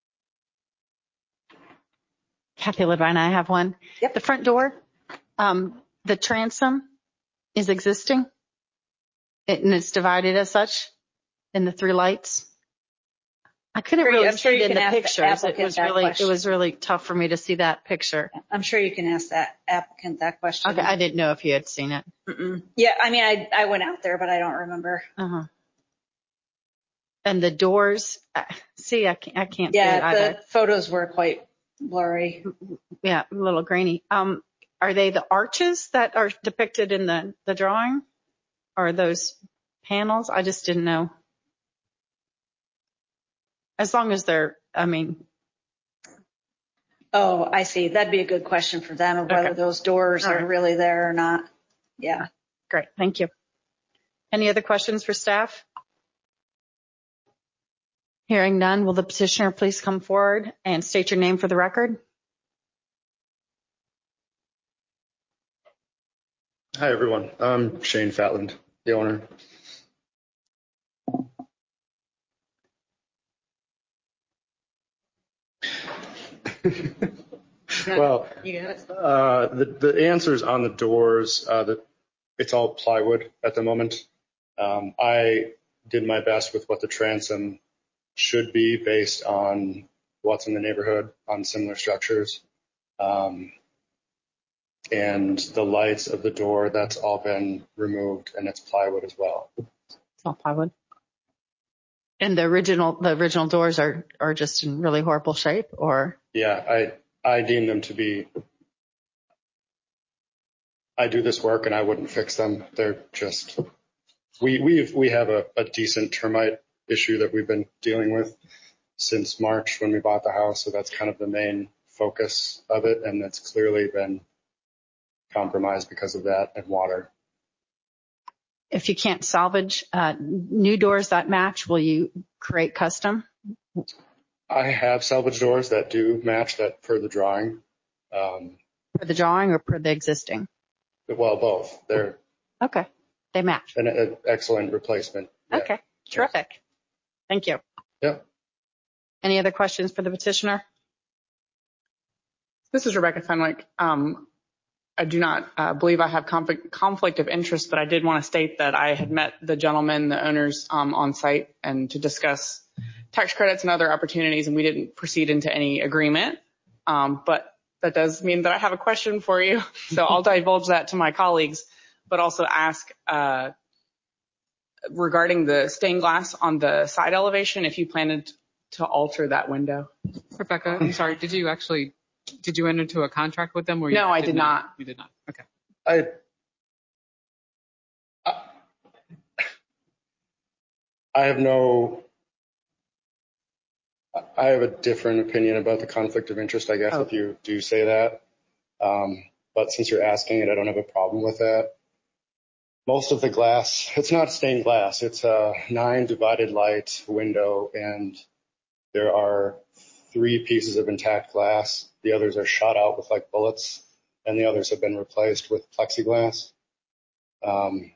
Kathy Levine, I have one. Yep. The front door, um, the transom is existing it, and it's divided as such in the three lights. I couldn't I'm sure really you, I'm sure see you it in can the ask the pictures. It was really, question. it was really tough for me to see that picture. I'm sure you can ask that applicant that question. Okay, I didn't know if you had seen it. Mm-mm. Yeah, I mean, I I went out there, but I don't remember. Uh-huh. And the doors, see, I can't, I can't yeah, see it either. The photos were quite blurry. Yeah, a little grainy. Um, are they the arches that are depicted in the, the drawing? Or are those panels? I just didn't know. As long as they're, I mean. Oh, I see. That'd be a good question for them of whether okay. those doors All are right. really there or not. Yeah. Great. Thank you. Any other questions for staff? Hearing none, will the petitioner please come forward and state your name for the record? Hi, everyone. I'm Shane Fatland, the owner. Well, uh, the, the answers on the doors, uh, the, it's all plywood at the moment. Um, I did my best with what the transom should be based on what's in the neighborhood on similar structures. Um, and the lights of the door, that's all been removed, and it's plywood as well. It's all plywood. And the original, the original doors are, are just in really horrible shape, or? Yeah, I, I deem them to be, I do this work and I wouldn't fix them. They're just, we, we've, we have a, a decent termite issue that we've been dealing with since March when we bought the house. So that's kind of the main focus of it. And it's clearly been compromised because of that and water. If you can't salvage uh, new doors that match, will you create custom? I have salvage doors that do match that per the drawing. Um, per the drawing or per the existing? Well, both. They're okay. They match. An, an excellent replacement. Yeah. Okay. Terrific. Yes. Thank you. Yep. Any other questions for the petitioner? This is Rebecca Fenwick. Um, I do not uh, believe I have conflict, conflict of interest, but I did want to state that I had met the gentleman, the owners um, on site, and to discuss tax credits and other opportunities, and we didn't proceed into any agreement. Um, but that does mean that I have a question for you, so I'll divulge that to my colleagues, but also ask uh, regarding the stained glass on the side elevation, if you planned to alter that window. Rebecca, I'm sorry, did you actually, did you enter into a contract with them? Or no, you I did did not. not. You did not. Okay. I, I have no, I have a different opinion about the conflict of interest, I guess, oh. if you do say that. Um, but since you're asking it, I don't have a problem with that. Most of the glass, it's not stained glass. It's a nine divided light window, and there are three pieces of intact glass. The others are shot out with like bullets, and the others have been replaced with plexiglass. Um,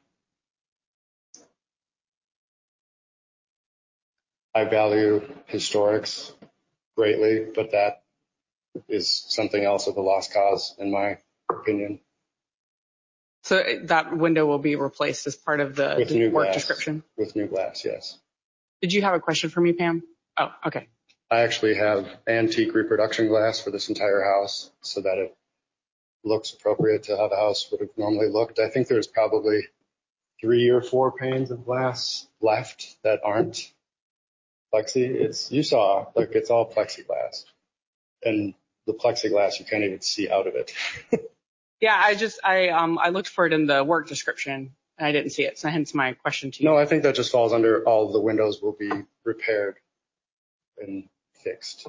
I value historics greatly, but that is something else of a lost cause, in my opinion. So that window will be replaced as part of the with new work glass, description? With new glass, yes. Did you have a question for me, Pam? Oh, okay. I actually have antique reproduction glass for this entire house so that it looks appropriate to how the house would have normally looked. I think there's probably three or four panes of glass left that aren't plexi. It's, you saw, like it's all plexiglass. And the plexiglass, you can't even see out of it. Yeah, I just, I um, I looked for it in the work description and I didn't see it. So hence my question to you. No, I think that just falls under all of the windows will be repaired and fixed.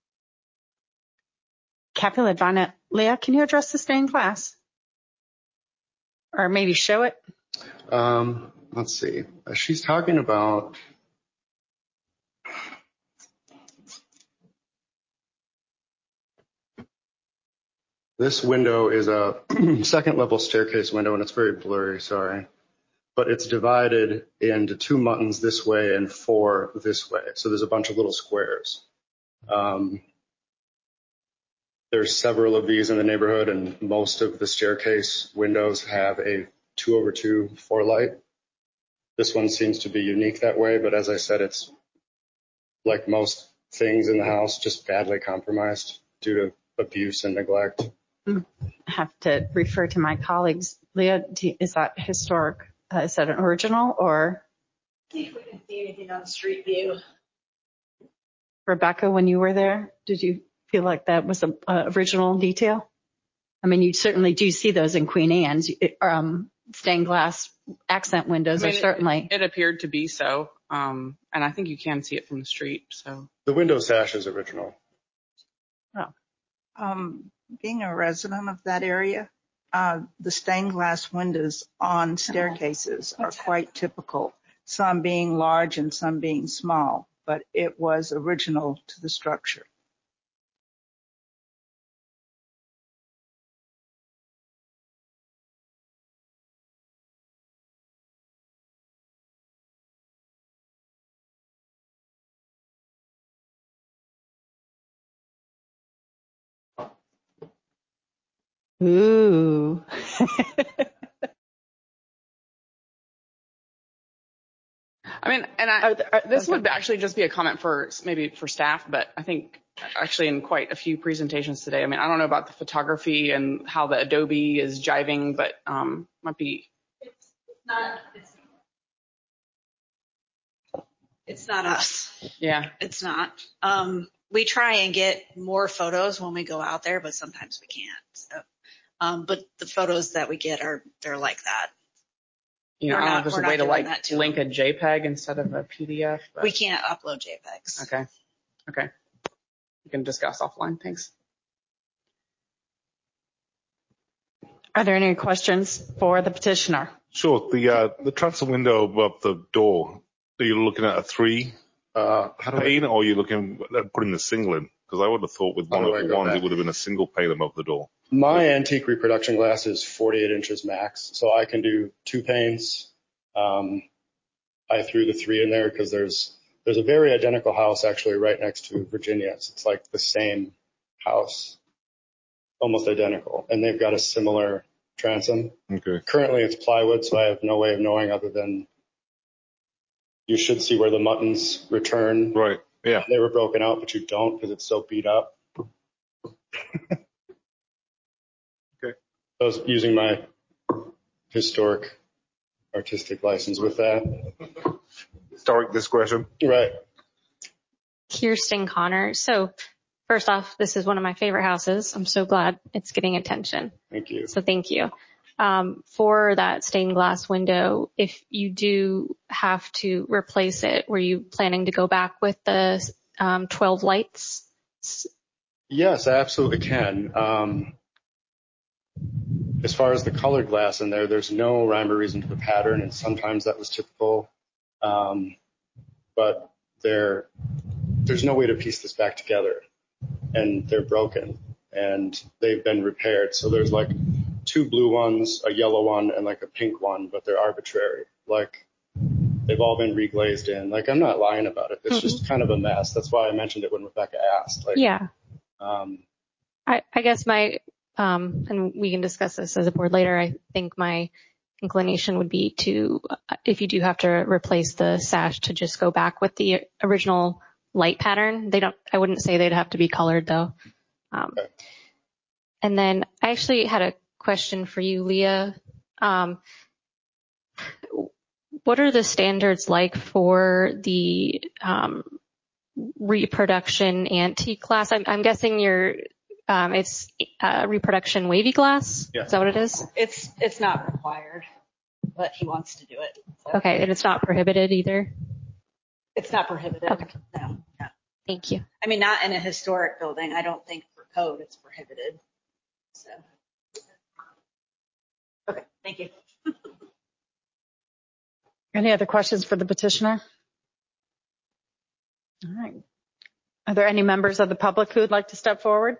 Capulet Vina, Leah, can you address the stained glass? Or maybe show it? Um, let's see. She's talking about this window is a second level staircase window, and it's very blurry, sorry. But it's divided into two muttons this way and four this way. So there's a bunch of little squares. Um, there's several of these in the neighborhood, and most of the staircase windows have a two over two four light. This one seems to be unique that way, but as I said, it's like most things in the house, just badly compromised due to abuse and neglect. I have to refer to my colleagues. Leah, is that historic? Uh, is that an original or? We didn't see anything on the street view. Rebecca, when you were there, did you feel like that was a, a original detail? I mean, you certainly do see those in Queen Anne's. Um, stained glass accent windows I mean, are certainly. It, it appeared to be so, um, and I think you can see it from the street. So the window sash is original. Oh. Um, being a resident of that area, uh, the stained glass windows on staircases are quite typical, some being large and some being small, but it was original to the structure. Ooh. I mean, and I, this would actually just be a comment for maybe for staff, but I think actually in quite a few presentations today, I mean, I don't know about the photography and how the Adobe is jiving, but um, might be. It's not, it's, it's not us. Yeah. It's not. Um, we try and get more photos when we go out there, but sometimes we can't. So, um, but the photos that we get are, they're like that. You know, We're I don't know not- if there's we're a way not to doing like that to link a JPEG instead of a P D F. But. We can't upload JPEGs. Okay. Okay. We can discuss offline. Thanks. Are there any questions for the petitioner? Sure. The uh, the transom window above the door, are you looking at a three uh, pane, or are you looking at putting the single in? Because I would have thought with one How do I of the go ones back? it would have been a single pane above the door. My antique reproduction glass is forty-eight inches max, so I can do two panes. Um, I threw the three in there because there's there's a very identical house actually right next to Virginia's. It's like the same house, almost identical, and they've got a similar transom. Okay. Currently it's plywood, so I have no way of knowing other than you should see where the muttons return. Right. Yeah. They were broken out, but you don't because it's so beat up. Okay. I was using my historic artistic license with that. Historic discretion. Right. Kirsten Connor. So first off, this is one of my favorite houses. I'm so glad it's getting attention. Thank you. So thank you. Um, for that stained glass window, if you do have to replace it, were you planning to go back with the um, twelve lights? Yes, I absolutely can. Um, as far as the colored glass in there, there's no rhyme or reason to the pattern, and sometimes that was typical. Um, but there, there's no way to piece this back together, and they're broken, and they've been repaired. So there's like two blue ones, a yellow one, and like a pink one, but they're arbitrary. Like they've all been reglazed in. Like I'm not lying about it. It's mm-hmm. just kind of a mess. That's why I mentioned it when Rebecca asked. Like, yeah. Um, I, I guess my, um, and we can discuss this as a board later. I think my inclination would be to, if you do have to replace the sash, to just go back with the original light pattern. They don't, I wouldn't say they'd have to be colored though. Um, okay. And then I actually had a question for you, Leah. Um, what are the standards like for the, um, reproduction antique glass? I'm, I'm guessing you're, um, it's uh, reproduction wavy glass. Yeah. Is that what it is? It's it's not required, but he wants to do it. So. Okay, and it's not prohibited either. It's not prohibited. Okay. No, no. Thank you. I mean, not in a historic building. I don't think for code it's prohibited. So. Okay. Thank you. Any other questions for the petitioner? All right. Are there any members of the public who would like to step forward?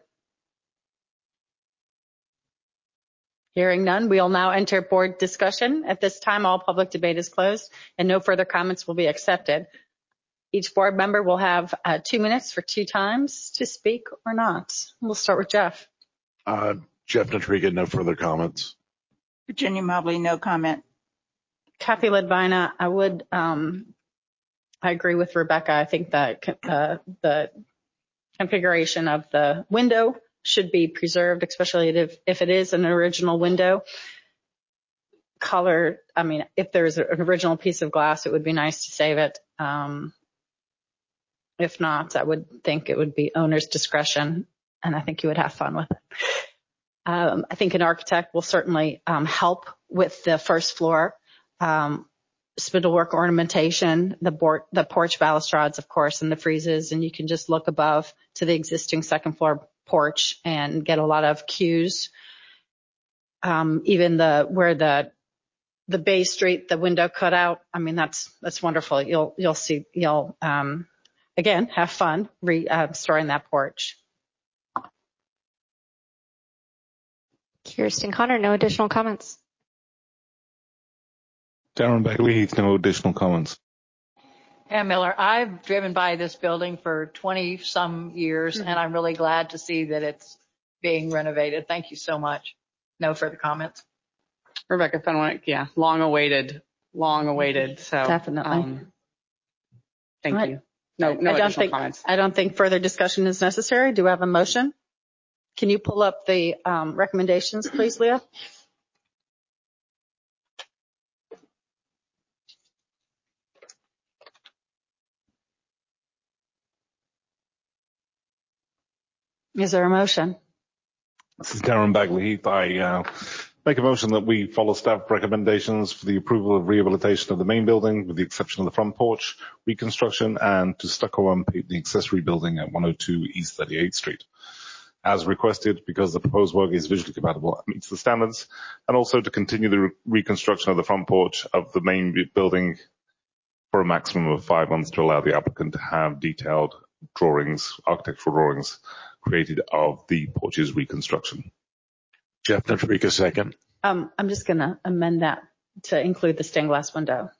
Hearing none, we'll now enter board discussion. At this time, all public debate is closed and no further comments will be accepted. Each board member will have uh, two minutes for two times to speak or not. We'll start with Jeff. Uh, Jeff Notriga, no further comments. Virginia Mobley, no comment. Kathy Ledvina, I would, um, I agree with Rebecca. I think that uh, the configuration of the window should be preserved, especially if, if it is an original window. Color, I mean, if there's an original piece of glass, it would be nice to save it. Um, if not, I would think it would be owner's discretion, and I think you would have fun with it. Um, I think an architect will certainly um, help with the first floor. Um, spindlework ornamentation, the, board, the porch balustrades, of course, and the friezes, and you can just look above to the existing second floor porch and get a lot of cues. Um, even the where the the Bay Street, the window cut out. I mean, that's that's wonderful. You'll you'll see you'll um, again have fun re, uh, storing that porch. Kirsten Connor, no additional comments. Darren Beckley Heath, no additional comments. Pam Miller, I've driven by this building for twenty some years, mm-hmm. and I'm really glad to see that it's being renovated. Thank you so much. No further comments. Rebecca Fenwick, yeah, long awaited, long awaited. So Definitely. Um, thank All right. you. No, no I don't additional think, comments. I don't think further discussion is necessary. Do we have a motion? Can you pull up the um, recommendations, please, Leah? Is there a motion? This is Darren Bagley Heath. I uh, make a motion that we follow staff recommendations for the approval of rehabilitation of the main building, with the exception of the front porch reconstruction, and to stucco and paint the accessory building at one oh two East thirty-eighth Street, as requested, because the proposed work is visually compatible and meets the standards, and also to continue the re- reconstruction of the front porch of the main building for a maximum of five months to allow the applicant to have detailed drawings, architectural drawings, created of the porch's reconstruction. Jeff Notarika, second. Um, I'm just going to amend that to include the stained glass window.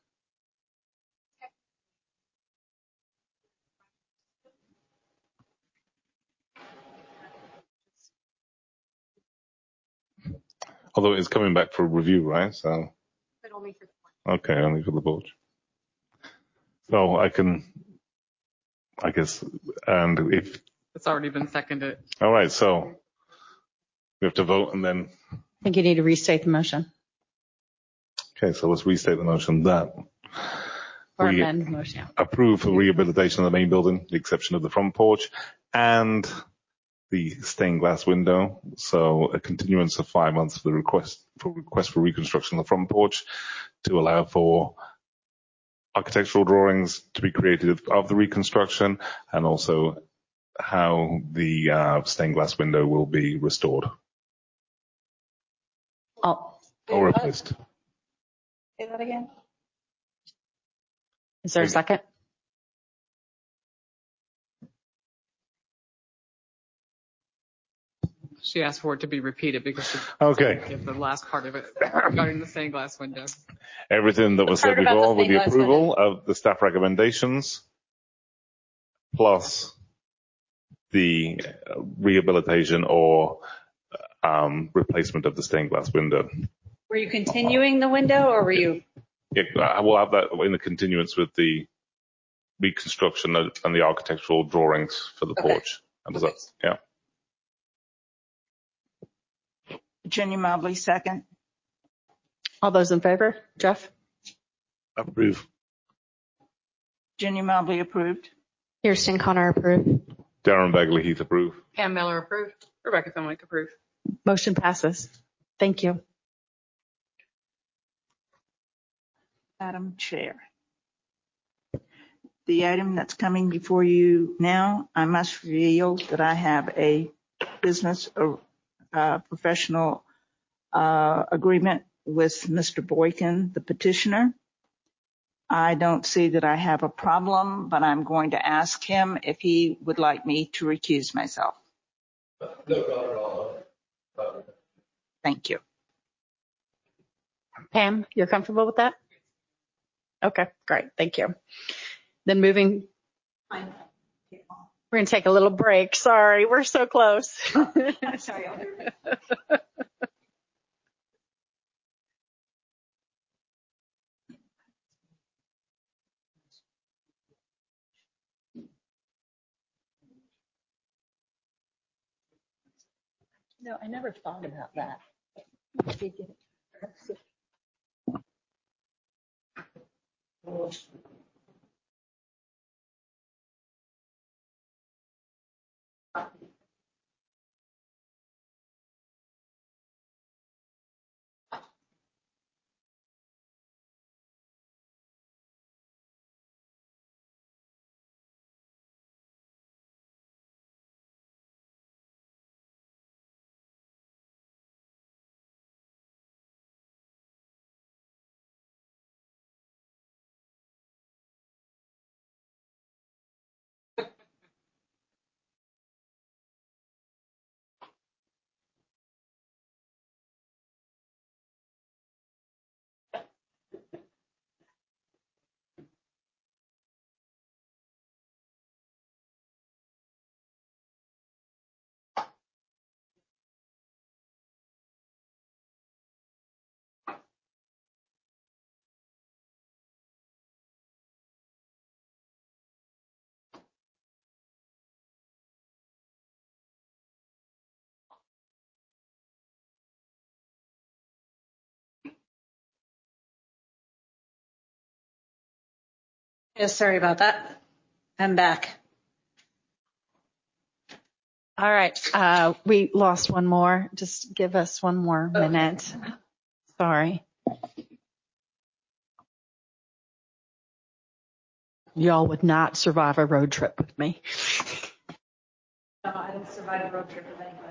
Although it's coming back for review, right? So, But only for the okay, only for the porch. So I can, I guess, and if, It's already been seconded. all right, so we have to vote and then, I think you need to restate the motion okay, so let's restate the motion that or we amend the motion. approve for rehabilitation of the main building, the exception of the front porch and the stained glass window. So a continuance of five months for the request for request for reconstruction of the front porch, to allow for architectural drawings to be created of the reconstruction, and also how the uh, stained glass window will be restored Oh, or replaced. Say that again. is there a second? She asked for it to be repeated because she Okay. give the last part of it regarding the stained glass window. Everything that was said Part about the before with the stained glass approval of the staff recommendations, plus the uh, rehabilitation or um, replacement of the stained glass window. Were you continuing the window or were you? Yeah, I will have that in the continuance with the reconstruction and the architectural drawings for the Okay. porch. And does that, yeah. Virginia Mobley, second. All those in favor? Jeff? Approve. Virginia Mobley approved. Kirsten Connor approved. Darren Bagley Heath approve. Pam Miller approved. Rebecca Fenwick, approved. Motion passes. Thank you. Madam Chair. The item that's coming before you now, I must reveal that I have a business or uh, professional uh, agreement with Mister Boykin, the petitioner. I don't see that I have a problem, but I'm going to ask him if he would like me to recuse myself. No, not at all. Thank you. Pam, you're comfortable with that? Okay, great. Thank you. Then moving, we're going to take a little break. Sorry, we're so close. I'm sorry. No, I never thought about that. Yes, sorry about that. I'm back. All right. Uh, we lost one more. Just give us one more minute. Sorry. Y'all would not survive a road trip with me. No, I didn't survive a road trip with anybody.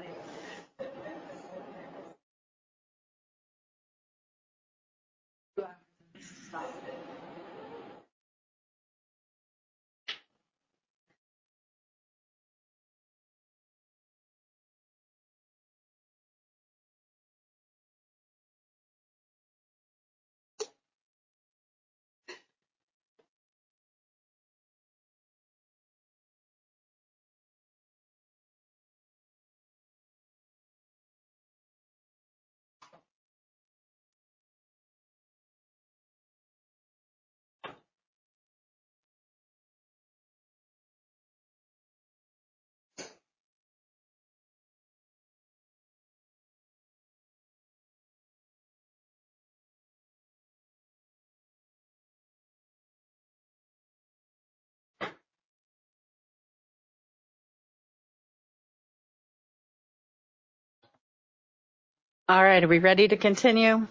All right. Are we ready to continue?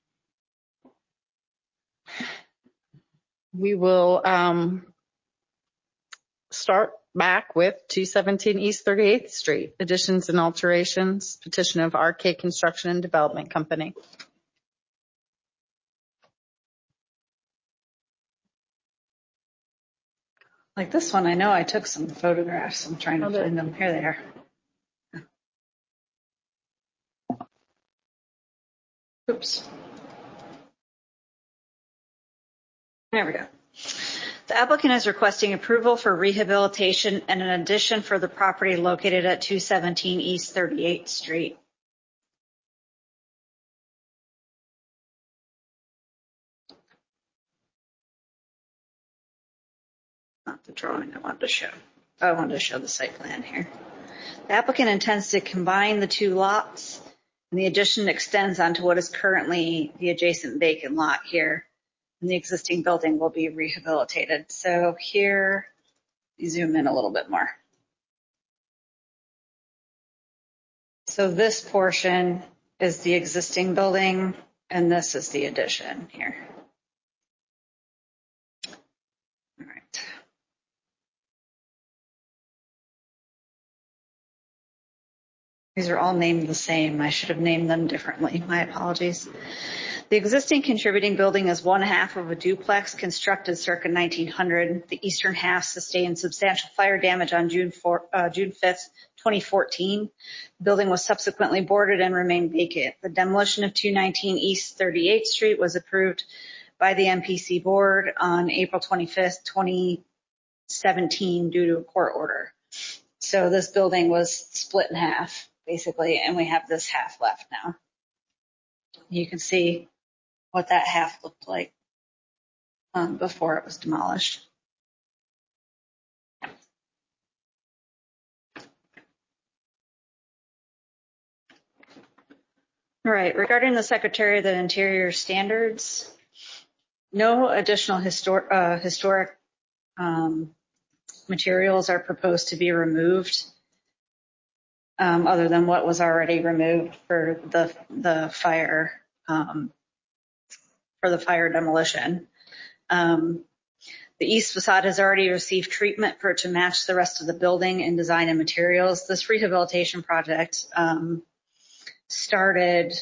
We will um, start back with two seventeen East thirty-eighth Street, additions and alterations, petition of R K Construction and Development Company. Like this one, I know I took some photographs. I'm trying to Oh, find them. Here they are. Oops. There we go. The applicant is requesting approval for rehabilitation and an addition for the property located at two seventeen East thirty-eighth Street. Not the drawing I wanted to show. I wanted to show the site plan here. The applicant intends to combine the two lots, and the addition extends onto what is currently the adjacent vacant lot here. And the existing building will be rehabilitated. So here, you zoom in a little bit more. So this portion is the existing building, and this is the addition here. All right. These are all named the same. I should have named them differently. My apologies. The existing contributing building is one half of a duplex constructed circa nineteen hundred. The eastern half sustained substantial fire damage on June fifth, twenty fourteen. The building was subsequently boarded and remained vacant. The demolition of two nineteen East thirty-eighth Street was approved by the M P C board on April twenty-fifth, twenty seventeen due to a court order. So this building was split in half, basically, and we have this half left now. You can see what that half looked like um, before it was demolished. All right, regarding the Secretary of the Interior standards, no additional histor- uh, historic um, materials are proposed to be removed um, other than what was already removed for the, the fire um, for the fire demolition. Um, the east facade has already received treatment for it to match the rest of the building in design and materials. This rehabilitation project um, started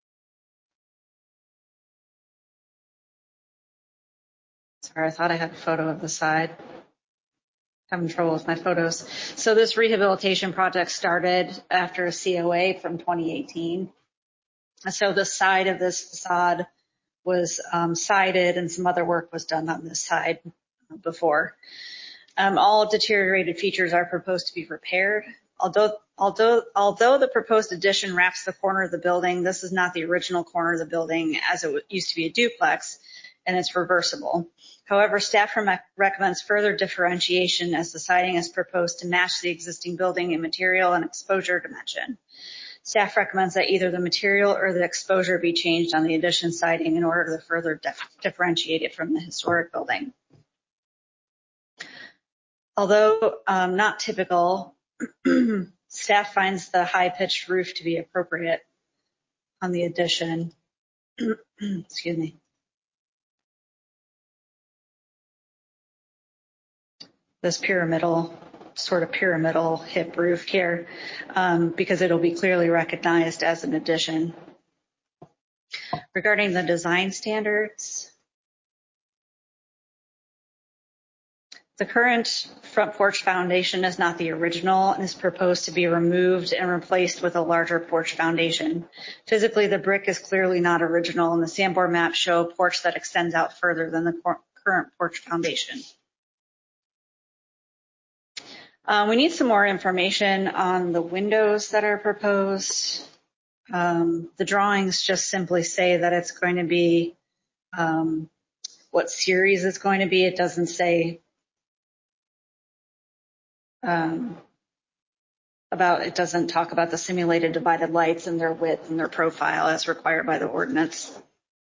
sorry, I thought I had a photo of the side. Having trouble with my photos. So this rehabilitation project started after a C O A from twenty eighteen. So the side of this facade was um, sided and some other work was done on this side before. Um, all deteriorated features are proposed to be repaired. Although, although, although the proposed addition wraps the corner of the building, this is not the original corner of the building as it used to be a duplex, and it's reversible. However, staff rem- recommends further differentiation as the siding is proposed to match the existing building in material and exposure dimension. Staff recommends that either the material or the exposure be changed on the addition siding in order to further dif- differentiate it from the historic building. Although um, not typical, staff finds the high-pitched roof to be appropriate on the addition. Excuse me. This pyramidal, sort of pyramidal hip roof here, um, because it'll be clearly recognized as an addition. Regarding the design standards, the current front porch foundation is not the original and is proposed to be removed and replaced with a larger porch foundation. Physically, the brick is clearly not original, and the Sanborn maps show a porch that extends out further than the current porch foundation. Uh, we need some more information on the windows that are proposed. Um, the drawings just simply say that it's going to be um, what series it's going to be. It doesn't say um, about, it doesn't talk about the simulated divided lights and their width and their profile as required by the ordinance.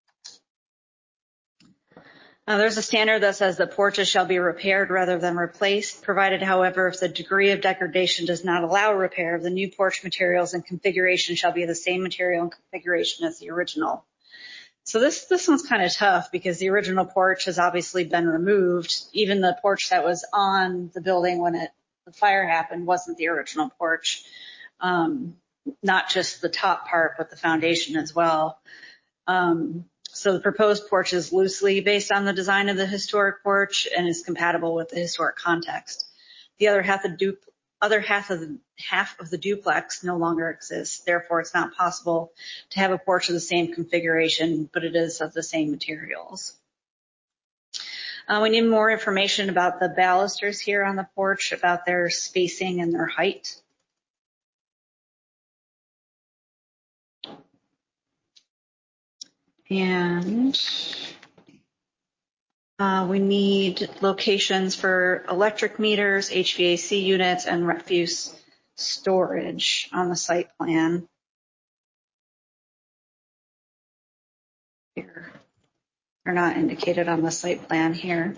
Uh, there's a standard that says that porches shall be repaired rather than replaced, provided, however, if the degree of degradation does not allow repair, the new porch materials and configuration shall be the same material and configuration as the original. So this, this one's kind of tough because the original porch has obviously been removed. Even the porch that was on the building when it, the fire happened wasn't the original porch. Um, not just the top part, but the foundation as well. Um, So the proposed porch is loosely based on the design of the historic porch and is compatible with the historic context. The other half of, du- other half of, the, half of the duplex no longer exists. Therefore, it's not possible to have a porch of the same configuration, but it is of the same materials. Uh, we need more information about the balusters here on the porch, about their spacing and their height. And uh, we need locations for electric meters, H V A C units, and refuse storage on the site plan. Here. They're not indicated on the site plan here.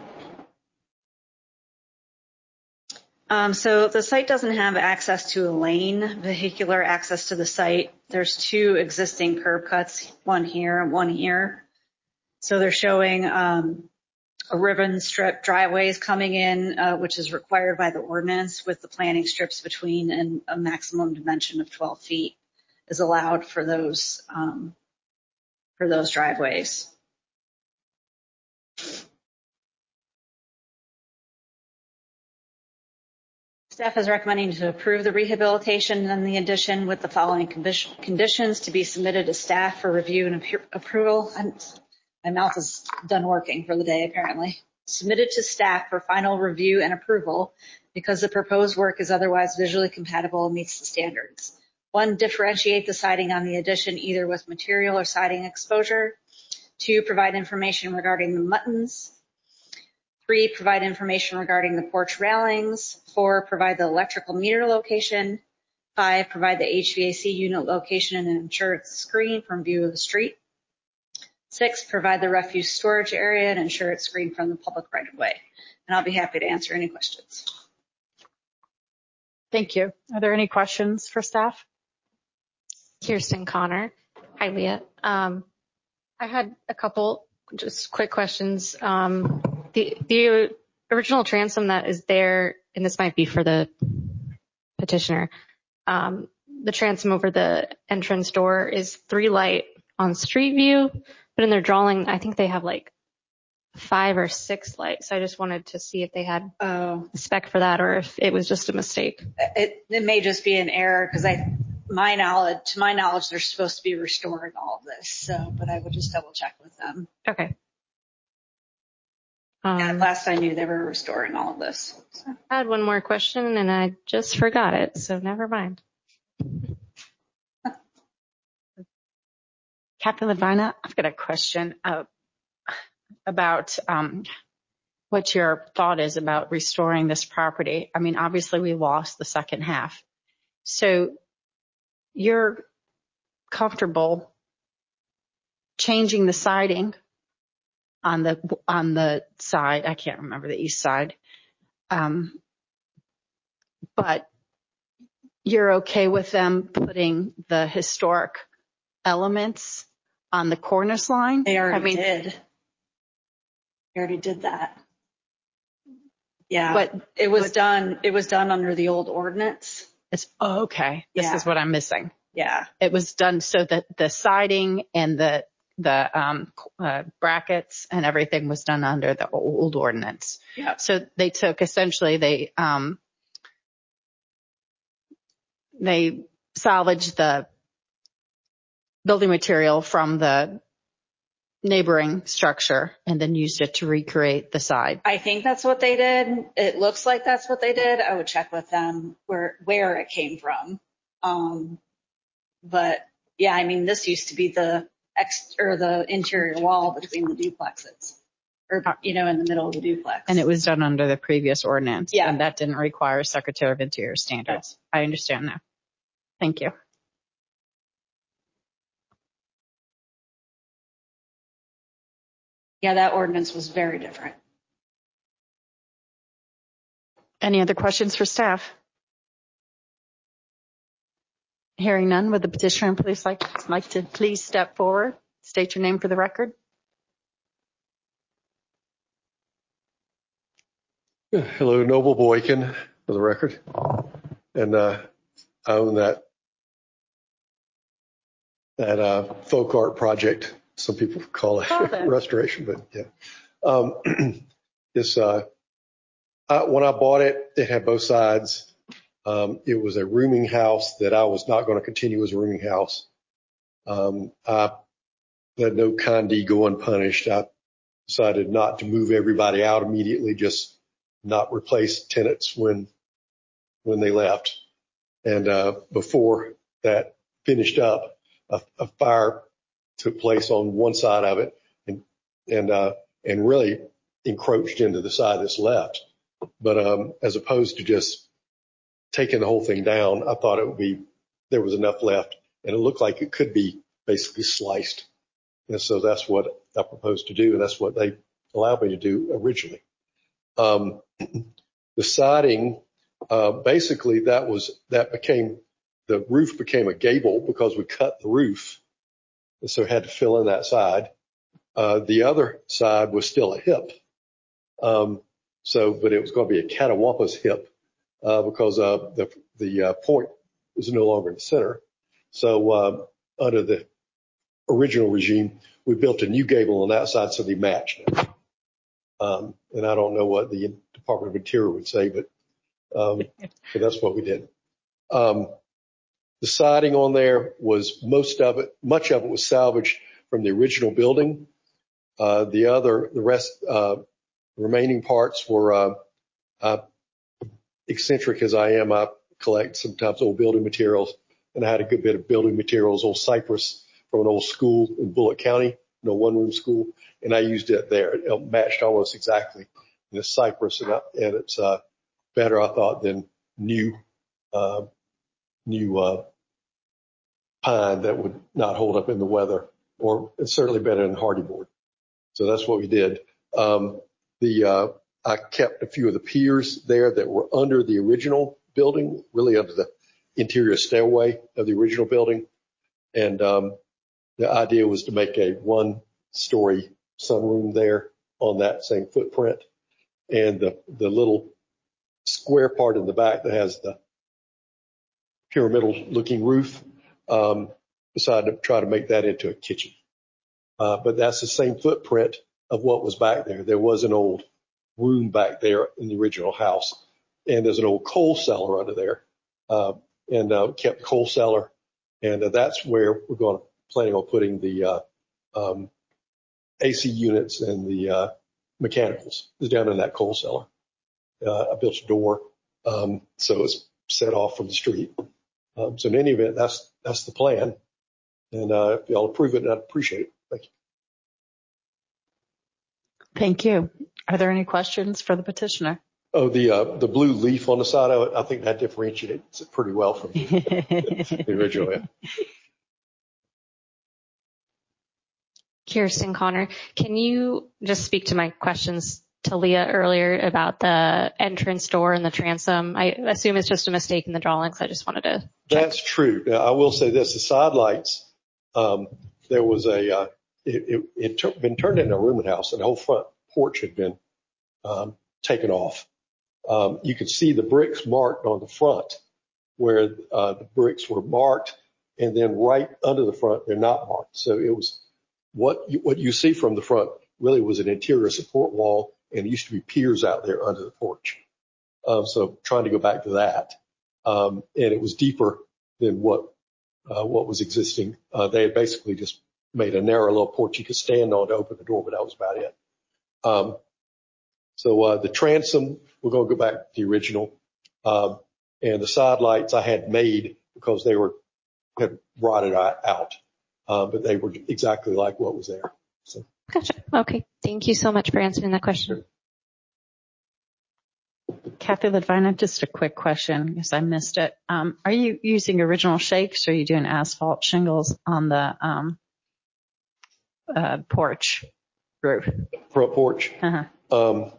Um, so the site doesn't have access to a lane, vehicular access to the site. There's two existing curb cuts, one here and one here. So they're showing um, a ribbon strip driveways coming in, uh, which is required by the ordinance, with the planting strips between, and a maximum dimension of twelve feet is allowed for those um, for those driveways. Staff is recommending to approve the rehabilitation and the addition with the following conditions to be submitted to staff for review and approval. I'm, my mouth is done working for the day, apparently. Submitted to staff for final review and approval because the proposed work is otherwise visually compatible and meets the standards. One, differentiate the siding on the addition either with material or siding exposure. Two, provide information regarding the muttons. Three, provide information regarding the porch railings. Four, provide the electrical meter location. Five, provide the H V A C unit location and ensure it's screened from view of the street. Six, provide the refuse storage area and ensure it's screened from the public right of way. And I'll be happy to answer any questions. Thank you. Are there any questions for staff? Kirsten Connor. Hi, Leah. Um, I had a couple just quick questions. Um, the, the original transom that is there, and this might be for the petitioner, um, the transom over the entrance door is three light on street view, but in their drawing, I think they have like five or six lights. So I just wanted to see if they had oh. a spec for that or if it was just a mistake. It, it may just be an error because I, my knowledge, to my knowledge, they're supposed to be restoring all of this. So, but I would just double check with them. Okay. Um, yeah, last I knew they were restoring all of this. So. I had one more question and I just forgot it. So never mind. Captain Lavina, I've got a question uh, about um, what your thought is about restoring this property. I mean, obviously we lost the second half. So you're comfortable changing the siding on the on the side, I can't remember the east side, um, but you're okay with them putting the historic elements on the cornice line? They already I mean, did. They already did that. Yeah, but it was but, done. It was done under the old ordinance. It's oh, okay. This Yeah. is what I'm missing. Yeah. It was done so that the siding and the the um, uh, brackets and everything was done under the old ordinance. Yeah. So they took essentially they um, they salvaged the building material from the neighboring structure and then used it to recreate the side. I think that's what they did. It looks like that's what they did. I would check with them where where it came from. Um, but yeah, I mean, this used to be the ex or the interior wall between the duplexes, or you know, in the middle of the duplex. And it was done under the previous ordinance. Yeah. And that didn't require Secretary of Interior standards. I understand now. Thank you. Yeah, that ordinance was very different. Any other questions for staff? Hearing none, would the petitioner please like, like to please step forward, state your name for the record? Hello, Noble Boykin for the record. And uh, I own that that uh, folk art project. Some people call it restoration, but yeah. Um, this uh, I, when I bought it, it had both sides. Um, it was a rooming house that I was not going to continue as a rooming house. Um, I let no Condi go unpunished. I decided not to move everybody out immediately, just not replace tenants when when they left. And uh, before that finished up, a, a fire took place on one side of it, and and uh, and really encroached into the side that's left. But um, as opposed to just taking the whole thing down, I thought it would be there was enough left, and it looked like it could be basically sliced. And so that's what I proposed to do, and that's what they allowed me to do originally. Um, the siding, uh, basically that was, that became, the roof became a gable because we cut the roof. And so had to fill in that side. Uh, the other side was still a hip. Um, so, but it was going to be a catawampus hip, uh, because, uh, the, the, uh, point was no longer in the center. So, uh, under the original regime, we built a new gable on that side so they matched. Um, and I don't know what the Department of Interior would say, but, um, but that's what we did. Um, the siding on there was most of it, much of it was salvaged from the original building. Uh, the other, the rest, uh, remaining parts were, uh, uh, eccentric as I am. I collect sometimes old building materials, and I had a good bit of building materials, old cypress from an old school in Bullock County, no one room school. And I used it there. It matched almost exactly in the cypress, and, I, and it's uh, better, I thought, than new, uh, new uh, pine that would not hold up in the weather, or it's certainly better than hardy board. So that's what we did. Um, the uh, I kept a few of the piers there that were under the original building, really under the interior stairway of the original building, and um, the idea was to make a one-story sunroom there on that same footprint. And the, the little square part in the back that has the pyramidal looking roof, um, decided to try to make that into a kitchen. Uh, but that's the same footprint of what was back there. There was an old room back there in the original house, and there's an old coal cellar under there, uh, and uh, kept the coal cellar. And uh, that's where we're going to planning on putting the uh, um, A C units and the uh, mechanicals. It's down in that coal cellar. Uh, I built a door, um, so it's set off from the street. Um, so in any event, that's that's the plan. And uh, if y'all approve it, I'd appreciate it. Thank you. Thank you. Are there any questions for the petitioner? Oh, the uh, the blue leaf on the side of it, I think that differentiates it pretty well from the original. Yeah. Kirsten Connor, can you just speak to my questions to Leah earlier about the entrance door and the transom. I assume it's just a mistake in the drawings. I just wanted to check. That's true. Now, I will say this, the side lights, um, there was a, uh, it, it had been turned into a rooming house and the whole front porch had been um, taken off. Um, you could see the bricks marked on the front where uh, the bricks were marked, and then right under the front, they're not marked. So it was what you, what you see from the front really was an interior support wall, and there used to be piers out there under the porch. Um, so trying to go back to that. Um, and it was deeper than what uh, what was existing. Uh, they had basically just made a narrow little porch you could stand on to open the door, but that was about it. Um, so uh, the transom, we're going to go back to the original. Um, and the side lights I had made because they were had rotted out, uh, but they were exactly like what was there. So. Gotcha. Okay. Thank you so much for answering that question. Kathy Ledvina, just a quick question because I missed it. Um, are you using original shakes or are you doing asphalt shingles on the um, uh, porch roof? Front porch. Uh-huh. Um,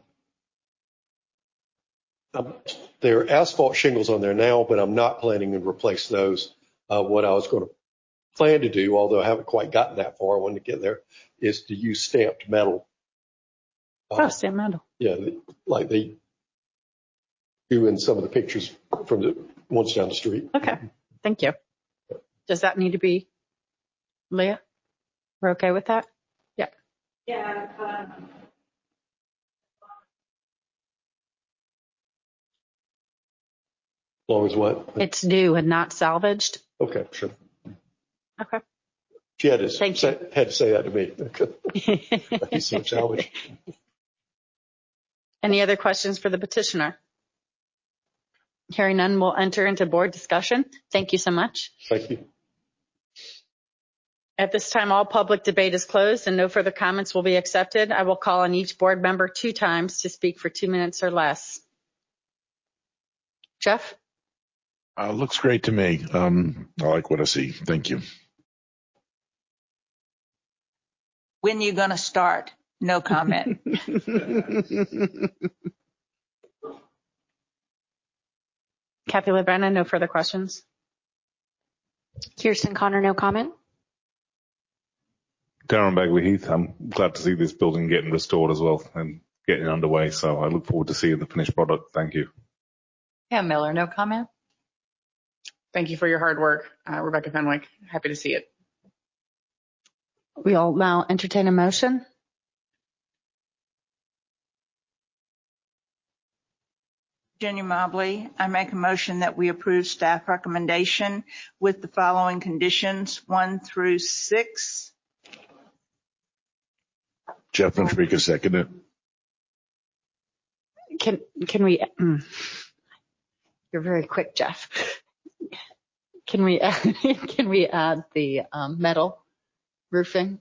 um, there are asphalt shingles on there now, but I'm not planning to replace those. Uh, what I was going to plan to do, although I haven't quite gotten that far, I wanted to get there, is to use stamped metal. Uh, oh, stamped metal. Yeah, like they do in some of the pictures from the ones down the street. Okay, thank you. Does that need to be, Leah? We're okay with that? Yeah. Yeah. Um, As long as what? It's new and not salvaged. Okay, sure. Okay. She had to, Thank say, you. had to say that to me. He's so salvaged. Any other questions for the petitioner? Hearing none, we'll enter into board discussion. Thank you so much. Thank you. At this time, all public debate is closed and no further comments will be accepted. I will call on each board member two times to speak for two minutes or less. Jeff? Uh, looks great to me. Um, I like what I see. Thank you. When are you going to start? No comment. Kathy Ledvina, no further questions. Kirsten Connor, no comment. Darren Bagley Heath, I'm glad to see this building getting restored as well and getting underway. So I look forward to seeing the finished product. Thank you. Pam Miller, no comment. Thank you for your hard work, uh, Rebecca Fenwick. Happy to see it. We'll now entertain a motion. Virginia Mobley, I make a motion that we approve staff recommendation with the following conditions, one through six. Jeff Notrika, second it. Can, can we, mm, you're very quick, Jeff. Can we, add, can we add the um, metal roofing?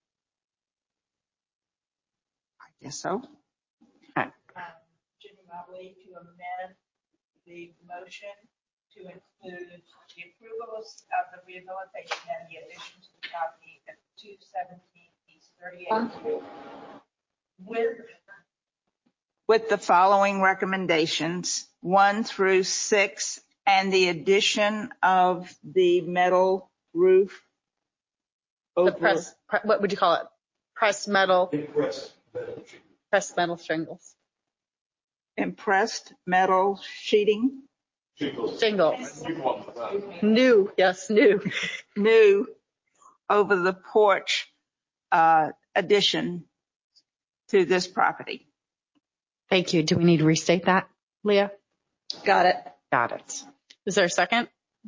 I guess so. All right. Um, Virginia Mobley to amend the motion to include the approvals of the rehabilitation and the addition to the property at two seventeen East thirty-eighth with, with the following recommendations, one through six, and the addition of the metal roof. The press, pre, what would you call it? Pressed metal. Pressed. Pressed metal shingles. Impressed metal sheeting. Shingles. Shingles. New, yes, new. New over the porch uh, addition to this property. Thank you. Do we need to restate that, Leah? Got it. Got it. Is there a second?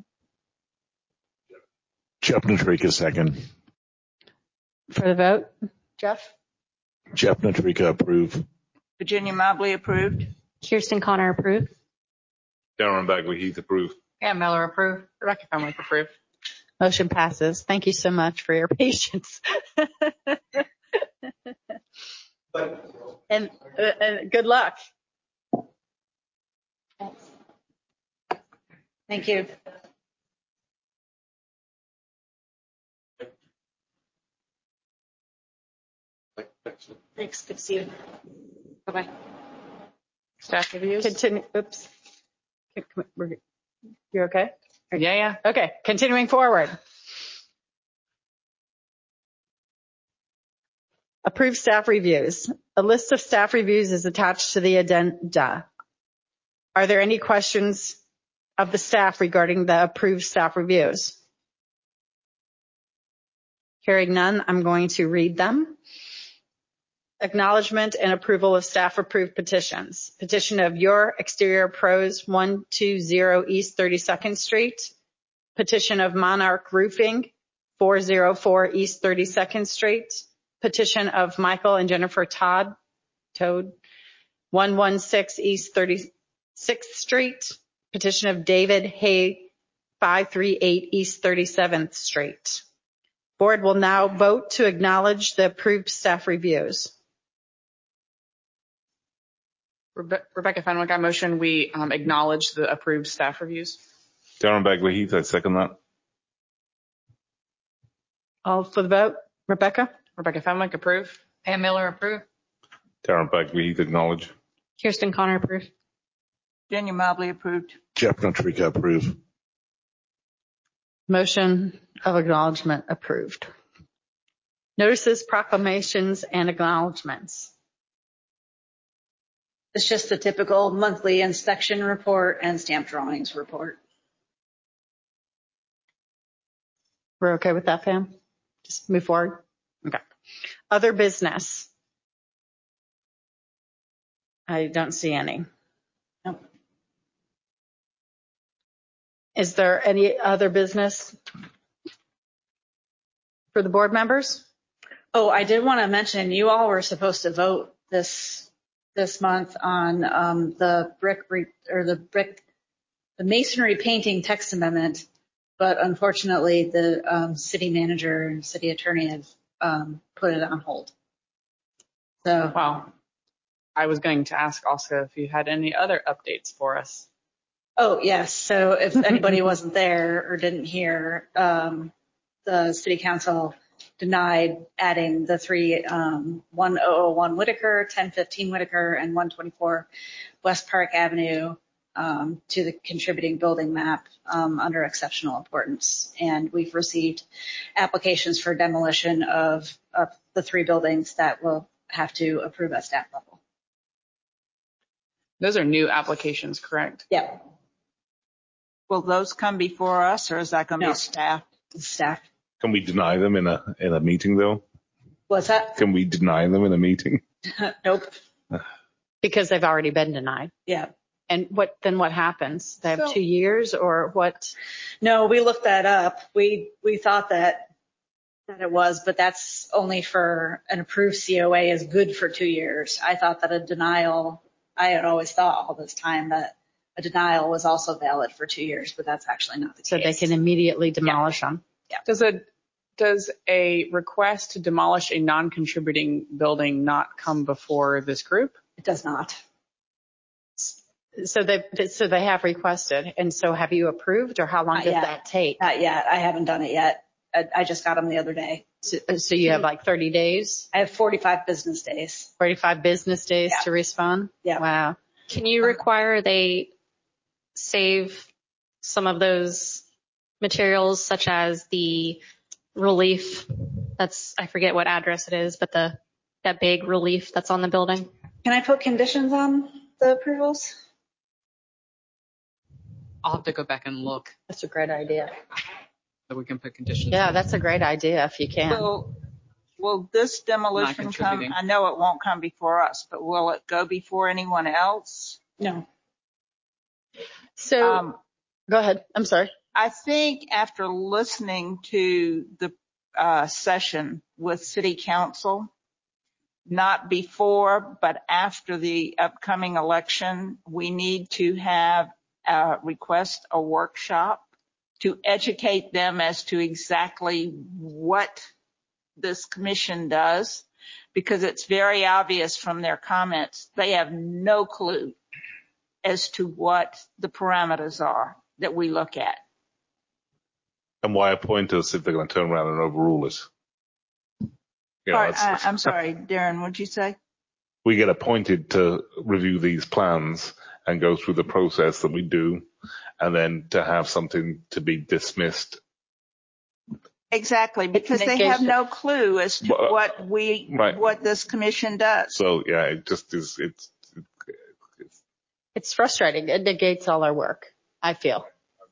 Jeff Notrika, second. For the vote, Jeff? Jeff Notrika, approve. Virginia Mobley, approved. Kirsten Connor, approved. Darren Bagley Heath, approved. Pam Miller, approved. Rebecca Fenwick, approved. Motion passes. Thank you so much for your patience. and, uh, and good luck. Thank you. Thanks. Good to see you. Bye-bye. Staff reviews? Continue. Oops. You okay? Yeah, yeah. Okay. Continuing forward. Approved staff reviews. A list of staff reviews is attached to the agenda. Are there any questions of the staff regarding the approved staff reviews? Hearing none, I'm going to read them. Acknowledgement and approval of staff approved petitions. Petition of Your Exterior Pros one two zero East thirty-second Street. Petition of Monarch Roofing four oh four East thirty-second Street. Petition of Michael and Jennifer Todd, Toad, one sixteen East thirty-sixth Street. Petition of David Hay, five thirty-eight East thirty-seventh Street. Board will now vote to acknowledge the approved staff reviews. Rebe- Rebecca Fenwick, I motion we um, acknowledge the approved staff reviews. Darren Bagley Heath, I second that. All for the vote. Rebecca? Rebecca Fenwick, approve. Pam Miller, approve. Darren Bagley Heath, acknowledge. Kirsten Connor, approve. Virginia Mobley, approved. Jeff Notrica, approve. Motion of acknowledgement approved. Notices, proclamations, and acknowledgements. It's just the typical monthly inspection report and stamp drawings report. We're okay with that, Pam? Just move forward? Okay. Other business. I don't see any. No. Is there any other business for the board members? Oh, I did want to mention you all were supposed to vote this this month on um, the brick re- or the brick the masonry painting text amendment, but unfortunately the um, city manager and city attorney have um, put it on hold. So wow. I was going to ask also if you had any other updates for us. Oh, yes. So if anybody wasn't there or didn't hear, um, the city council denied adding the three, um, one oh one Whitaker, ten fifteen Whitaker, and one twenty-four West Park Avenue um, to the contributing building map um, under exceptional importance. And we've received applications for demolition of, of the three buildings that we'll have to approve at staff level. Those are new applications, correct? Yeah. Will those come before us, or is that going to No. be staff? Staff. Can we deny them in a in a meeting though? What's that? Can we deny them in a meeting? Nope. Because they've already been denied. Yeah. And what then what happens? They have So- two years or what? No, we looked that up. We we thought that that it was, but that's only for an approved C O A is good for two years. I thought that a denial, I had always thought all this time that a denial was also valid for two years, but that's actually not the So case. they can immediately demolish them. Yeah. Does a does a request to demolish a non-contributing building not come before this group? It does not. So they so they have requested. And so have you approved or how long Not does yet. that take? Not yet. I haven't done it yet. I, I just got them the other day. So, so you have like thirty days, I have forty-five business days. forty-five business days Yeah. to respond? Yeah. Wow. Can you require they save some of those materials, such as the relief? That's, I forget what address it is, but the that big relief that's on the building. Can I put conditions on the approvals? I'll have to go back and look That's a great idea. so we can put conditions. Yeah, that's a great idea if you can. Will, will this demolition come? contributing. I know it won't come before us, but will it go before anyone else? No. So Um, go ahead. I'm sorry. I think after listening to the uh, session with City Council, not before, but after the upcoming election, we need to have uh, request a workshop to educate them as to exactly what this commission does, because it's very obvious from their comments, they have no clue as to what the parameters are that we look at. And why appoint us if they're going to turn around and overrule us? You know, All right, it's- I, I'm sorry, Darren, what'd you say? we get appointed to review these plans and go through the process that we do, and then to have something to be dismissed. Exactly, because they have no clue as to Well, what we, right. what this commission does. So yeah, it just is, it's, It's frustrating. It negates all our work, I feel.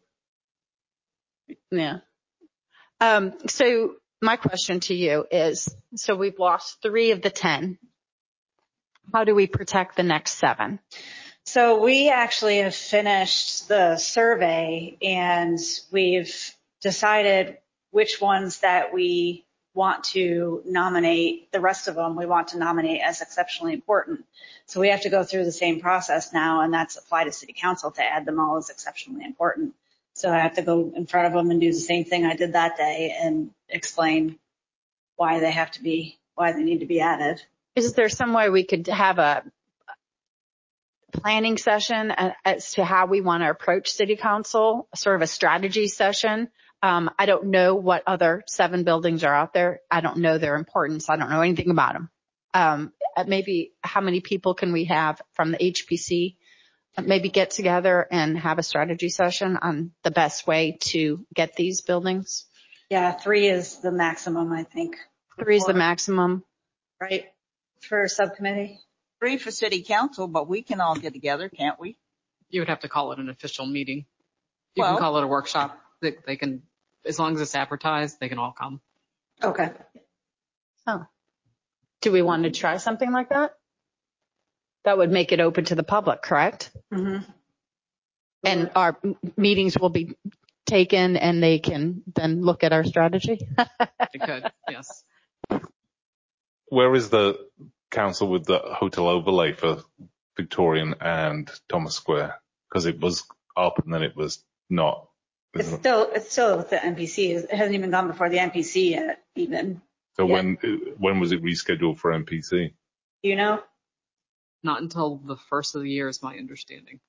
Yeah. Um, so my question to you is, so we've lost three of the ten. How do we protect the next seven? So we actually have finished the survey and we've decided which ones that we want to nominate. The rest of them we want to nominate as exceptionally important. So we have to go through the same process now, and that's apply to city council to add them all as exceptionally important. So I have to go in front of them and do the same thing I did that day and explain why they have to be, why they need to be added. Is there some way we could have a planning session as to how we want to approach city council, sort of a strategy session? Um, I don't know what other seven buildings are out there. I don't know their importance. I don't know anything about them. Um, maybe how many people can we have from the H P C? Maybe get together and have a strategy session on the best way to get these buildings. Yeah, three is the maximum, I think. Three is the maximum. Right? For a subcommittee? Three for city council, but we can all get together, can't we? You would have to call it an official meeting. You Well- can call it a workshop. They, they can, as long as it's advertised, they can all come. Okay. Oh. Do we want to try something like that? That would make it open to the public, correct? Mm-hmm. And our m- meetings will be taken and they can then look at our strategy? They could, yes. where is the council with the hotel overlay for Victorian and Thomas Square? Because it was up and then it was not. It's still, it's still with the N P C. It hasn't even gone before the N P C yet, even. So Yeah. when when was it rescheduled for N P C? You know? Not until the first of the year is my understanding.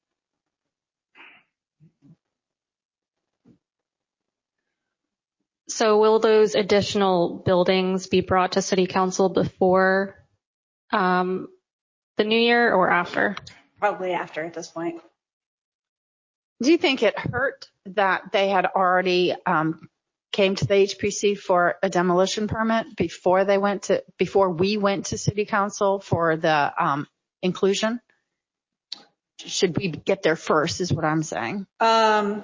So will those additional buildings be brought to city council before um, the new year or after? Probably after at this point. Do you think it hurt that they had already um, came to the H P C for a demolition permit before they went to, before we went to city council for the um, inclusion? Should we get there first is what I'm saying. Um,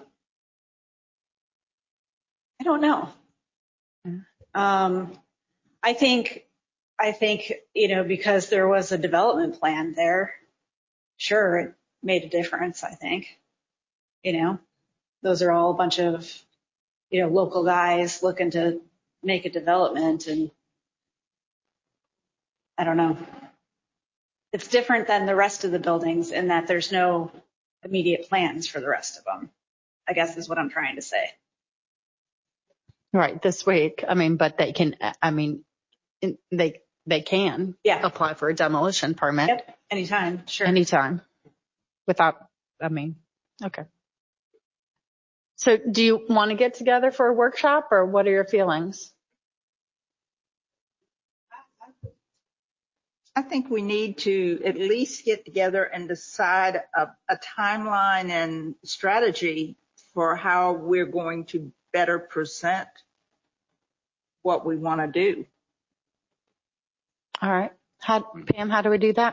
I don't know. Um, I think, I think, you know, because there was a development plan there, sure, it made a difference, I think. You know, those are all a bunch of, you know, local guys looking to make a development, and I don't know. It's different than the rest of the buildings in that there's no immediate plans for the rest of them, I guess is what I'm trying to say. Right, this week. I mean, but they can, I mean, in- they they can Yeah. apply for a demolition permit Yep, anytime, sure. anytime without, I mean, okay. So do you want to get together for a workshop or what are your feelings? I think we need to at least get together and decide a, a timeline and strategy for how we're going to better present what we want to do. All right. How, Pam, how do we do that?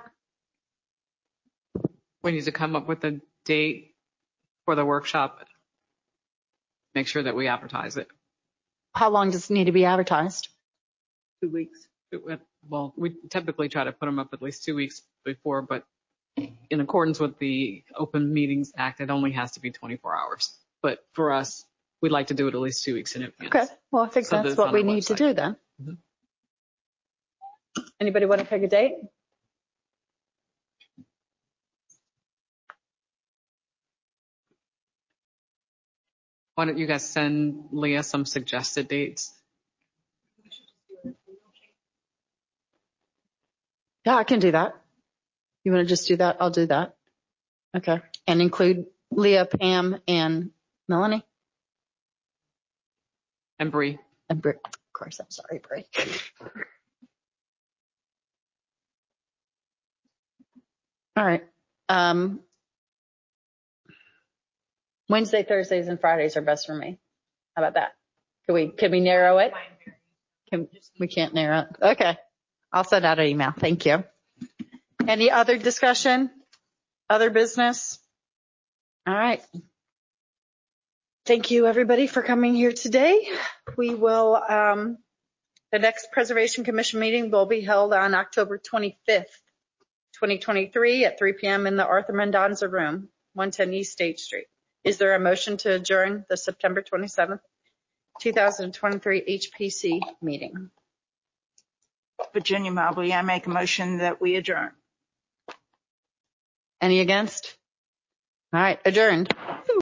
We need to come up with a date for the workshop. Make sure that we advertise it. How long does it need to be advertised? Two weeks. It would- Well, we typically try to put them up at least two weeks before, but in accordance with the Open Meetings Act, it only has to be twenty-four hours. But for us, we'd like to do it at least two weeks in advance. Okay. Well, I think So that that's it's what on we our need to website. do then. Mhm. Anybody want to pick a date? Why don't you guys send Leah some suggested dates? Yeah, I can do that. You want to just do that? I'll do that. Okay. And include Leah, Pam, and Melanie? And Bree. And Bree. Of course, I'm sorry, Bree. All right. Um, Wednesday, Thursdays, and Fridays are best for me. How about that? Can we, can we narrow it? Can, we can't narrow it. Okay. I'll send out an email. Thank you. Any other discussion? Other business? All right. Thank you, everybody, for coming here today. We will, um, the next Preservation Commission meeting will be held on October twenty-fifth, twenty twenty-three at three p.m. in the Arthur Mendonza Room, one ten East State Street. Is there a motion to adjourn the September twenty-seventh, twenty twenty-three H P C meeting? Virginia Mobley, I make a motion that we adjourn. Any against? All right, adjourned.